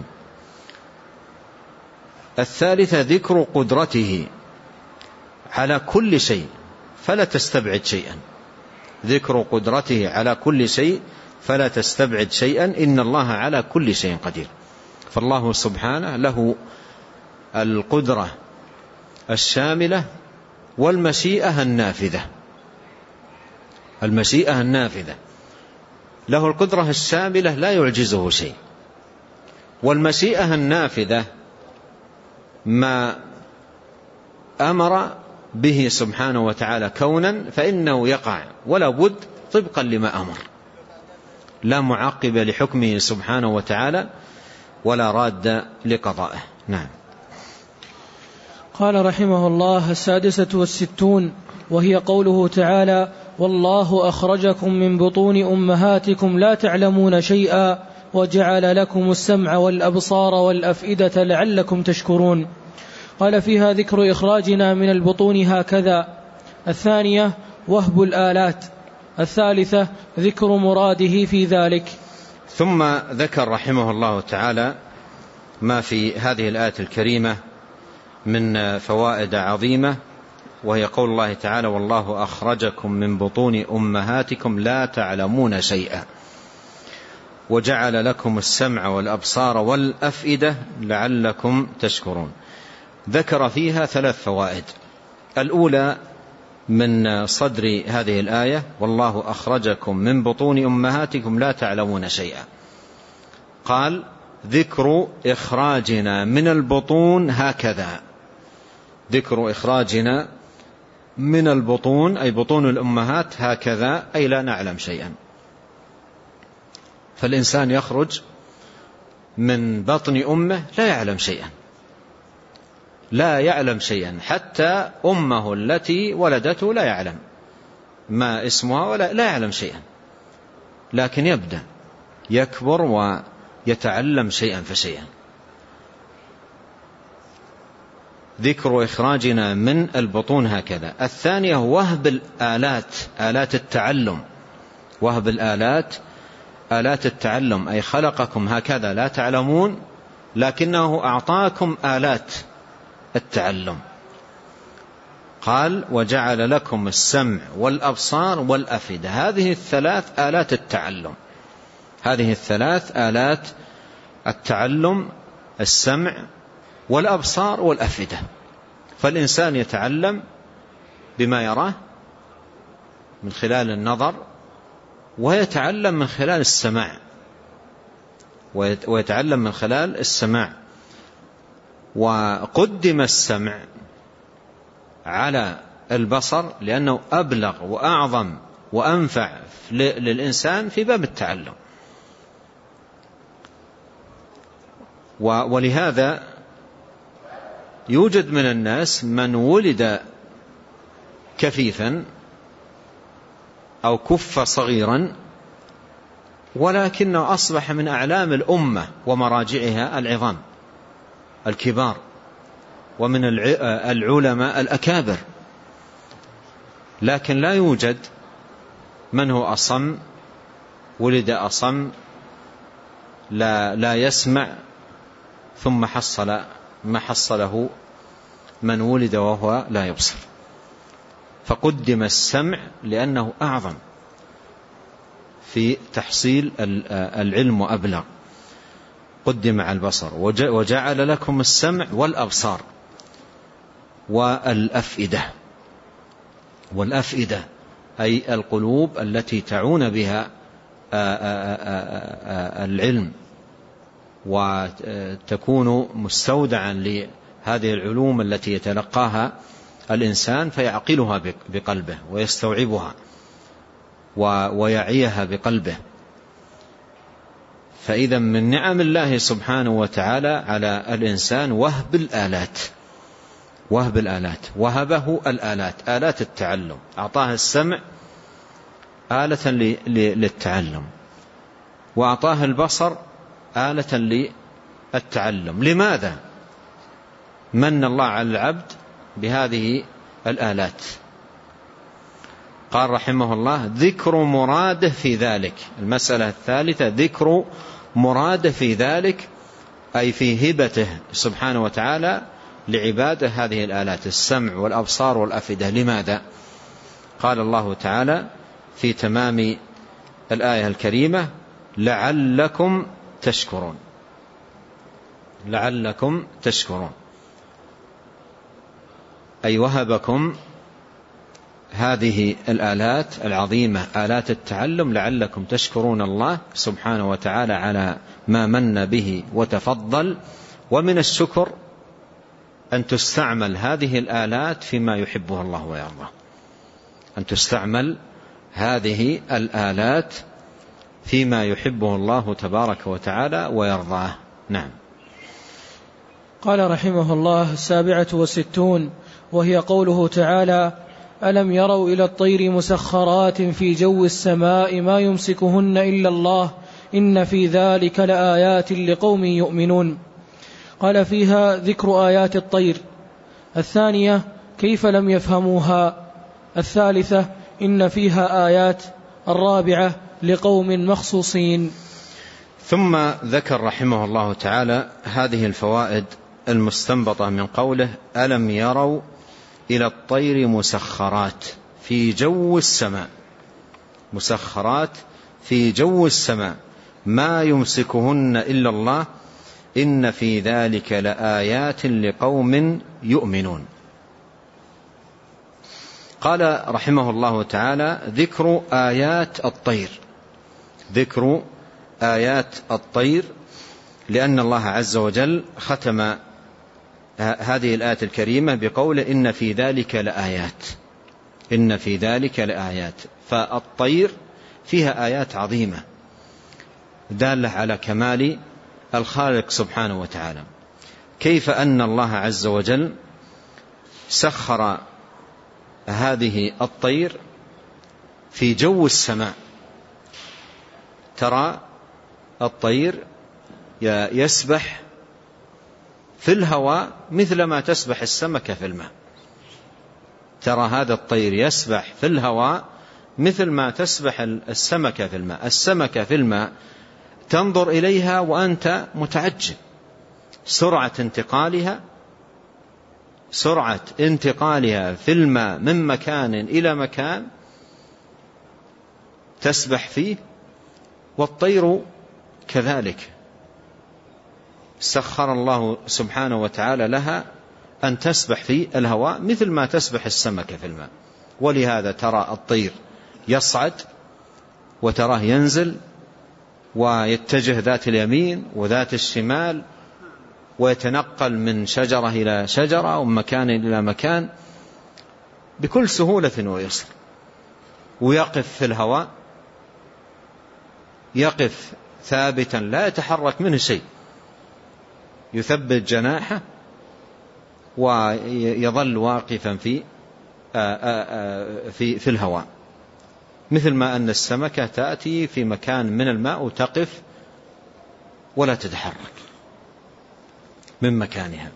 الثالثة ذكر قدرته على كل شيء فلا تستبعد شيئا، ذكر قدرته على كل شيء فلا تستبعد شيئا إن الله على كل شيء قدير. فالله سبحانه له القدرة الشاملة والمشيئة النافذة، المشيئة النافذة، له القدرة الشاملة لا يعجزه شيء. والمشيئة النافذة ما أمر به سبحانه وتعالى كونا فإنه يقع ولا بد طبقا لما أمر، لا معقب لحكمه سبحانه وتعالى ولا راد لقضائه. نعم. قال رحمه الله: السادسة والستون، وهي قوله تعالى: والله أخرجكم من بطون أمهاتكم لا تعلمون شيئا وجعل لكم السمع والأبصار والأفئدة لعلكم تشكرون. قال فيها ذكر إخراجنا من البطون هكذا. الثانية وهب الآلات. الثالثة ذكر مراده في ذلك. ثم ذكر رحمه الله تعالى ما في هذه الآية الكريمة من فوائد عظيمة، وهي قول الله تعالى: والله أخرجكم من بطون أمهاتكم لا تعلمون شيئا وجعل لكم السمع والأبصار والأفئدة لعلكم تشكرون. ذكر فيها ثلاث فوائد. الأولى من صدر هذه الآية: والله أخرجكم من بطون أمهاتكم لا تعلمون شيئا، قال: ذكر إخراجنا من البطون هكذا. ذكر إخراجنا من البطون أي بطون الأمهات هكذا أي لا نعلم شيئا. فالإنسان يخرج من بطن أمه لا يعلم شيئا، لا يعلم شيئا، حتى أمه التي ولدته لا يعلم ما اسمها ولا لا يعلم شيئا، لكن يبدأ يكبر ويتعلم شيئا فشيئا. ذكر إخراجنا من البطون هكذا. الثانية وهب الآلات، آلات التعلم. وهب الآلات، آلات التعلم، أي خلقكم هكذا لا تعلمون لكنه أعطاكم آلات التعلم. قال: وجعل لكم السمع والأبصار والأفئدة. هذه الثلاث آلات التعلم، هذه الثلاث آلات التعلم: السمع والأبصار والأفئدة. فالإنسان يتعلم بما يراه من خلال النظر، ويتعلم من خلال السماع، ويتعلم من خلال السماع. وقدم السمع على البصر لأنه أبلغ وأعظم وأنفع للإنسان في باب التعلم. ولهذا يوجد من الناس من ولد كفيفا أو كف صغيرا، ولكنه أصبح من أعلام الأمة ومراجعها العظام الكبار، ومن العلماء الأكابر، لكن لا يوجد من هو أصم، ولد أصم لا, لا يسمع ثم حصل ما حصله من ولد وهو لا يبصر. فقدم السمع لأنه أعظم في تحصيل العلم وأبلغ، قدم على البصر. وجعل لكم السمع والأبصار والأفئدة. والأفئدة أي القلوب التي تعون بها العلم وتكون مستودعا لهذه العلوم التي يتلقاها الإنسان فيعقلها بقلبه ويستوعبها ويعيها بقلبه. فإذا من نعم الله سبحانه وتعالى على الإنسان وهب الآلات، وهب الآلات، وهبه الآلات، آلات التعلم. أعطاه السمع آلة للتعلم، وأعطاه البصر آلة للتعلم. لماذا من الله على العبد بهذه الآلات؟ قال رحمه الله: ذكر مراده في ذلك. المسألة الثالثة ذكر مراده في ذلك، أي في هبته سبحانه وتعالى لعباده هذه الآلات، السمع والأبصار والأفئدة. لماذا؟ قال الله تعالى في تمام الآية الكريمة: لعلكم تشكرون. لعلكم تشكرون، أي وهبكم هذه الآلات العظيمة آلات التعلم لعلكم تشكرون الله سبحانه وتعالى على ما من به وتفضل. ومن الشكر أن تستعمل هذه الآلات فيما يحبه الله ويرضاه، أن تستعمل هذه الآلات فيما يحبه الله تبارك وتعالى ويرضاه. نعم. قال رحمه الله: السابعة والستون، وهي قوله تعالى: ألم يروا إلى الطير مسخرات في جو السماء ما يمسكهن إلا الله إن في ذلك لآيات لقوم يؤمنون. قال: فيها ذكر آيات الطير. الثانية: كيف لم يفهموها. الثالثة: إن فيها آيات. الرابعة: لقوم مخصوصين. ثم ذكر رحمه الله تعالى هذه الفوائد المستنبطة من قوله: ألم يروا إلى الطير مسخرات في جو السماء، مسخرات في جو السماء ما يمسكهن إلا الله إن في ذلك لآيات لقوم يؤمنون. قال رحمه الله تعالى: ذكر آيات الطير، ذكر آيات الطير، لأن الله عز وجل ختم هذه الآية الكريمة بقوله: إن في ذلك لآيات، إن في ذلك لآيات. فالطير فيها آيات عظيمة دالة على كمال الخالق سبحانه وتعالى. كيف أن الله عز وجل سخر هذه الطير في جو السماء. ترى الطير يسبح في الهواء مثل ما تسبح السمكة في الماء. ترى هذا الطير يسبح في الهواء مثل ما تسبح السمكة في الماء. السمكة في الماء تنظر إليها وأنت متعجب، سرعة انتقالها، سرعة انتقالها في الماء من مكان إلى مكان تسبح فيه. والطير كذلك سخر الله سبحانه وتعالى لها أن تسبح في الهواء مثل ما تسبح السمكة في الماء. ولهذا ترى الطير يصعد وتراه ينزل ويتجه ذات اليمين وذات الشمال ويتنقل من شجرة إلى شجرة ومن مكان إلى مكان بكل سهولة ويسر. ويقف في الهواء، يقف ثابتا لا يتحرك منه شيء، يثبت جناحه ويظل واقفا في في في الهواء، مثل ما أن السمكة تأتي في مكان من الماء وتقف ولا تتحرك من مكانها.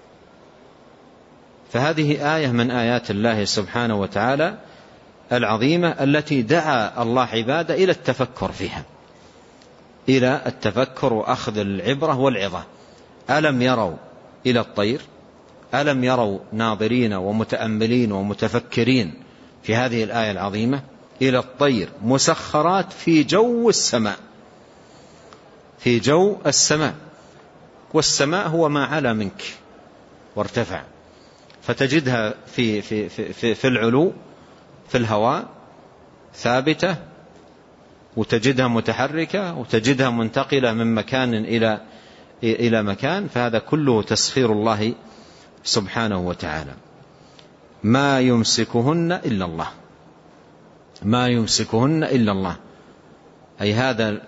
فهذه آية من آيات الله سبحانه وتعالى العظيمة التي دعا الله عباده إلى التفكر فيها، إلى التفكر وأخذ العبرة والعظة. ألم يروا إلى الطير، ألم يروا ناظرين ومتأملين ومتفكرين في هذه الآية العظيمة إلى الطير مسخرات في جو السماء، في جو السماء. والسماء هو ما علا منك وارتفع، فتجدها في, في, في, في, في العلو في الهواء ثابتة، وتجدها متحركة، وتجدها منتقلة من مكان إلى إلى مكان. فهذا كله تسخير الله سبحانه وتعالى. ما يمسكهن إلا الله، ما يمسكهن إلا الله، أي هذا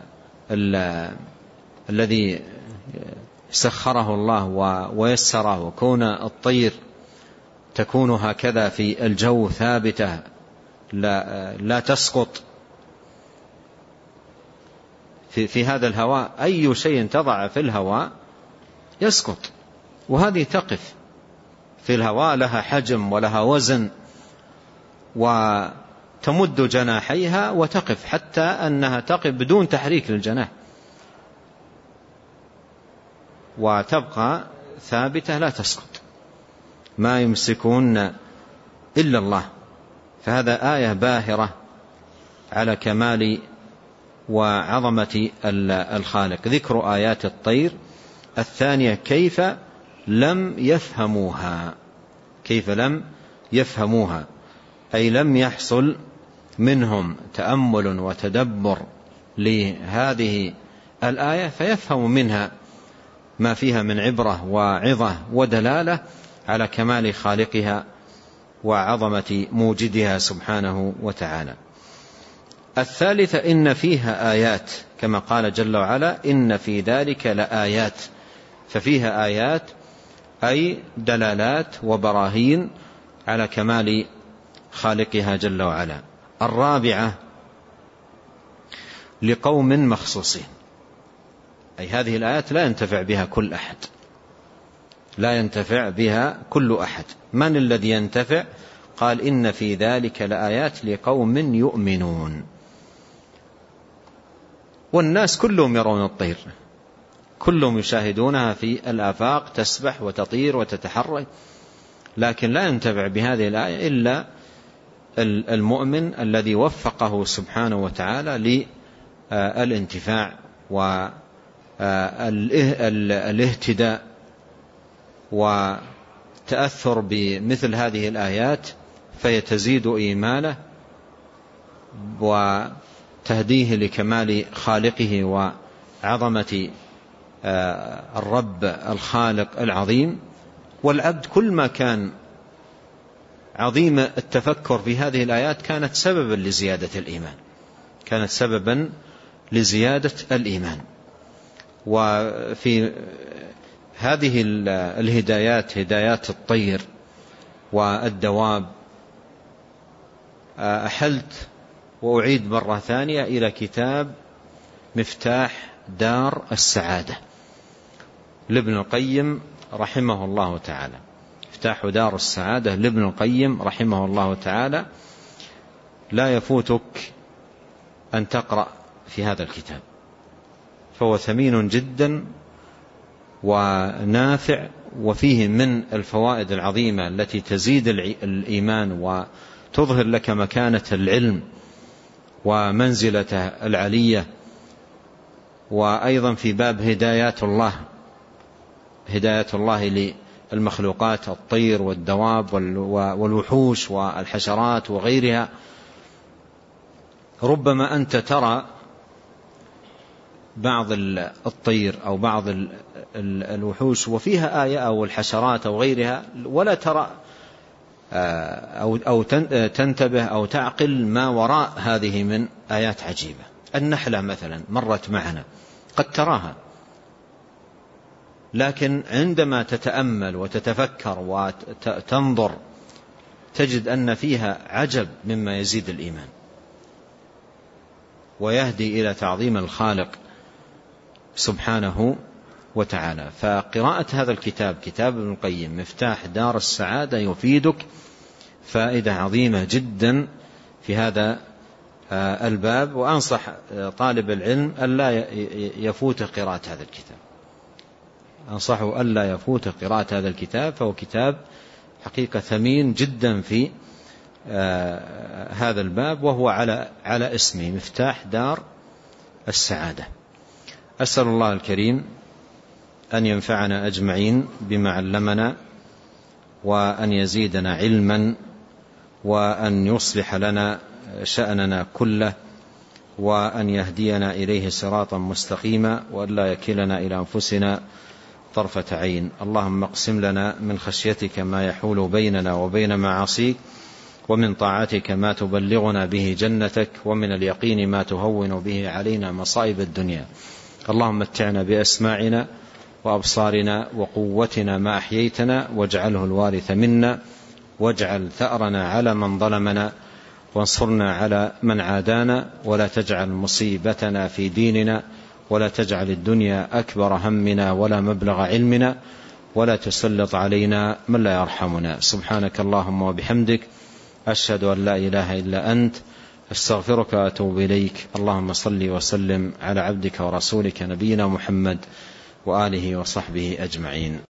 الذي سخره الله ويسره، وكون الطير تكون هكذا في الجو ثابتة لا, لا تسقط في, في هذا الهواء. أي شيء تضع في الهواء يسقط، وهذه تقف في الهواء لها حجم ولها وزن، وتمد جناحيها وتقف، حتى أنها تقف بدون تحريك للجناح وتبقى ثابتة لا تسقط. ما يمسكون إلا الله. فهذا آية باهرة على كمال وعظمة الخالق. ذكر آيات الطير. الثانية: كيف لم يفهموها، كيف لم يفهموها. أي لم يحصل منهم تأمل وتدبر لهذه الآية فيفهم منها ما فيها من عبرة وعظة ودلالة على كمال خالقها وعظمة موجدها سبحانه وتعالى. الثالثة إن فيها آيات، كما قال جل وعلا إن في ذلك لآيات، ففيها آيات أي دلالات وبراهين على كمال خالقها جل وعلا. الرابعة لقوم مخصوصين، أي هذه الآيات لا ينتفع بها كل أحد، لا ينتفع بها كل أحد. من الذي ينتفع؟ قال إن في ذلك لآيات لقوم يؤمنون. والناس كلهم يرون الطير، كلهم يشاهدونها في الآفاق تسبح وتطير وتتحرك، لكن لا ينتفع بهذه الآية إلا المؤمن الذي وفقه سبحانه وتعالى للانتفاع والاهتداء وتأثر بمثل هذه الآيات، فيتزيد إيمانه وتهديه لكمال خالقه وعظمة الرب الخالق العظيم. والعبد كل ما كان عظيم التفكر في هذه الآيات كانت سببا لزيادة الإيمان، كانت سببا لزيادة الإيمان. وفي هذه الهدايات، هدايات الطير والدواب، أحلت وأعيد مرة ثانية إلى كتاب مفتاح دار السعادة لابن القيم رحمه الله تعالى. مفتاح دار السعادة لابن القيم رحمه الله تعالى، لا يفوتك أن تقرأ في هذا الكتاب، فهو ثمين جدا ونافع، وفيه من الفوائد العظيمة التي تزيد الإيمان وتظهر لك مكانة العلم ومنزلته العلية. وأيضا في باب هدايات الله، هداية الله للمخلوقات، الطير والدواب والوحوش والحشرات وغيرها. ربما أنت ترى بعض الطير أو بعض الوحوش وفيها آية أو الحشرات أو غيرها، ولا ترى أو تنتبه أو تعقل ما وراء هذه من آيات عجيبة. النحلة مثلا مرت معنا قد تراها، لكن عندما تتأمل وتتفكر وتنظر تجد أن فيها عجب مما يزيد الإيمان ويهدي إلى تعظيم الخالق سبحانه وتعالى. فقراءة هذا الكتاب، كتاب ابن القيم مفتاح دار السعادة، يفيدك فائدة عظيمة جدا في هذا الباب. وأنصح طالب العلم ألا يفوت قراءة هذا الكتاب، أنصحه ألا يفوت قراءة هذا الكتاب، فهو كتاب حقيقة ثمين جدا في هذا الباب، وهو على على اسمه مفتاح دار السعادة. أسأل الله الكريم أن ينفعنا أجمعين بما علمنا، وأن يزيدنا علما، وأن يصلح لنا شأننا كله، وأن يهدينا إليه صراطا مستقيما، وأن لا يكلنا إلى أنفسنا طرفة عين. اللهم اقسم لنا من خشيتك ما يحول بيننا وبين معاصيك، ومن طاعتك ما تبلغنا به جنتك، ومن اليقين ما تهون به علينا مصائب الدنيا. اللهم متعنا بأسماعنا وأبصارنا وقوتنا ما أحييتنا، واجعله الوارث منا، واجعل ثأرنا على من ظلمنا، وانصرنا على من عادانا، ولا تجعل مصيبتنا في ديننا، ولا تجعل الدنيا أكبر همنا ولا مبلغ علمنا، ولا تسلط علينا من لا يرحمنا. سبحانك اللهم وبحمدك، أشهد أن لا إله إلا أنت، استغفرك وأتوب إليك. اللهم صل وسلم على عبدك ورسولك نبينا محمد وآله وصحبه أجمعين.